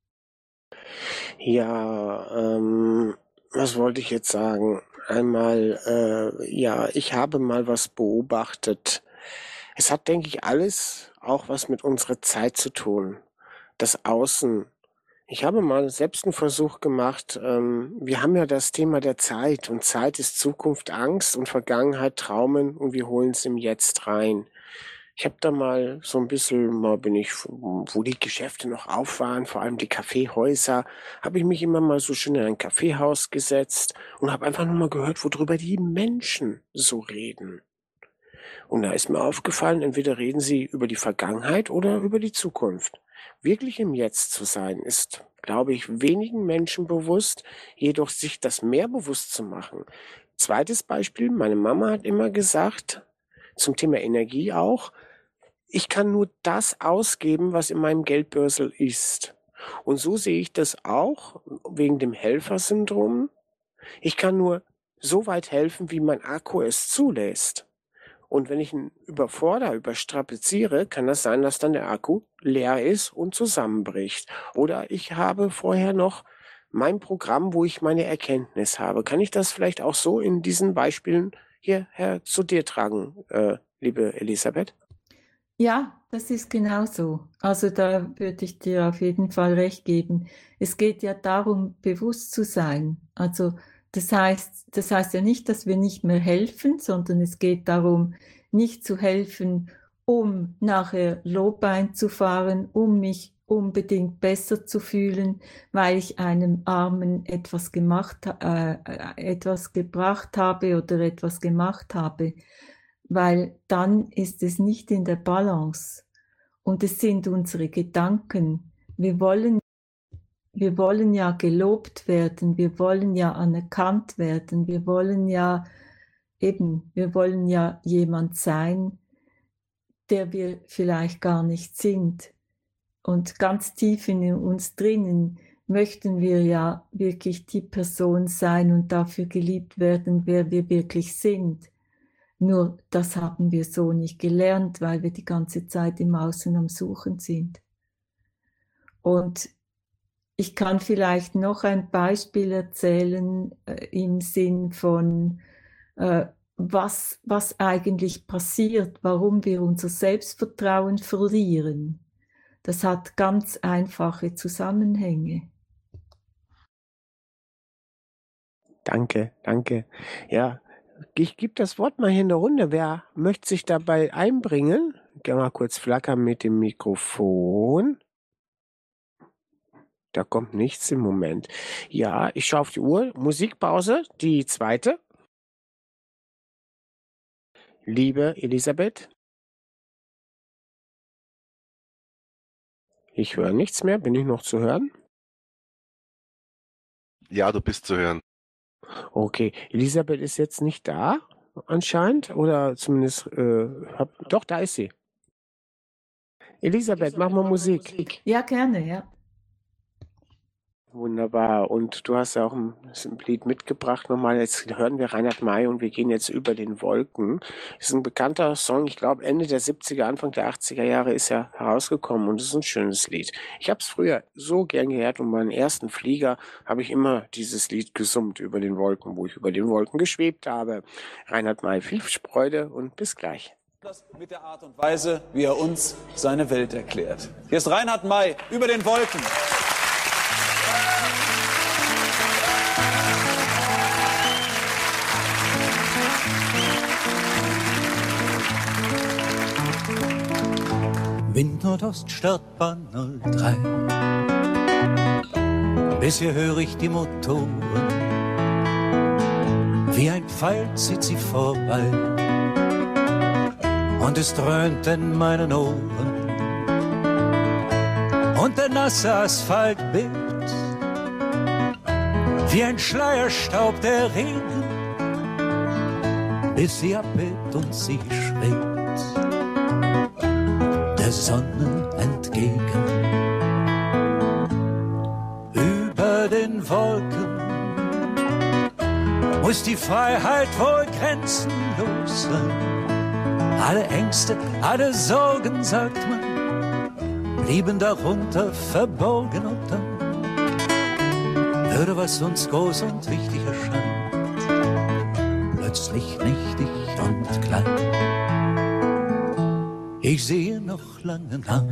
Ja, was wollte ich jetzt sagen? Einmal, ja, ich habe mal was beobachtet. Es hat, denke ich, alles auch was mit unserer Zeit zu tun. Das Außen. Ich habe mal selbst einen Versuch gemacht. Wir haben ja das Thema der Zeit und Zeit ist Zukunft, Angst und Vergangenheit, Traumen und wir holen es im Jetzt rein. Ich habe da mal so ein bisschen, mal bin ich, wo die Geschäfte noch auf waren, vor allem die Kaffeehäuser, habe ich mich immer mal so schön in ein Kaffeehaus gesetzt und habe einfach nur mal gehört, worüber die Menschen so reden. Und da ist mir aufgefallen, entweder reden sie über die Vergangenheit oder über die Zukunft. Wirklich im Jetzt zu sein, ist, glaube ich, wenigen Menschen bewusst, jedoch sich das mehr bewusst zu machen. Zweites Beispiel, meine Mama hat immer gesagt, zum Thema Energie auch, ich kann nur das ausgeben, was in meinem Geldbörsel ist. Und so sehe ich das auch wegen dem Helfersyndrom. Ich kann nur so weit helfen, wie mein Akku es zulässt. Und wenn ich ihn überstrapaziere, kann das sein, dass dann der Akku leer ist und zusammenbricht. Oder ich habe vorher noch mein Programm, wo ich meine Erkenntnis habe. Kann ich das vielleicht auch so in diesen Beispielen hierher zu dir tragen, liebe Elisabeth? Ja, das ist genau so. Also da würde ich dir auf jeden Fall recht geben. Es geht ja darum, bewusst zu sein. Also das heißt ja nicht, dass wir nicht mehr helfen, sondern es geht darum, nicht zu helfen, um nachher Lob einzufahren, um mich unbedingt besser zu fühlen, weil ich einem Armen etwas gebracht habe oder etwas gemacht habe, weil dann ist es nicht in der Balance und es sind unsere Gedanken. Wir wollen ja gelobt werden, wir wollen ja anerkannt werden, wir wollen ja jemand sein, der wir vielleicht gar nicht sind. Und ganz tief in uns drinnen möchten wir ja wirklich die Person sein und dafür geliebt werden, wer wir wirklich sind. Nur das haben wir so nicht gelernt, weil wir die ganze Zeit im Außen am Suchen sind. Und ich kann vielleicht noch ein Beispiel erzählen im Sinn von, was eigentlich passiert, warum wir unser Selbstvertrauen verlieren. Das hat ganz einfache Zusammenhänge. Danke. Ja, ich gebe das Wort mal hier in der Runde. Wer möchte sich dabei einbringen? Ich gehe mal kurz flackern mit dem Mikrofon. Da kommt nichts im Moment. Ja, ich schaue auf die Uhr. Musikpause, die zweite. Liebe Elisabeth. Ich höre nichts mehr. Bin ich noch zu hören? Ja, du bist zu hören. Okay. Elisabeth ist jetzt nicht da, anscheinend. Oder zumindest, doch, da ist sie. Elisabeth, mach mal Musik. Ja, gerne, ja. Wunderbar. Und du hast ja auch ein Lied mitgebracht nochmal. Jetzt hören wir Reinhard May und wir gehen jetzt über den Wolken. Das ist ein bekannter Song. Ich glaube, Ende der 70er, Anfang der 80er Jahre ist er herausgekommen und es ist ein schönes Lied. Ich habe es früher so gern gehört und meinen ersten Flieger habe ich immer dieses Lied gesummt über den Wolken, wo ich über den Wolken geschwebt habe. Reinhard May, viel Freude und bis gleich. Das mit der Art und Weise, wie er uns seine Welt erklärt. Hier ist Reinhard May über den Wolken. Wind Nordost, Startbahn 03. Bisher höre ich die Motoren. Wie ein Pfeil zieht sie vorbei. Und es dröhnt in meinen Ohren. Und der nasse Asphalt bebt. Wie ein Schleierstaub der Regen. Bis sie abhebt und sie schwebt der Sonne entgegen. Über den Wolken muss die Freiheit wohl grenzenlos sein. Alle Ängste, alle Sorgen, sagt man, blieben darunter verborgen und dann würde, was uns groß und wichtig erscheint, plötzlich nichtig und klein. Ich sehe noch lange nach,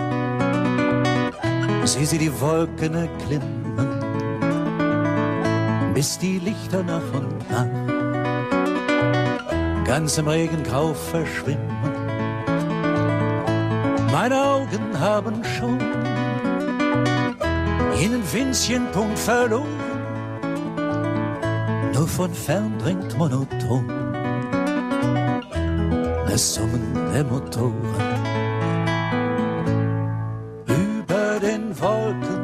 sehe sie die Wolken erklimmen, bis die Lichter nach und nach ganz im Regengrau verschwimmen. Meine Augen haben schon jenen winzigen Punkt verloren, nur von fern dringt monoton das Summen der Motoren. Über den Wolken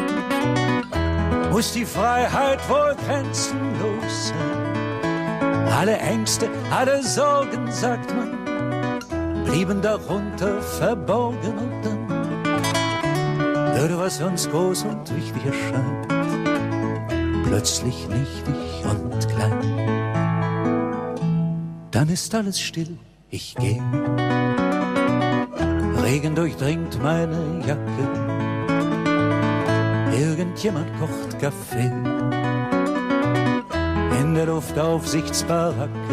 muss die Freiheit wohl grenzenlos sein. Alle Ängste, alle Sorgen, sagt man, blieben darunter verborgen und dann würde, was uns groß und wichtig erscheint, plötzlich nichtig und klein. Dann ist alles still, ich geh. Regen durchdringt meine Jacke. Irgendjemand kocht Kaffee. In der Luft Aufsichtsbaracke.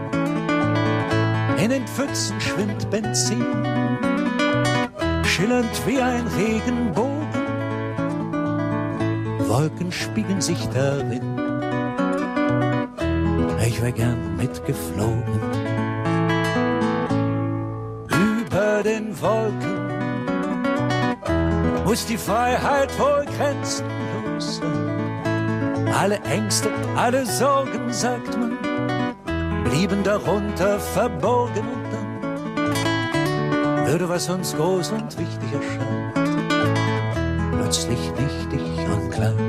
In den Pfützen schwimmt Benzin. Schillernd wie ein Regenbogen. Wolken spiegeln sich darin. Ich wär gern mitgeflogen. Über den Wolken muss die Freiheit wohl grenzenlos sein. Alle Ängste, alle Sorgen, sagt man, blieben darunter verborgen und dann würde, was uns groß und wichtig erscheint, plötzlich nichtig und klein.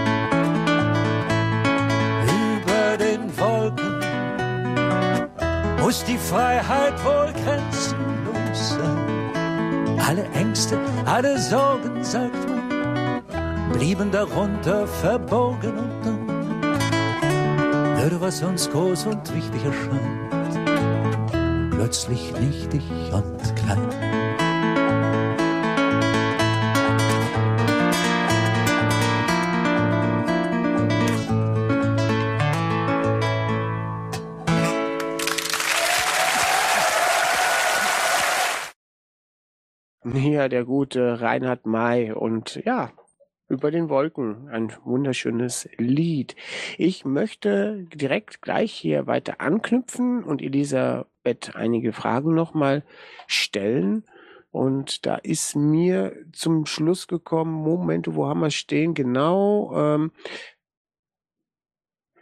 Über den Wolken muss die Freiheit wohl grenzenlos sein. Alle Ängste, alle Sorgen, sagt man, blieben darunter verborgen und dann würde, was uns groß und wichtig erscheint, plötzlich nichtig und klein. Ja, der gute Reinhard May und ja, über den Wolken, ein wunderschönes Lied. Ich möchte direkt gleich hier weiter anknüpfen und Elisabeth einige Fragen nochmal stellen. Und da ist mir zum Schluss gekommen, Moment, wo haben wir stehen? Genau,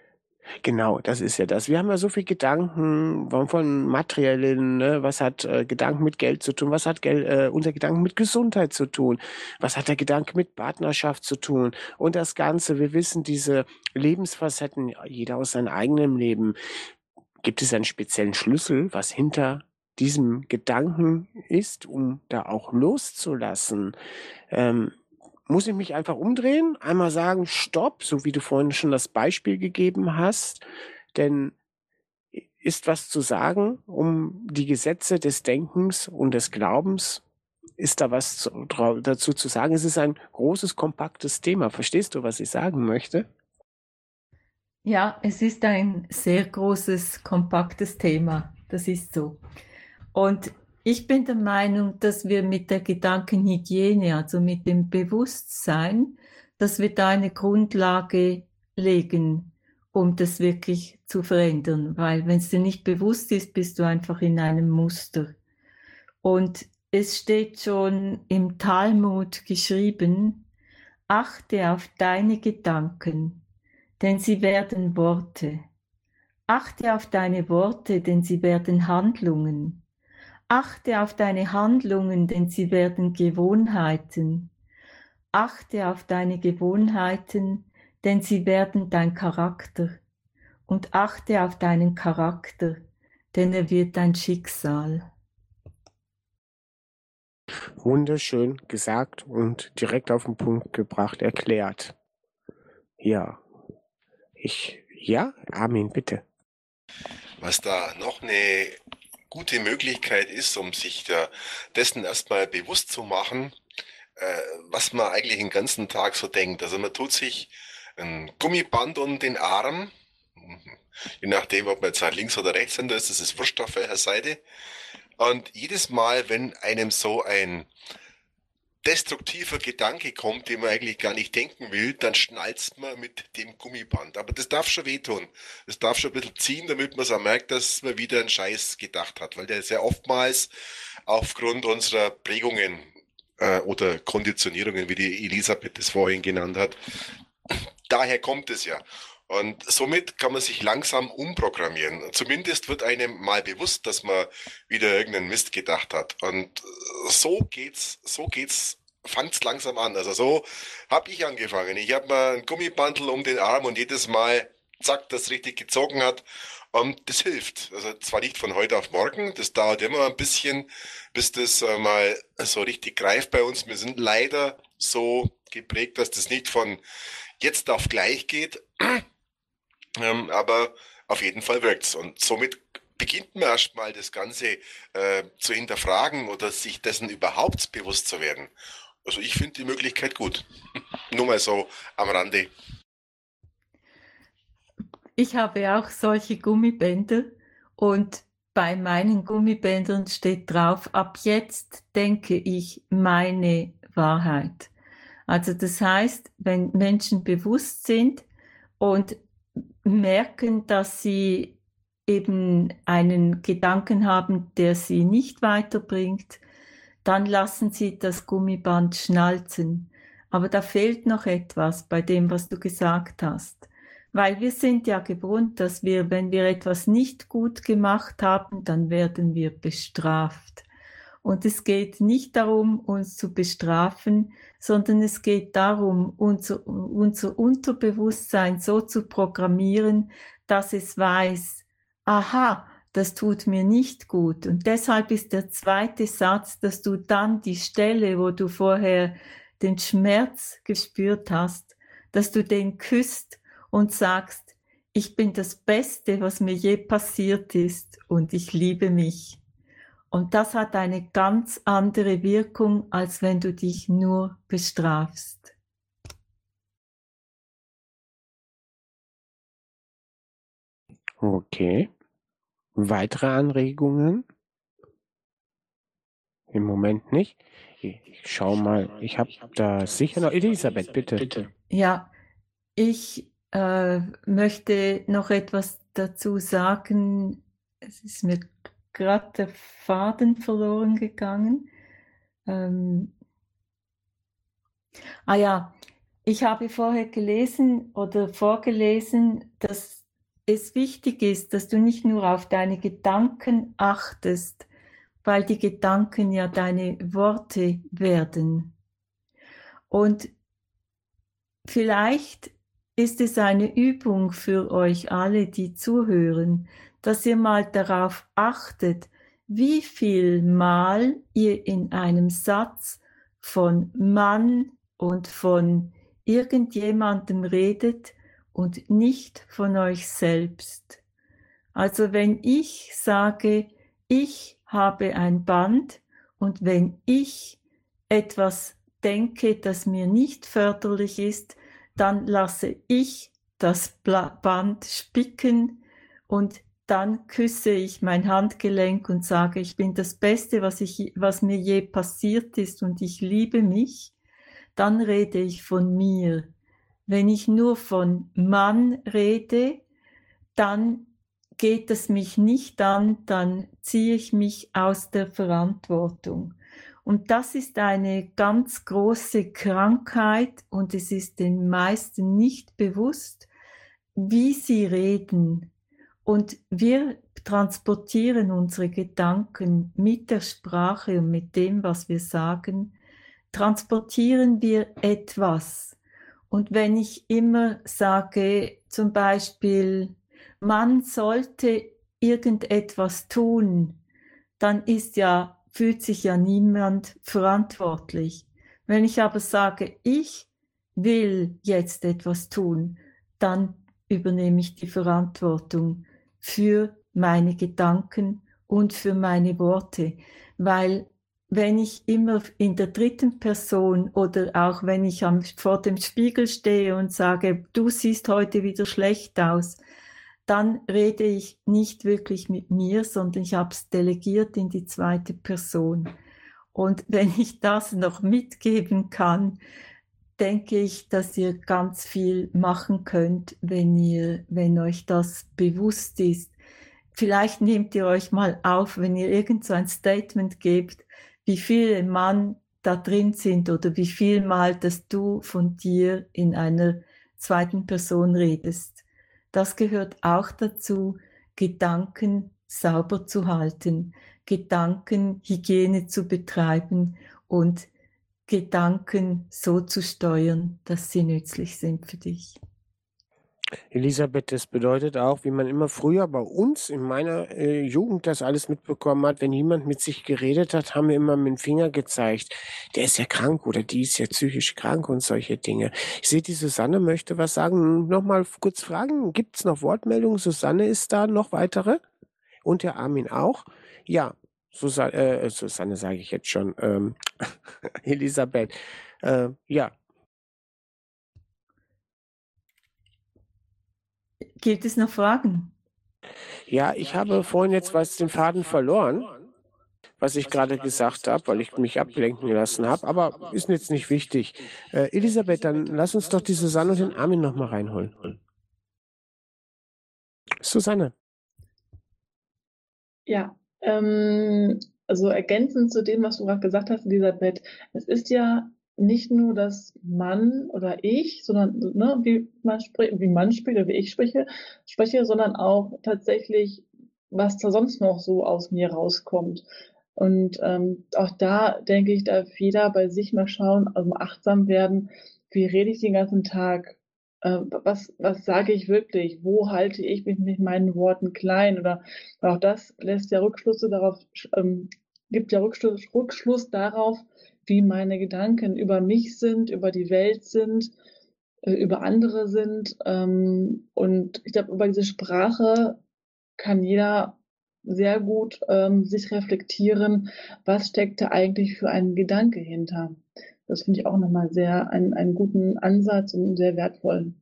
Genau, das ist ja das. Wir haben ja so viel Gedanken von materiellen, ne? Was hat Gedanken mit Geld zu tun? Was hat unser Gedanken mit Gesundheit zu tun? Was hat der Gedanke mit Partnerschaft zu tun? Und das Ganze, wir wissen, diese Lebensfacetten, jeder aus seinem eigenen Leben. Gibt es einen speziellen Schlüssel, was hinter diesem Gedanken ist, um da auch loszulassen? Muss ich mich einfach umdrehen, einmal sagen, stopp, so wie du vorhin schon das Beispiel gegeben hast, denn ist was zu sagen, um die Gesetze des Denkens und des Glaubens, ist da was dazu zu sagen? Es ist ein großes, kompaktes Thema. Verstehst du, was ich sagen möchte? Ja, es ist ein sehr großes, kompaktes Thema. Das ist so. Und ich bin der Meinung, dass wir mit der Gedankenhygiene, also mit dem Bewusstsein, dass wir da eine Grundlage legen, um das wirklich zu verändern. Weil wenn es dir nicht bewusst ist, bist du einfach in einem Muster. Und es steht schon im Talmud geschrieben, achte auf deine Gedanken, denn sie werden Worte. Achte auf deine Worte, denn sie werden Handlungen. Achte auf deine Handlungen, denn sie werden Gewohnheiten. Achte auf deine Gewohnheiten, denn sie werden dein Charakter. Und achte auf deinen Charakter, denn er wird dein Schicksal. Wunderschön gesagt und direkt auf den Punkt gebracht, erklärt. Ja. Armin, bitte. Was da noch eine gute Möglichkeit ist, um sich dessen erstmal bewusst zu machen, was man eigentlich den ganzen Tag so denkt. Also man tut sich ein Gummiband um den Arm, je nachdem, ob man jetzt links oder rechts sind, ist es wurscht auf welcher Seite. Und jedes Mal, wenn einem so ein destruktiver Gedanke kommt, den man eigentlich gar nicht denken will, dann schnalzt man mit dem Gummiband. Aber das darf schon wehtun. Das darf schon ein bisschen ziehen, damit man so merkt, dass man wieder einen Scheiß gedacht hat. Weil der sehr oftmals aufgrund unserer Prägungen oder Konditionierungen, wie die Elisabeth das vorhin genannt hat, daher kommt es ja. Und somit kann man sich langsam umprogrammieren. Zumindest wird einem mal bewusst, dass man wieder irgendeinen Mist gedacht hat. Und fangt's langsam an. Also so habe ich angefangen. Ich habe mir ein Gummibandel um den Arm und jedes Mal, zack, das richtig gezogen hat. Und das hilft. Also zwar nicht von heute auf morgen, das dauert immer ein bisschen, bis das mal so richtig greift bei uns. Wir sind leider so geprägt, dass das nicht von jetzt auf gleich geht. Aber auf jeden Fall wirkt's. Und somit beginnt man erstmal das Ganze zu hinterfragen oder sich dessen überhaupt bewusst zu werden. Also ich finde die Möglichkeit gut. Nur mal so am Rande. Ich habe auch solche Gummibänder und bei meinen Gummibändern steht drauf, ab jetzt denke ich meine Wahrheit. Also das heißt, wenn Menschen bewusst sind und merken, dass sie eben einen Gedanken haben, der sie nicht weiterbringt, dann lassen sie das Gummiband schnalzen. Aber da fehlt noch etwas bei dem, was du gesagt hast. Weil wir sind ja gewohnt, dass wir, wenn wir etwas nicht gut gemacht haben, dann werden wir bestraft. Und es geht nicht darum, uns zu bestrafen, sondern es geht darum, unser Unterbewusstsein so zu programmieren, dass es weiß, aha, das tut mir nicht gut. Und deshalb ist der zweite Satz, dass du dann die Stelle, wo du vorher den Schmerz gespürt hast, dass du den küsst und sagst, ich bin das Beste, was mir je passiert ist und ich liebe mich. Und das hat eine ganz andere Wirkung, als wenn du dich nur bestrafst. Okay. Weitere Anregungen? Im Moment nicht. Ich schau mal. Ich habe da sicher noch. Elisabeth, bitte. Ja, ich möchte noch etwas dazu sagen. Es ist mir gerade der Faden verloren gegangen. Ich habe vorher gelesen oder vorgelesen, dass es wichtig ist, dass du nicht nur auf deine Gedanken achtest, weil die Gedanken ja deine Worte werden. Und vielleicht ist es eine Übung für euch alle, die zuhören, dass ihr mal darauf achtet, wie viel Mal ihr in einem Satz von Mann und von irgendjemandem redet und nicht von euch selbst. Also wenn ich sage, ich habe ein Band und wenn ich etwas denke, das mir nicht förderlich ist, dann lasse ich das Band spicken und dann küsse ich mein Handgelenk und sage, ich bin das Beste, was mir je passiert ist und ich liebe mich. Dann rede ich von mir. Wenn ich nur von Mann rede, dann geht es mich nicht an, dann ziehe ich mich aus der Verantwortung. Und das ist eine ganz große Krankheit und es ist den meisten nicht bewusst, wie sie reden. Und wir transportieren unsere Gedanken mit der Sprache und mit dem, was wir sagen, transportieren wir etwas. Und wenn ich immer sage, zum Beispiel, man sollte irgendetwas tun, dann fühlt sich ja niemand verantwortlich. Wenn ich aber sage, ich will jetzt etwas tun, dann übernehme ich die Verantwortung für meine Gedanken und für meine Worte, weil wenn ich immer in der dritten Person oder auch wenn ich vor dem Spiegel stehe und sage, du siehst heute wieder schlecht aus, dann rede ich nicht wirklich mit mir, sondern ich habe es delegiert in die zweite Person. Und wenn ich das noch mitgeben kann, denke ich, dass ihr ganz viel machen könnt, wenn euch das bewusst ist. Vielleicht nehmt ihr euch mal auf, wenn ihr irgend so ein Statement gebt, wie viele Mann da drin sind oder wie viel Mal, dass du von dir in einer zweiten Person redest. Das gehört auch dazu, Gedanken sauber zu halten, Gedankenhygiene zu betreiben und Gedanken so zu steuern, dass sie nützlich sind für dich. Elisabeth, das bedeutet auch, wie man immer früher bei uns in meiner Jugend das alles mitbekommen hat, wenn jemand mit sich geredet hat, haben wir immer mit dem Finger gezeigt, der ist ja krank oder die ist ja psychisch krank und solche Dinge. Ich sehe, die Susanne möchte was sagen. Nochmal kurz fragen, gibt es noch Wortmeldungen? Susanne ist da, noch weitere? Und der Armin auch? Ja, Susanne sage ich jetzt schon, Elisabeth, ja. Gibt es noch Fragen? Ja, ich habe vorhin jetzt den Faden verloren, was ich gerade gesagt habe, weil ich mich ablenken lassen habe, aber ist jetzt nicht wichtig. Elisabeth, dann lass uns doch die Susanne und den Armin nochmal reinholen. Susanne. Ja, also ergänzend zu dem, was du gerade gesagt hast, Elisabeth, es ist ja nicht nur das Mann oder ich, sondern ne, wie man spricht oder wie ich spreche, sondern auch tatsächlich, was da sonst noch so aus mir rauskommt. Und auch da denke ich, darf jeder bei sich mal schauen, also achtsam werden, wie rede ich den ganzen Tag, was sage ich wirklich, wo halte ich mich mit meinen Worten klein, oder auch das lässt ja Rückschlüsse darauf, gibt ja Rückschluss darauf, wie meine Gedanken über mich sind, über die Welt sind, über andere sind. Und ich glaube, über diese Sprache kann jeder sehr gut sich reflektieren, was steckt da eigentlich für einen Gedanke hinter. Das finde ich auch nochmal sehr einen guten Ansatz und sehr wertvoll.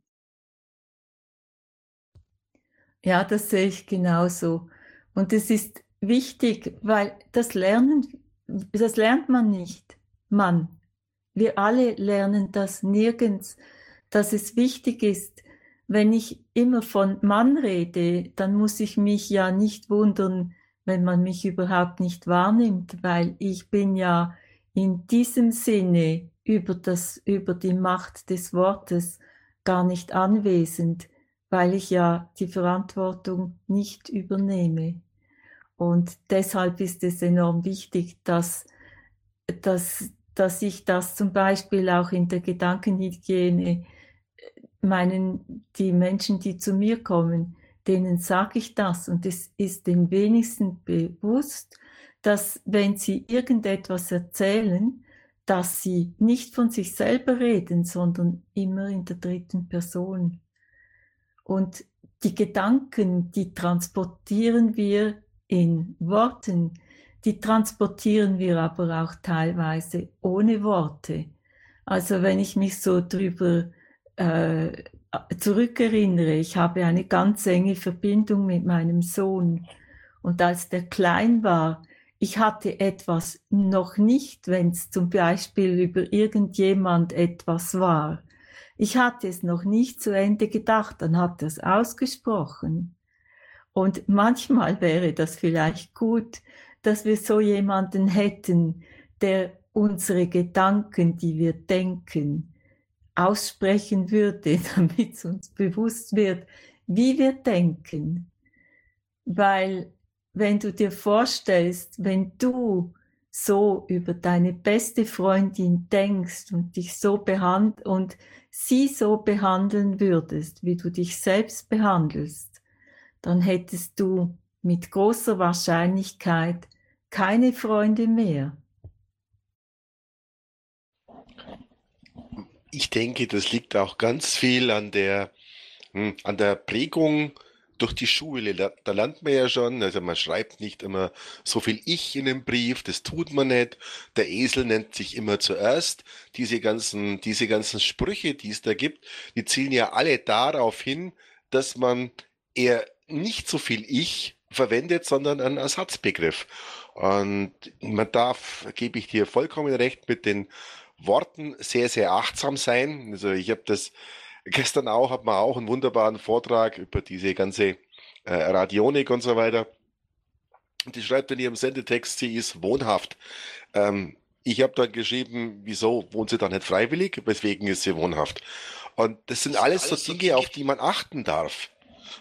Ja, das sehe ich genauso. Und es ist wichtig, weil das lernt man nicht. Wir alle lernen das nirgends, dass es wichtig ist. Wenn ich immer von Mann rede, dann muss ich mich ja nicht wundern, wenn man mich überhaupt nicht wahrnimmt, weil ich bin ja in diesem Sinne über die Macht des Wortes gar nicht anwesend, weil ich ja die Verantwortung nicht übernehme. Und deshalb ist es enorm wichtig, dass ich das zum Beispiel auch in der Gedankenhygiene die Menschen, die zu mir kommen, denen sage ich das. Und es ist den wenigsten bewusst, dass wenn sie irgendetwas erzählen, dass sie nicht von sich selber reden, sondern immer in der dritten Person. Und die Gedanken, die transportieren wir in Worten, die transportieren wir aber auch teilweise ohne Worte. Also wenn ich mich so drüber zurückerinnere, ich habe eine ganz enge Verbindung mit meinem Sohn. Und als der klein war, ich hatte etwas noch nicht, wenn es zum Beispiel über irgendjemand etwas war. Ich hatte es noch nicht zu Ende gedacht, dann hat er es ausgesprochen. Und manchmal wäre das vielleicht gut, dass wir so jemanden hätten, der unsere Gedanken, die wir denken, aussprechen würde, damit es uns bewusst wird, wie wir denken. Weil wenn du dir vorstellst, wenn du so über deine beste Freundin denkst und dich so und sie so behandeln würdest, wie du dich selbst behandelst, dann hättest du mit großer Wahrscheinlichkeit keine Freunde mehr. Ich denke, das liegt auch ganz viel an der Prägung durch die Schule. Da lernt man ja schon, also man schreibt nicht immer so viel Ich in den Brief, das tut man nicht. Der Esel nennt sich immer zuerst. Diese ganzen Sprüche, die es da gibt, die zielen ja alle darauf hin, dass man eher nicht so viel Ich verwendet, sondern einen Ersatzbegriff. Und man darf, gebe ich dir vollkommen recht, mit den Worten sehr, sehr achtsam sein. Also ich habe das gestern hat man auch einen wunderbaren Vortrag über diese ganze Radionik und so weiter. Und die schreibt in ihrem Sendetext, sie ist wohnhaft. Ich habe dann geschrieben, wieso wohnt sie da nicht freiwillig? Weswegen ist sie wohnhaft? Und das sind alles so Dinge, auf die man achten darf.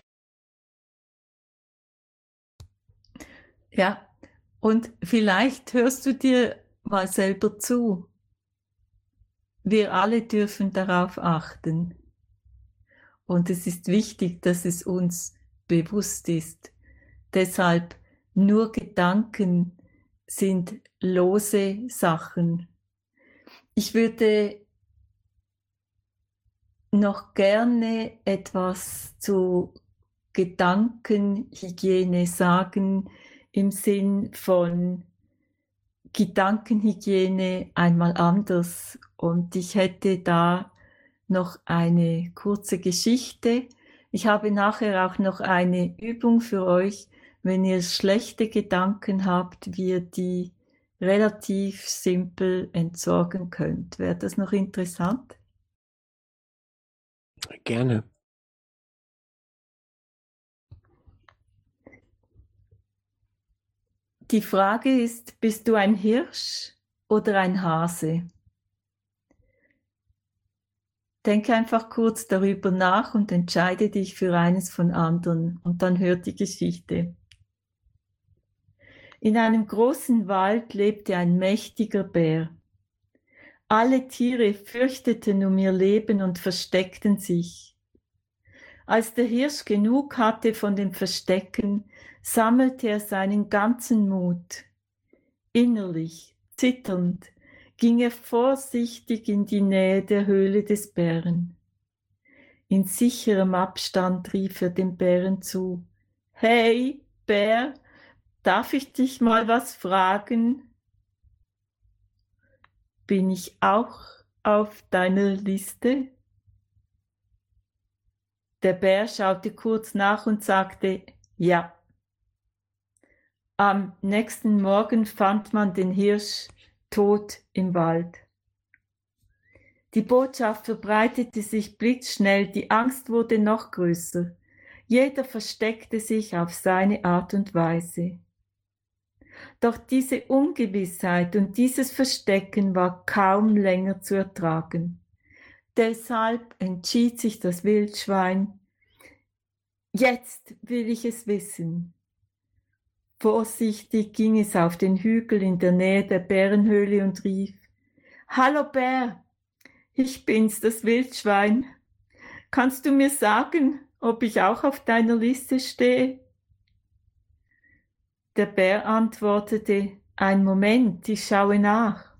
Ja, und vielleicht hörst du dir mal selber zu. Wir alle dürfen darauf achten. Und es ist wichtig, dass es uns bewusst ist. Deshalb nur Gedanken sind lose Sachen. Ich würde noch gerne etwas zu Gedankenhygiene sagen, im Sinn von Gedankenhygiene einmal anders. Und ich hätte da noch eine kurze Geschichte. Ich habe nachher auch noch eine Übung für euch, wenn ihr schlechte Gedanken habt, wie ihr die relativ simpel entsorgen könnt. Wäre das noch interessant? Gerne. Die Frage ist, bist du ein Hirsch oder ein Hase? Denke einfach kurz darüber nach und entscheide dich für eines von anderen und dann hört die Geschichte. In einem großen Wald lebte ein mächtiger Bär. Alle Tiere fürchteten um ihr Leben und versteckten sich. Als der Hirsch genug hatte von dem Verstecken, sammelte er seinen ganzen Mut. Innerlich, zitternd, ging er vorsichtig in die Nähe der Höhle des Bären. In sicherem Abstand rief er dem Bären zu: »Hey, Bär, darf ich dich mal was fragen? Bin ich auch auf deiner Liste?« Der Bär schaute kurz nach und sagte: »Ja.« Am nächsten Morgen fand man den Hirsch tot im Wald. Die Botschaft verbreitete sich blitzschnell, die Angst wurde noch größer. Jeder versteckte sich auf seine Art und Weise. Doch diese Ungewissheit und dieses Verstecken war kaum länger zu ertragen. Deshalb entschied sich das Wildschwein, Jetzt will ich es wissen. Vorsichtig ging es auf den Hügel in der Nähe der Bärenhöhle und rief: Hallo Bär, ich bin's, das Wildschwein. Kannst du mir sagen, ob ich auch auf deiner Liste stehe? Der Bär antwortete: Ein Moment, ich schaue nach.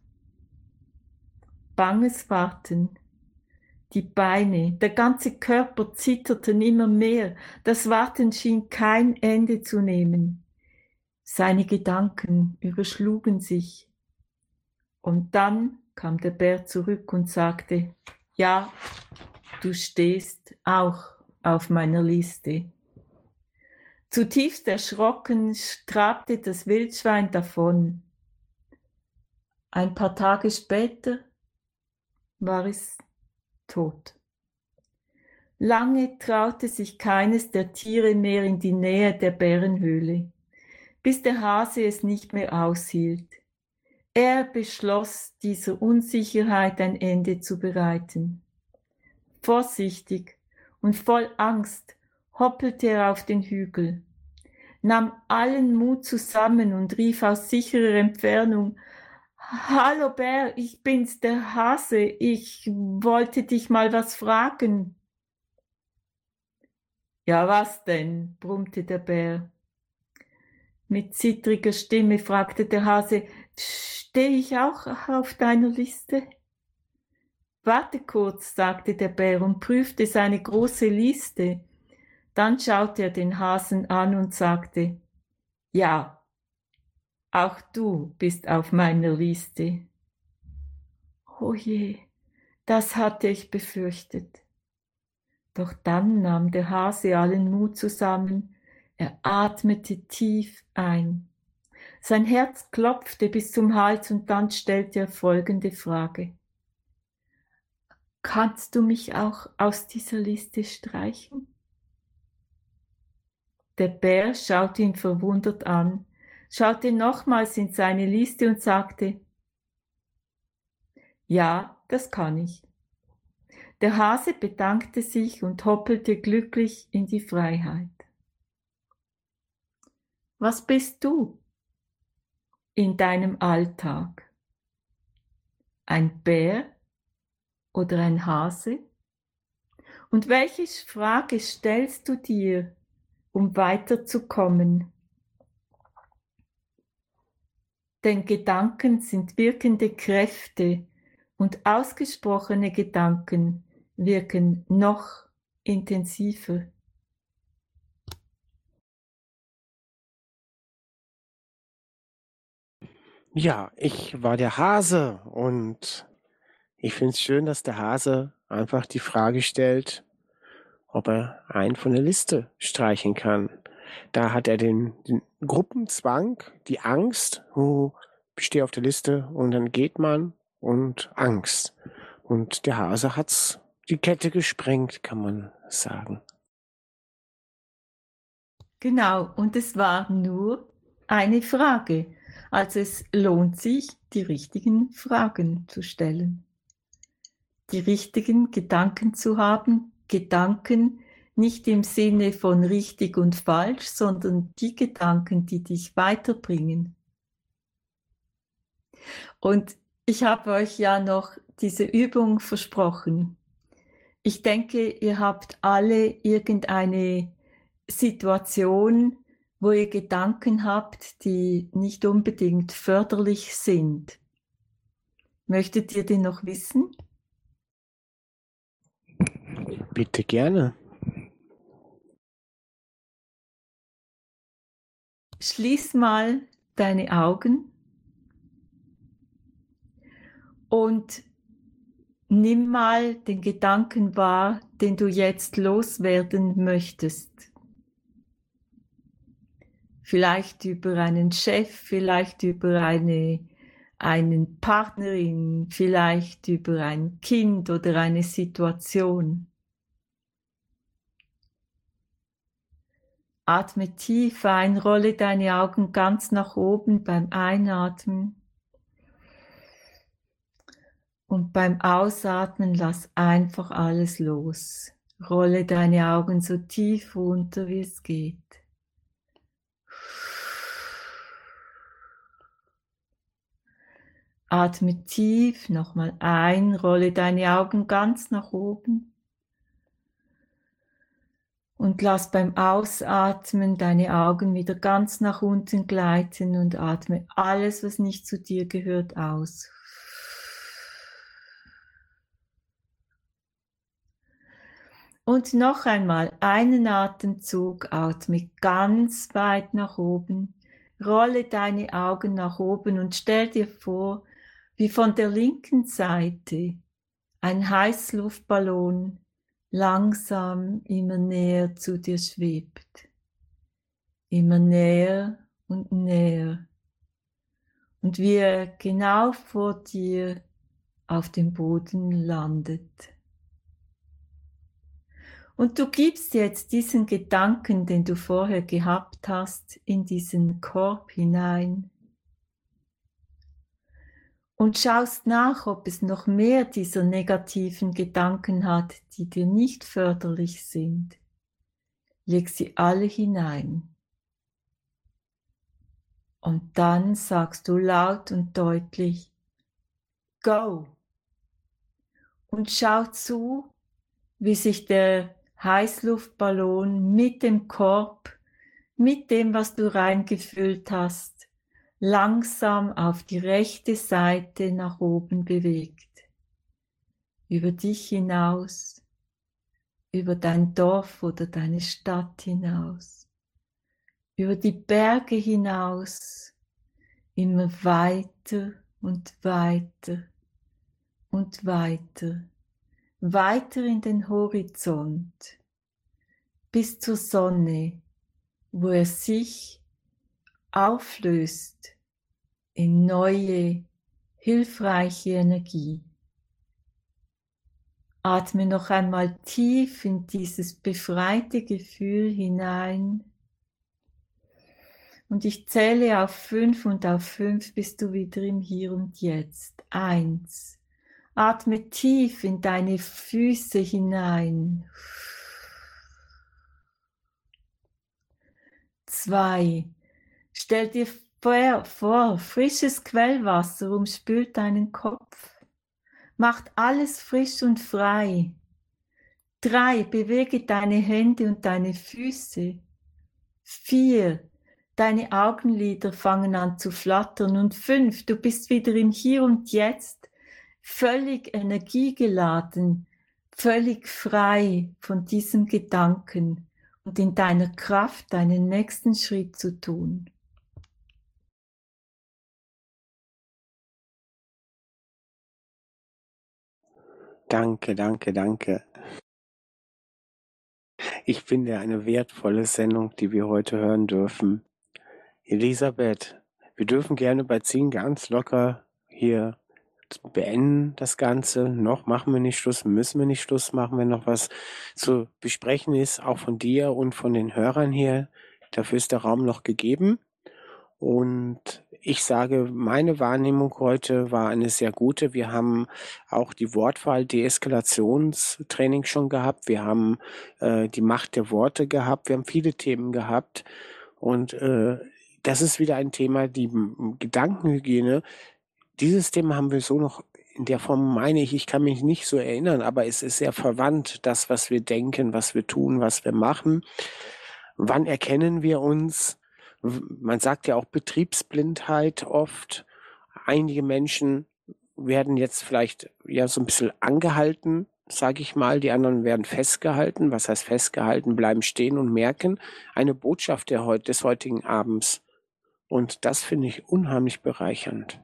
Banges Warten. Die Beine, der ganze Körper zitterten immer mehr. Das Warten schien kein Ende zu nehmen. Seine Gedanken überschlugen sich. Und dann kam der Bär zurück und sagte: Ja, du stehst auch auf meiner Liste. Zutiefst erschrocken trabte das Wildschwein davon. Ein paar Tage später war es tot. Lange traute sich keines der Tiere mehr in die Nähe der Bärenhöhle, bis der Hase es nicht mehr aushielt. Er beschloss, dieser Unsicherheit ein Ende zu bereiten. Vorsichtig und voll Angst hoppelte er auf den Hügel, nahm allen Mut zusammen und rief aus sicherer Entfernung: Hallo Bär, ich bin's, der Hase, ich wollte dich mal was fragen. Ja, was denn? Brummte der Bär. Mit zittriger Stimme fragte der Hase: Stehe ich auch auf deiner Liste? Warte kurz, sagte der Bär und prüfte seine große Liste. Dann schaute er den Hasen an und sagte: Ja, auch du bist auf meiner Liste. Oh je, das hatte ich befürchtet. Doch dann nahm der Hase allen Mut zusammen. Er atmete tief ein. Sein Herz klopfte bis zum Hals und dann stellte er folgende Frage: Kannst du mich auch aus dieser Liste streichen? Der Bär schaute ihn verwundert an, schaute nochmals in seine Liste und sagte: Ja, das kann ich. Der Hase bedankte sich und hoppelte glücklich in die Freiheit. Was bist du in deinem Alltag? Ein Bär oder ein Hase? Und welche Frage stellst du dir, um weiterzukommen? Denn Gedanken sind wirkende Kräfte und ausgesprochene Gedanken wirken noch intensiver. Ja, ich war der Hase und ich finde es schön, dass der Hase einfach die Frage stellt, ob er einen von der Liste streichen kann. Da hat er den Gruppenzwang, die Angst, ich stehe auf der Liste und dann geht man und Angst. Und der Hase hat's die Kette gesprengt, kann man sagen. Genau, und es war nur eine Frage. Also es lohnt sich, die richtigen Fragen zu stellen. Die richtigen Gedanken zu haben, Gedanken nicht im Sinne von richtig und falsch, sondern die Gedanken, die dich weiterbringen. Und ich habe euch ja noch diese Übung versprochen. Ich denke, ihr habt alle irgendeine Situation, wo ihr Gedanken habt, die nicht unbedingt förderlich sind. Möchtet ihr die noch wissen? Bitte gerne. Schließ mal deine Augen und nimm mal den Gedanken wahr, den du jetzt loswerden möchtest. Vielleicht über einen Chef, vielleicht über einen Partnerin, vielleicht über ein Kind oder eine Situation. Atme tief ein, rolle deine Augen ganz nach oben beim Einatmen. Und beim Ausatmen lass einfach alles los. Rolle deine Augen so tief runter, wie es geht. Atme tief nochmal ein, rolle deine Augen ganz nach oben und lass beim Ausatmen deine Augen wieder ganz nach unten gleiten und atme alles, was nicht zu dir gehört, aus. Und noch einmal einen Atemzug, atme ganz weit nach oben, rolle deine Augen nach oben und stell dir vor, wie von der linken Seite ein Heißluftballon langsam immer näher zu dir schwebt. Immer näher und näher. Und wie er genau vor dir auf dem Boden landet. Und du gibst jetzt diesen Gedanken, den du vorher gehabt hast, in diesen Korb hinein. Und schaust nach, ob es noch mehr dieser negativen Gedanken hat, die dir nicht förderlich sind. Leg sie alle hinein. Und dann sagst du laut und deutlich, Go! Und schau zu, wie sich der Heißluftballon mit dem Korb, mit dem, was du reingefüllt hast, langsam auf die rechte Seite nach oben bewegt. Über dich hinaus, über dein Dorf oder deine Stadt hinaus, über die Berge hinaus, immer weiter und weiter und weiter, weiter in den Horizont, bis zur Sonne, wo er sich auflöst in neue, hilfreiche Energie. Atme noch einmal tief in dieses befreite Gefühl hinein. Und ich zähle auf 5 und auf 5 bist du wieder im Hier und Jetzt. 1. Atme tief in deine Füße hinein. 2. Stell dir vor, frisches Quellwasser umspült deinen Kopf. Macht alles frisch und frei. 3. Bewege deine Hände und deine Füße. 4. Deine Augenlider fangen an zu flattern. Und 5. Du bist wieder im Hier und Jetzt, völlig energiegeladen, völlig frei von diesem Gedanken und in deiner Kraft deinen nächsten Schritt zu tun. Danke, danke, danke. Ich finde eine wertvolle Sendung, die wir heute hören dürfen. Elisabeth, wir dürfen gerne bei 10 ganz locker hier beenden das Ganze. Noch machen wir nicht Schluss, müssen wir nicht Schluss machen, wenn noch was zu besprechen ist, auch von dir und von den Hörern hier. Dafür ist der Raum noch gegeben. Und ich sage, meine Wahrnehmung heute war eine sehr gute. Wir haben auch die Wortwahl Deeskalationstraining schon gehabt. Wir haben die Macht der Worte gehabt. Wir haben viele Themen gehabt. Und das ist wieder ein Thema, die Gedankenhygiene. Dieses Thema haben wir so noch in der Form, meine ich kann mich nicht so erinnern, aber es ist sehr verwandt, das, was wir denken, was wir tun, was wir machen. Wann erkennen wir uns? Man sagt ja auch Betriebsblindheit oft. Einige Menschen werden jetzt vielleicht ja so ein bisschen angehalten, sage ich mal. Die anderen werden festgehalten. Was heißt festgehalten? Bleiben stehen und merken. Eine Botschaft des heutigen Abends. Und das finde ich unheimlich bereichernd.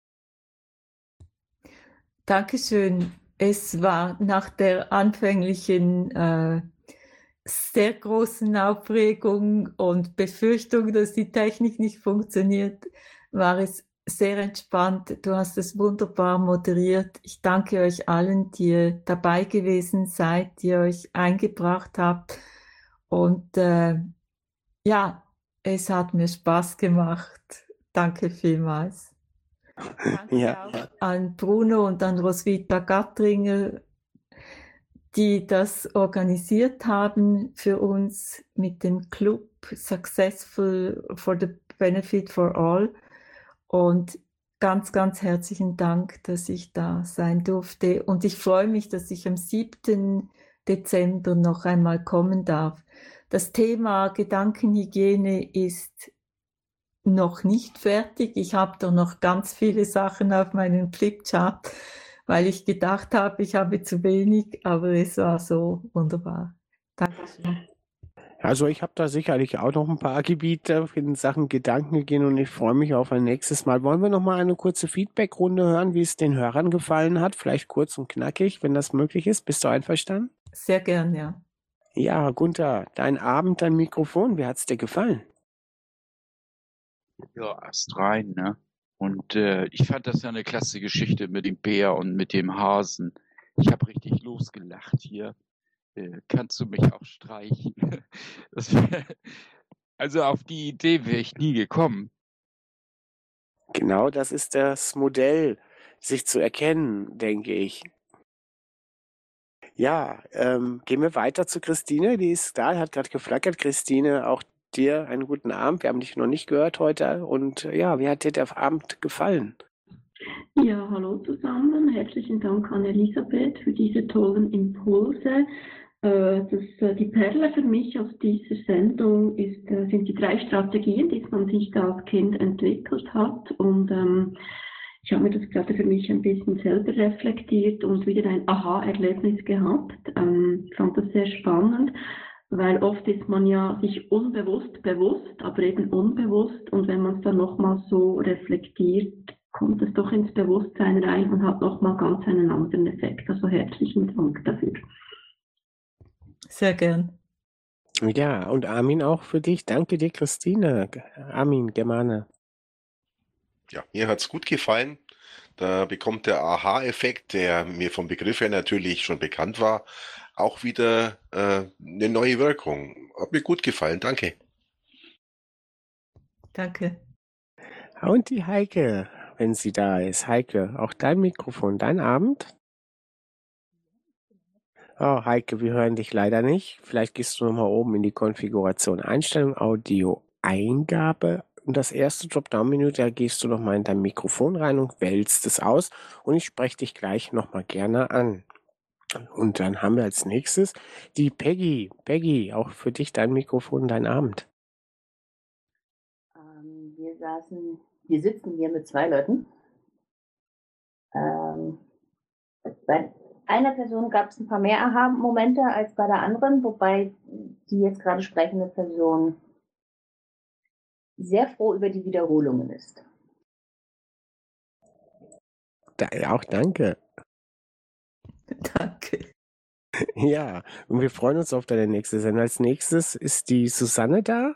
Dankeschön. Es war nach der anfänglichen sehr großen Aufregung und Befürchtung, dass die Technik nicht funktioniert, war es sehr entspannt. Du hast es wunderbar moderiert. Ich danke euch allen, die ihr dabei gewesen seid, die ihr euch eingebracht habt. Und ja, es hat mir Spaß gemacht. Danke vielmals. Danke auch an Bruno und an Roswitha Gattringer, die das organisiert haben für uns mit dem Club Successful for the Benefit for All. Und ganz, ganz herzlichen Dank, dass ich da sein durfte. Und ich freue mich, dass ich am 7. Dezember noch einmal kommen darf. Das Thema Gedankenhygiene ist noch nicht fertig. Ich habe da noch ganz viele Sachen auf meinem Flipchart, weil ich gedacht habe, ich habe zu wenig, aber es war so wunderbar. Dankeschön. Also ich habe da sicherlich auch noch ein paar Gebiete in Sachen Gedankenhygiene und ich freue mich auf ein nächstes Mal. Wollen wir noch mal eine kurze Feedbackrunde hören, wie es den Hörern gefallen hat? Vielleicht kurz und knackig, wenn das möglich ist. Bist du einverstanden? Sehr gern, ja. Ja, Gunther, dein Abend, dein Mikrofon, wie hat's dir gefallen? Ja, erst rein, ne? Und ich fand das ja eine klasse Geschichte mit dem Bär und mit dem Hasen. Ich habe richtig losgelacht hier. Kannst du mich auch streichen? Also auf die Idee wäre ich nie gekommen. Genau, das ist das Modell, sich zu erkennen, denke ich. Ja, gehen wir weiter zu Christine, die ist da, hat gerade geflackert. Christine, auch dir einen guten Abend. Wir haben dich noch nicht gehört heute. Und ja, wie hat dir der Abend gefallen? Ja, hallo zusammen. Herzlichen Dank an Elisabeth für diese tollen Impulse. Die Perle für mich aus dieser Sendung sind die 3 Strategien, die man sich da als Kind entwickelt hat. Und ich habe mir das gerade für mich ein bisschen selber reflektiert und wieder ein Aha-Erlebnis gehabt. Ich fand das sehr spannend, weil oft ist man ja sich unbewusst bewusst, aber eben unbewusst. Und wenn man es dann nochmal so reflektiert, kommt es doch ins Bewusstsein rein und hat nochmal ganz einen anderen Effekt. Also herzlichen Dank dafür. Sehr gern. Ja, und Armin auch für dich. Danke dir, Christine. Armin, Germane. Ja, mir hat's gut gefallen. Da bekommt der Aha-Effekt, der mir vom Begriff her natürlich schon bekannt war, auch wieder eine neue Wirkung. Hat mir gut gefallen. Danke. Danke. Und die Heike, wenn sie da ist. Heike, auch dein Mikrofon, dein Abend? Oh, Heike, wir hören dich leider nicht. Vielleicht gehst du nochmal oben in die Konfiguration Einstellung, Audio, Eingabe. Und das erste Dropdown-Menü, da gehst du nochmal in dein Mikrofon rein und wählst es aus. Und ich spreche dich gleich nochmal gerne an. Und dann haben wir als nächstes die Peggy. Peggy, auch für dich dein Mikrofon, dein Abend. Wir sitzen hier mit 2 Leuten. Bei einer Person gab es ein paar mehr Aha-Momente als bei der anderen, wobei die jetzt gerade sprechende Person sehr froh über die Wiederholungen ist. Auch danke. Danke. Ja, und wir freuen uns auf deine nächste Sendung. Als nächstes ist die Susanne da.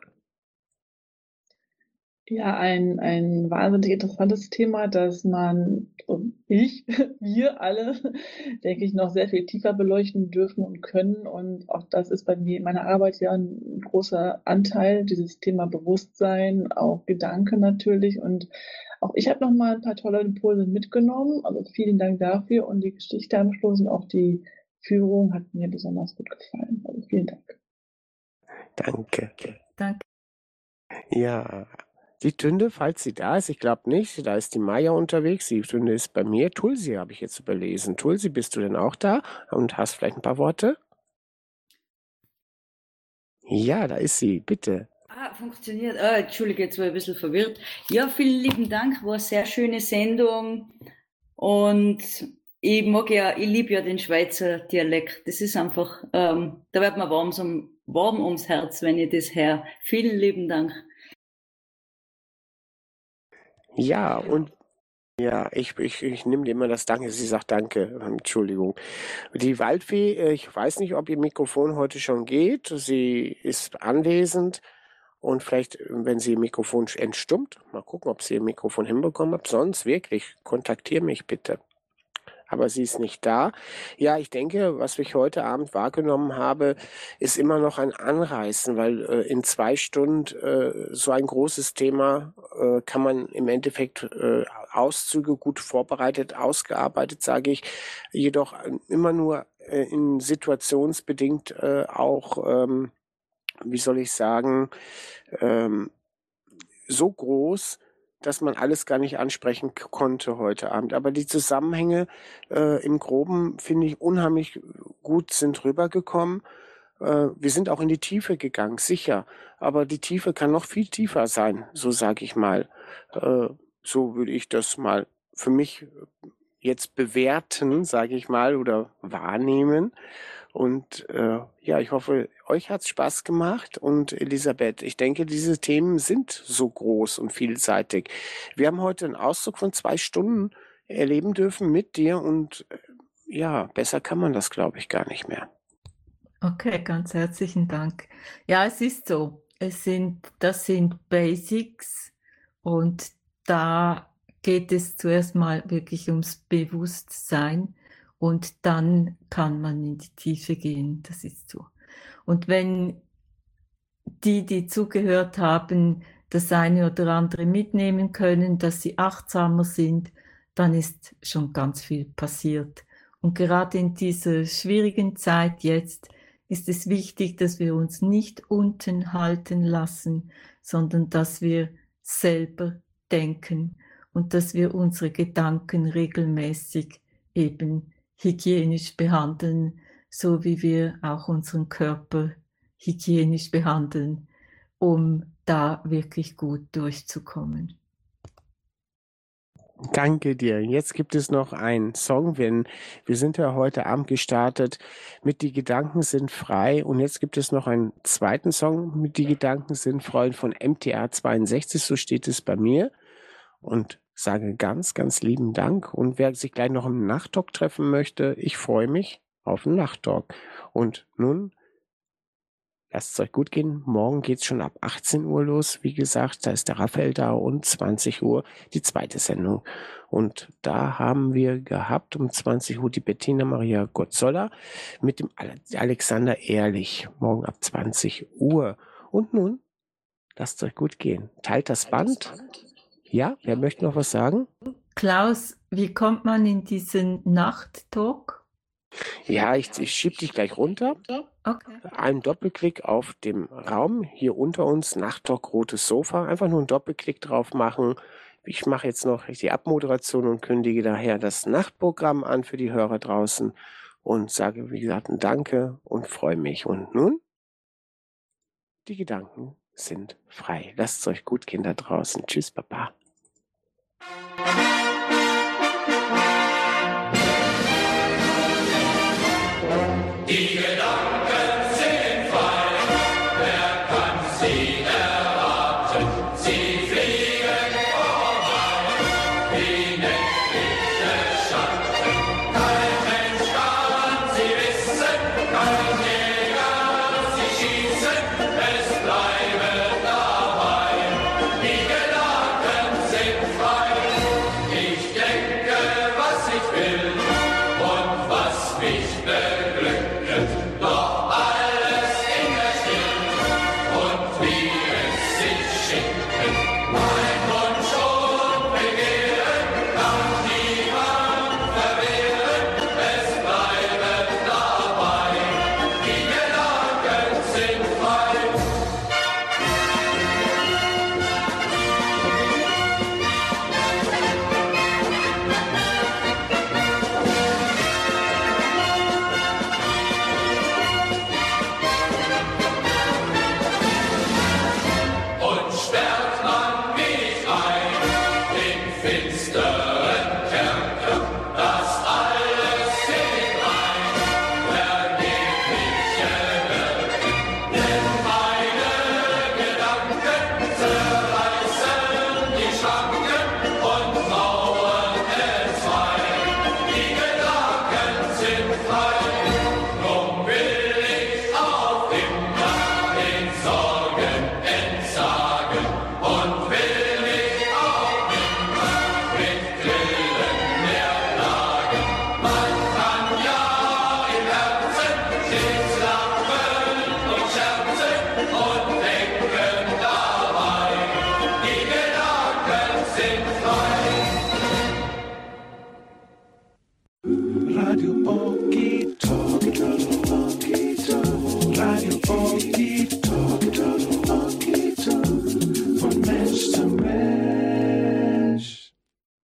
Ja, ein wahnsinnig interessantes Thema, das man, wir alle, denke ich, noch sehr viel tiefer beleuchten dürfen und können. Und auch das ist bei mir in meiner Arbeit ja ein großer Anteil, dieses Thema Bewusstsein, auch Gedanken natürlich. Und auch ich habe noch mal ein paar tolle Impulse mitgenommen. Also vielen Dank dafür. Und die Geschichte am Schluss und auch die Führung hat mir besonders gut gefallen. Also vielen Dank. Danke. Danke. Ja, die Tünde, falls sie da ist, ich glaube nicht, da ist die Maya unterwegs, die Tünde ist bei mir. Tulsi habe ich jetzt überlesen. Tulsi, bist du denn auch da und hast vielleicht ein paar Worte? Ja, da ist sie, bitte. Funktioniert. Entschuldige, jetzt war ich ein bisschen verwirrt. Ja, vielen lieben Dank, war eine sehr schöne Sendung und ich liebe ja den Schweizer Dialekt. Das ist einfach, da wird mir warm ums Herz, wenn ich das höre. Vielen lieben Dank. Ja, und ja, ich nehme dir immer das Danke. Sie sagt Danke, Entschuldigung. Die Waldfee, ich weiß nicht, ob ihr Mikrofon heute schon geht. Sie ist anwesend und vielleicht, wenn sie ihr Mikrofon entstummt, mal gucken, ob sie ihr Mikrofon hinbekommen hat. Sonst wirklich, kontaktiere mich bitte. Aber sie ist nicht da. Ja, ich denke, was ich heute Abend wahrgenommen habe, ist immer noch ein Anreißen, weil in 2 Stunden so ein großes Thema kann man im Endeffekt Auszüge gut vorbereitet, ausgearbeitet, sage ich, jedoch immer nur in situationsbedingt auch, wie soll ich sagen, so groß, dass man alles gar nicht ansprechen konnte heute Abend. Aber die Zusammenhänge im Groben, finde ich, unheimlich gut sind rübergekommen. Wir sind auch in die Tiefe gegangen, sicher. Aber die Tiefe kann noch viel tiefer sein, so sage ich mal. So würde ich das mal für mich jetzt bewerten, sage ich mal, oder wahrnehmen. Und ja, ich hoffe, euch hat's Spaß gemacht. Und Elisabeth, ich denke, diese Themen sind so groß und vielseitig. Wir haben heute einen Ausdruck von 2 Stunden erleben dürfen mit dir. Und ja, besser kann man das, glaube ich, gar nicht mehr. Okay, ganz herzlichen Dank. Ja, es ist so. Das sind Basics und da geht es zuerst mal wirklich ums Bewusstsein und dann kann man in die Tiefe gehen. Das ist so. Und wenn die zugehört haben, das eine oder andere mitnehmen können, dass sie achtsamer sind, dann ist schon ganz viel passiert. Und gerade in dieser schwierigen Zeit jetzt ist es wichtig, dass wir uns nicht unten halten lassen, sondern dass wir selber denken und dass wir unsere Gedanken regelmäßig eben hygienisch behandeln, so wie wir auch unseren Körper hygienisch behandeln, um da wirklich gut durchzukommen. Danke dir. Jetzt gibt es noch einen Song. Wir sind ja heute Abend gestartet mit Die Gedanken sind frei. Und jetzt gibt es noch einen zweiten Song mit Die Gedanken sind frei von MTR 62. So steht es bei mir. Und sage ganz, ganz lieben Dank. Und wer sich gleich noch im Nachttalk treffen möchte, ich freue mich auf den Nachttalk. Und nun lasst es euch gut gehen. Morgen geht es schon ab 18 Uhr los. Wie gesagt, da ist der Raphael da und 20 Uhr die zweite Sendung. Und da haben wir gehabt um 20 Uhr die Bettina Maria Gotzoller mit dem Alexander Ehrlich. Morgen ab 20 Uhr. Und nun, lasst es euch gut gehen. Teilt das Band. Ja, wer möchte noch was sagen? Klaus, wie kommt man in diesen Nachttalk? Ja, ich schieb dich gleich runter. Okay. Einen Doppelklick auf dem Raum hier unter uns, Nachttalk, rotes Sofa. Einfach nur einen Doppelklick drauf machen. Ich mache jetzt noch die Abmoderation und kündige daher das Nachtprogramm an für die Hörer draußen und sage, wie gesagt, ein Danke und freue mich. Und nun, die Gedanken sind frei. Lasst es euch gut gehen da draußen. Tschüss, Baba. Die Gedanken sind frei, wer kann sie erwarten? Sie fliegen vorbei, wie nächtliche Schatten. Kein Mensch kann sie wissen, kein Jäger sie schießen, es bleibe dabei. Die Gedanken sind frei, ich denke, was ich will und was mich beglückt. Doch alles immer still und wie es sich schicken. Mein Wunsch und Begehren kann niemand verwehren, es bleibe dabei. Die Gedanken sind frei. Und sperrt man mich ein in finsteren Kerker, das alles hinein, vergebliche Wirken. Denn meine Gedanken zerreißen die Schranken und mauern entzwei. Die Gedanken sind frei, drum will ich auf immer den Sorgen entsagen und will mich auch immer mit Grillen mehr plagen. Man kann ja im Herzen stets lachen und scherzen und denken dabei. Die Gedanken sind frei. Radio Boki